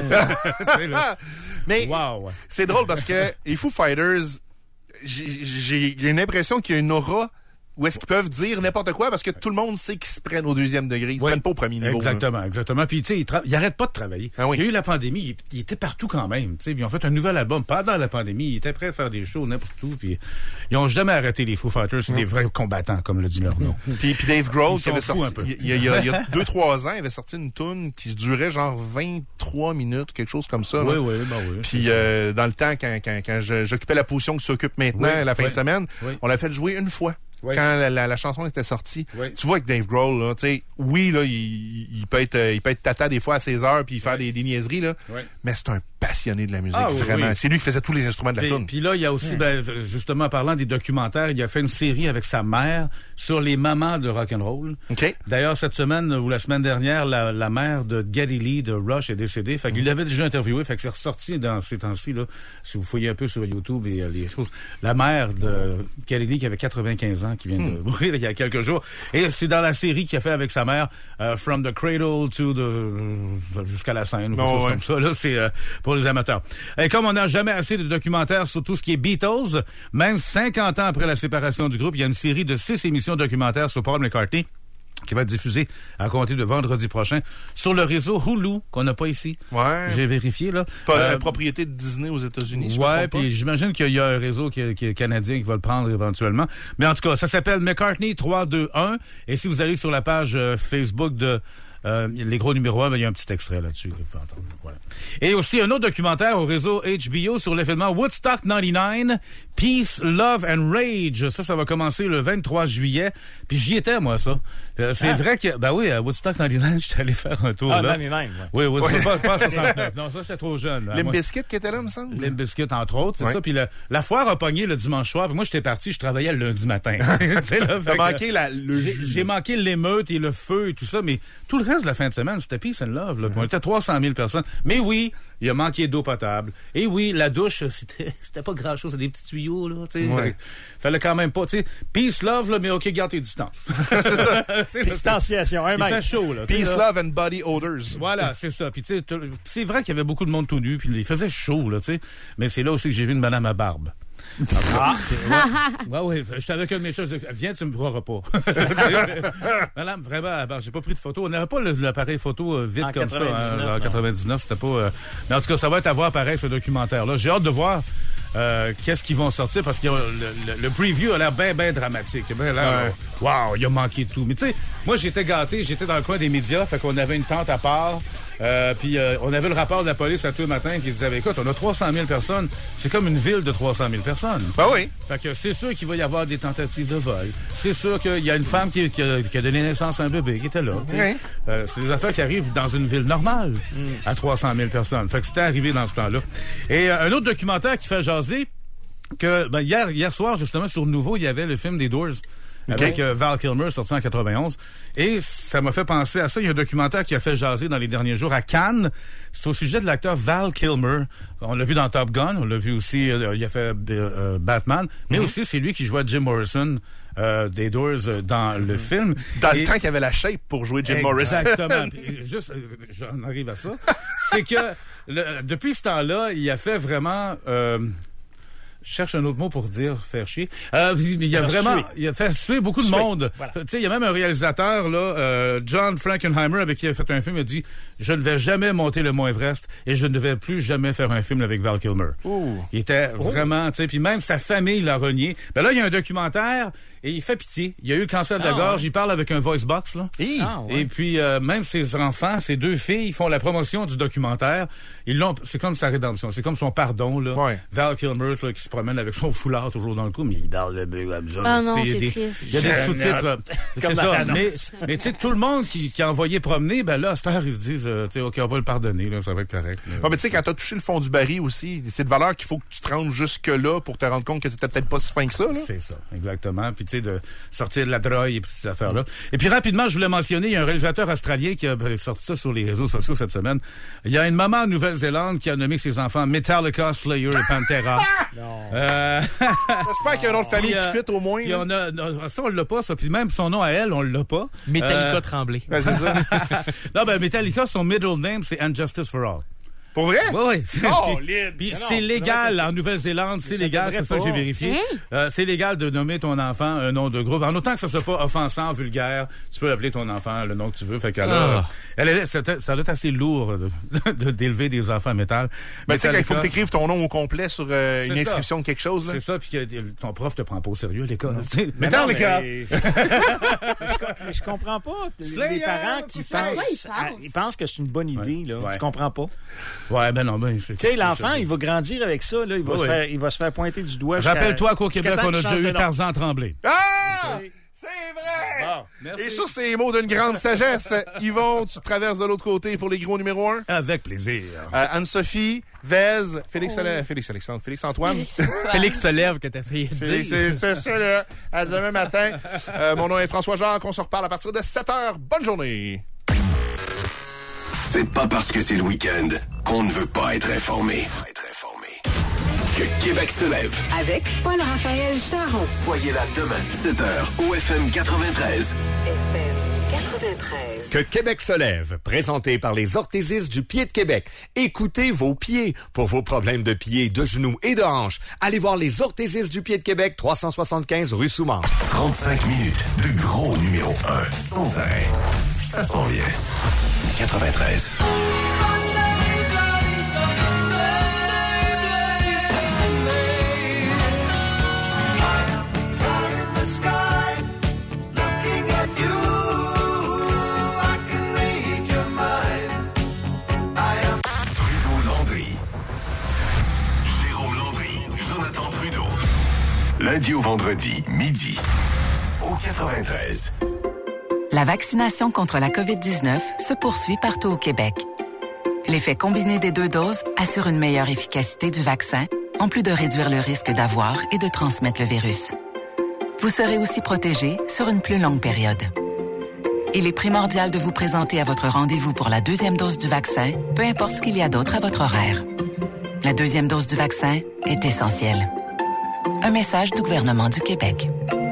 Mais wow. C'est drôle parce que les Foo Fighters, j'ai, j'ai une impression qu'il y a une aura où est-ce qu'ils peuvent dire n'importe quoi parce que tout le monde sait qu'ils se prennent au deuxième degré. Ils se oui, prennent pas au premier niveau. Exactement, là. exactement. Puis, tu sais, ils, tra- ils arrêtent pas de travailler. Ah oui. Il y a eu la pandémie, ils, ils étaient partout quand même. Tu sais, ils ont fait un nouvel album pendant la pandémie. Ils étaient prêts à faire des shows n'importe où. Puis, ils ont jamais arrêté les Foo Fighters. C'est mmh. des vrais combattants, comme le dit leur nom. Puis, puis Dave Grohl, qui avait sorti, il y a, il y a, il y a deux, trois ans, il avait sorti une toune qui durait genre vingt-trois minutes, quelque chose comme ça. Oui, là. oui, ben oui. Puis, euh, dans le temps, quand, quand, quand je, j'occupais la position que s'occupe maintenant, oui, la fin oui, de semaine, oui. on l'a fait jouer une fois. Oui. Quand la, la, la chanson était sortie, oui. tu vois que Dave Grohl, là, tu sais, oui, là, il, il peut être, il peut être tata des fois à seize heures puis faire oui. des, des niaiseries, là, oui. mais c'est un passionné de la musique, Ah, oui, vraiment. oui. C'est lui qui faisait tous les instruments de la Puis, tune. puis là, il y a aussi, ben, justement, en parlant des documentaires, il a fait une série avec sa mère sur les mamans de rock'n'roll. OK. D'ailleurs, cette semaine ou la semaine dernière, la, la mère de Geddy Lee de Rush est décédée. Fait qu'il l'avait déjà interviewé. Fait que c'est ressorti dans ces temps-ci, là. Si vous fouillez un peu sur YouTube et euh, les choses. La mère de Geddy Lee qui avait quatre-vingt-quinze ans, qui vient de mourir il y a quelques jours. Et c'est dans la série qu'il a fait avec sa mère, euh, From the Cradle to the, euh, jusqu'à la scène, ou quelque Oh, chose ouais. comme ça, là. C'est, euh, pour les amateurs. Et comme on n'a jamais assez de documentaires sur tout ce qui est Beatles, même cinquante ans après la séparation du groupe, il y a une série de six émissions documentaires sur Paul McCartney qui va être diffusée à compter de vendredi prochain sur le réseau Hulu, qu'on n'a pas ici. Ouais. J'ai vérifié, là. Pas Euh, la propriété de Disney aux États-Unis, je me Ouais, trompe pas. puis j'imagine qu'il y a un réseau qui est, qui est canadien qui va le prendre éventuellement. Mais en tout cas, ça s'appelle McCartney trois deux un. Et si vous allez sur la page euh, Facebook de euh, les gros numéros un, ben, il y a un petit extrait là-dessus. Qu'il faut entendre. Voilà. Et aussi un autre documentaire au réseau H B O sur l'événement Woodstock quatre-vingt-dix-neuf, Peace, Love and Rage. Ça, ça va commencer le vingt-trois juillet. Puis j'y étais, moi, ça. Euh, c'est Ah. vrai que, ben oui, à Woodstock quatre-vingt-dix-neuf, j'étais allé faire un tour Ah, là. quatre-vingt-dix-neuf, ouais. Oui, oui, Ouais. pas, pas soixante-neuf. Non, ça, j'étais trop jeune. là. Limp Moi- Bizkit qui était là, me semble. Limp Bizkit, entre autres, c'est Ouais. ça. Puis la, la foire a pogné le dimanche soir. Puis moi, j'étais parti, je travaillais le lundi matin. Tu sais, là, T'as fait que- manqué la- le j'ai- jus. J'ai manqué l'émeute et le feu et tout ça, mais tout le reste de la fin de semaine, c'était peace and love. Là. On était trois cent mille personnes. Mais oui, il a manqué d'eau potable. Et oui, la douche, c'était c'était pas grand-chose. C'est des petits tuyaux, là. Tu sais. Ouais. Fallait quand même pas, tu sais. Peace, love, là, mais OK, garde tes distances. C'est ça. Tu sais, là, Distanciation, un il mètre. fait chaud, là. tu sais, Peace, là. love and body odors. Voilà, c'est ça. Puis tu sais, t- c'est vrai qu'il y avait beaucoup de monde tout nu, puis il faisait chaud, là, tu sais. Mais c'est là aussi que j'ai vu une madame à barbe. Ah, ouais, ouais, j'étais avec un de mes choses. Viens, tu me croiras pas. Madame, vraiment, ben, j'ai pas pris de photo. On n'avait pas le- l'appareil photo euh, vite En comme ça. quatre-vingt-dix-neuf, Hein, en non. quatre-vingt-dix-neuf, c'était pas. euh, Mais en tout cas, ça va être à voir pareil, ce documentaire-là. J'ai hâte de voir. Euh, qu'est-ce qu'ils vont sortir parce que le, le, le preview a l'air bien, bien dramatique. Ben là, wow, il a manqué de tout. Mais tu sais, moi, j'étais gâté, j'étais dans le coin des médias, fait qu'on avait une tente à part. Euh, puis euh, on avait le rapport de la police à tous les matins qui disait, écoute, on a trois cent mille personnes. C'est comme une ville de trois cent mille personnes. Ben oui. Fait que c'est sûr qu'il va y avoir des tentatives de vol. C'est sûr qu'il y a une femme qui, qui, a, qui a donné naissance à un bébé qui était là. tu sais. Oui. Euh, c'est des affaires qui arrivent dans une ville normale à trois cent mille personnes. Fait que c'était arrivé dans ce temps-là. Et euh, un autre documentaire qui fait jaser, que ben, hier, hier soir, justement, sur Nouveau, il y avait le film des Doors. Avec euh, Val Kilmer, sorti en quatre-vingt-onze. Et ça m'a fait penser à ça. Il y a un documentaire qui a fait jaser dans les derniers jours à Cannes. C'est au sujet de l'acteur Val Kilmer. On l'a vu dans Top Gun. On l'a vu aussi, euh, il a fait euh, Batman. Mais Mhm. aussi, c'est lui qui jouait Jim Morrison euh, des Doors euh, dans le film. Dans Et- le temps qu'il y avait la shape pour jouer Jim Morrison. Exactement. Puis, juste, euh, j'en arrive à ça. C'est que le- depuis ce temps-là, il a fait vraiment... Euh, je cherche un autre mot pour dire faire chier. Euh, il y a Faire vraiment, suer. il a fait suer beaucoup de Suer. monde. Voilà. Tu sais, il y a même un réalisateur là, euh, John Frankenheimer, avec qui il a fait un film. Il a dit, je ne vais jamais monter le Mont Everest et je ne vais plus jamais faire un film avec Val Kilmer. Ouh. Il était vraiment, tu sais, puis même sa famille l'a renié. Ben là, il y a un documentaire et il fait pitié. Il a eu le cancer de la Ah, gorge. ouais. Il parle avec un voice box là. Hi. Ah, ouais. Et puis euh, même ses enfants, ses deux filles, ils font la promotion du documentaire. Ils l'ont, c'est comme sa rédemption, c'est comme son pardon là. Ouais. Val Kilmer là, qui se promène avec son foulard toujours dans le cou, mais il parle de comme ça. Ah non, Tu sais, il y a c'est des- triste. Il y a des Je sous-titres. là. C'est Comme ça. dans Mais, l'annonce. mais tu sais, tout le monde qui, qui a envoyé promener, ben là, à cette heure, ils se disent, euh, tu sais, ok, on va le pardonner, là, ça va être correct. là. Ouais, mais tu sais, quand t'as touché le fond du baril aussi, c'est de valeur qu'il faut que tu te rendes jusque-là pour te rendre compte que t'étais peut-être pas si fin que ça, là. C'est ça, exactement. Puis, tu sais, de sortir de la drogue et puis ces affaires-là. Et puis, rapidement, je voulais mentionner, il y a un réalisateur australien qui a ben, sorti ça sur les réseaux sociaux cette semaine. Il y a une maman en Nouvelle-Zélande qui a nommé ses enfants Metallica, Slayer et Pantera. Euh, J'espère qu'il y a une autre famille Puis, euh, qui fit au moins. puis là. on a, non, ça, on l'a pas, ça. Puis même son nom à elle, on l'a pas. Metallica Euh, Tremblay. Ben, c'est ça. non, ben, Metallica, son middle name, c'est Injustice for All. Pour vrai? Oui, oui. Oh, Puis- Lynn! Puis Mais non, c'est ça légal devrait être- en Nouvelle-Zélande, c'est ça légal, devrait c'est ça que j'ai pas. vérifié. Hein? Euh, c'est légal de nommer ton enfant un nom de groupe. En autant que ça soit pas offensant, vulgaire, tu peux appeler ton enfant le nom que tu veux. Fait qu'elle a- Ah. elle, elle, c'était- ça doit être assez lourd de- de- d'élever des enfants à métal. Ben, tu sais, quand il faut que Metallica, t'écrives ton nom au complet sur euh, une C'est ça. inscription de quelque chose, là. c'est ça, puis que ton prof te prend pas au sérieux à l'école. tu sais. Mais non, Metallica! mais- mais je, co- mais je comprends pas. Les Slayer, parents qui Slayer. pensent, Ouais, ils à- pensent. ils pensent que c'est une bonne idée, là. Ouais. Je comprends pas. Ouais, ben non, ben c'est... Tu sais, l'enfant, il va grandir avec ça, là. Il va, Oui, se, oui. faire, il va se faire pointer du doigt. jusqu'à- Rappelle-toi qu'au jusqu'à Québec, temps on a qu'il déjà change de eu nom. Tarzan Tremblay. Ah! C'est vrai! Bon, merci. Et sur ces mots d'une grande sagesse, Yvon, tu traverses de l'autre côté pour les gros numéros un? Avec plaisir. Euh, Anne-Sophie, Vez, Félix, oh. Ale- Félix Alexandre, Félix Antoine. Félix se lève que t'essayais de Félix, dire. c'est ça, là. À demain matin. Euh, mon nom est François Jacques. On se reparle à partir de sept heures. Bonne journée. C'est pas parce que c'est le week-end qu'on ne veut pas être informé. Être informé. Que Québec se lève. Avec Paul-Raphaël Charon. Soyez là demain, sept heures, au F M quatre-vingt-treize. F M quatre-vingt-treize. Que Québec se lève, présenté par les orthésistes du pied de Québec. Écoutez vos pieds. Pour vos problèmes de pieds, de genoux et de hanches, allez voir les orthésistes du pied de Québec, trois cent soixante-quinze rue Soumance. trente-cinq minutes de gros numéro un, sans arrêt. Ça s'en vient. quatre-vingt-treize. Lundi au vendredi, midi, au quatre-vingt-treize. La vaccination contre la covid dix-neuf se poursuit partout au Québec. L'effet combiné des deux doses assure une meilleure efficacité du vaccin, en plus de réduire le risque d'avoir et de transmettre le virus. Vous serez aussi protégé sur une plus longue période. Il est primordial de vous présenter à votre rendez-vous pour la deuxième dose du vaccin, peu importe ce qu'il y a d'autre à votre horaire. La deuxième dose du vaccin est essentielle. Un message du gouvernement du Québec.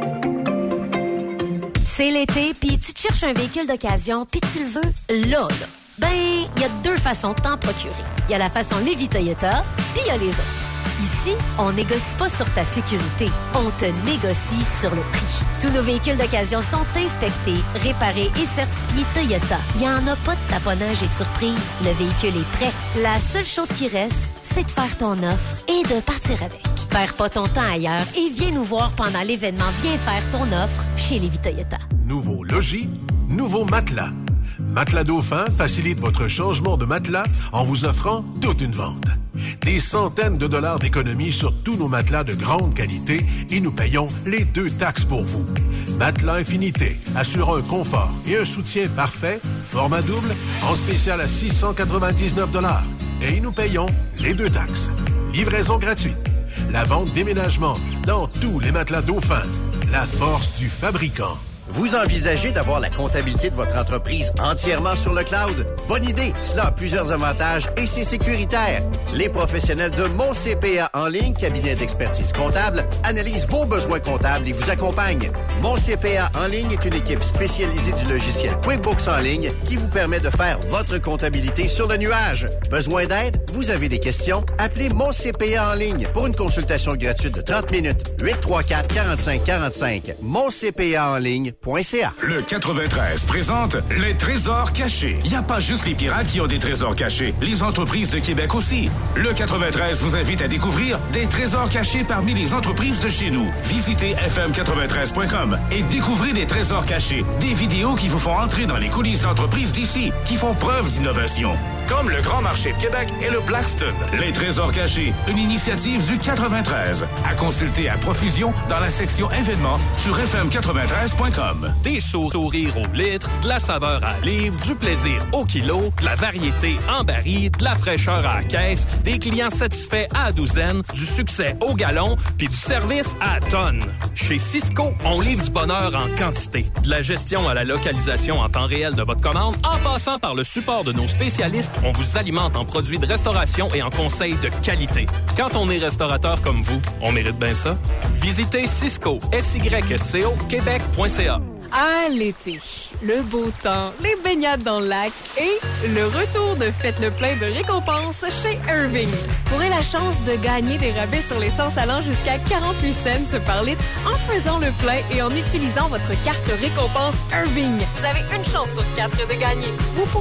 C'est l'été, puis tu te cherches un véhicule d'occasion, puis tu le veux là, là. Ben, il y a deux façons de t'en procurer. Il y a la façon Lévis Toyota, puis il y a les autres. Ici, on négocie pas sur ta sécurité, on te négocie sur le prix. Tous nos véhicules d'occasion sont inspectés, réparés et certifiés Toyota. Il n'y en a pas de taponnage et de surprise. Le véhicule est prêt. La seule chose qui reste, c'est de faire ton offre et de partir avec. Perds pas ton temps ailleurs et viens nous voir pendant l'événement Viens faire ton offre chez Lévis Toyota. Nouveau logis, nouveau matelas. Matelas Dauphin facilite votre changement de matelas en vous offrant toute une vente. Des centaines de dollars d'économie sur tous nos matelas de grande qualité et nous payons les deux taxes pour vous. Matelas Infinité assure un confort et un soutien parfait, format double, en spécial à six cent quatre-vingt-dix-neuf dollars. Et nous payons les deux taxes. Livraison gratuite. La vente déménagement dans tous les matelas Dauphin. La force du fabricant. Vous envisagez d'avoir la comptabilité de votre entreprise entièrement sur le cloud? Bonne idée! Cela a plusieurs avantages et c'est sécuritaire. Les professionnels de Mon C P A en ligne, cabinet d'expertise comptable, analysent vos besoins comptables et vous accompagnent. Mon C P A en ligne est une équipe spécialisée du logiciel QuickBooks en ligne qui vous permet de faire votre comptabilité sur le nuage. Besoin d'aide? Vous avez des questions? Appelez Mon C P A en ligne pour une consultation gratuite de trente minutes. huit trois quatre, quarante-cinq quarante-cinq. Mon C P A en ligne. Le quatre-vingt-treize présente les trésors cachés. Il n'y a pas juste les pirates qui ont des trésors cachés. Les entreprises de Québec aussi. Le quatre-vingt-treize vous invite à découvrir des trésors cachés parmi les entreprises de chez nous. Visitez f m quatre-vingt-treize point com et découvrez des trésors cachés. Des vidéos qui vous font entrer dans les coulisses d'entreprises d'ici, qui font preuve d'innovation. Comme le Grand Marché de Québec et le Blackstone. Les trésors cachés, une initiative du quatre-vingt-treize. À consulter à profusion dans la section événements sur f m quatre-vingt-treize point com. Des sourires au litre, de la saveur à livre, du plaisir au kilo, de la variété en baril, de la fraîcheur à la caisse, des clients satisfaits à la douzaine, du succès au gallon, puis du service à la tonne. Chez Cisco, on livre du bonheur en quantité. De la gestion à la localisation en temps réel de votre commande, en passant par le support de nos spécialistes, on vous alimente en produits de restauration et en conseils de qualité. Quand on est restaurateur comme vous, on mérite bien ça. Visitez Cisco, S Y C O, Québec point C A. Ah, l'été, le beau temps, les baignades dans le lac et le retour de Faites le plein de récompenses chez Irving. Vous aurez la chance de gagner des rabais sur l'essence allant jusqu'à quarante-huit cents par litre en faisant le plein et en utilisant votre carte récompense Irving. Vous avez une chance sur quatre de gagner. Vous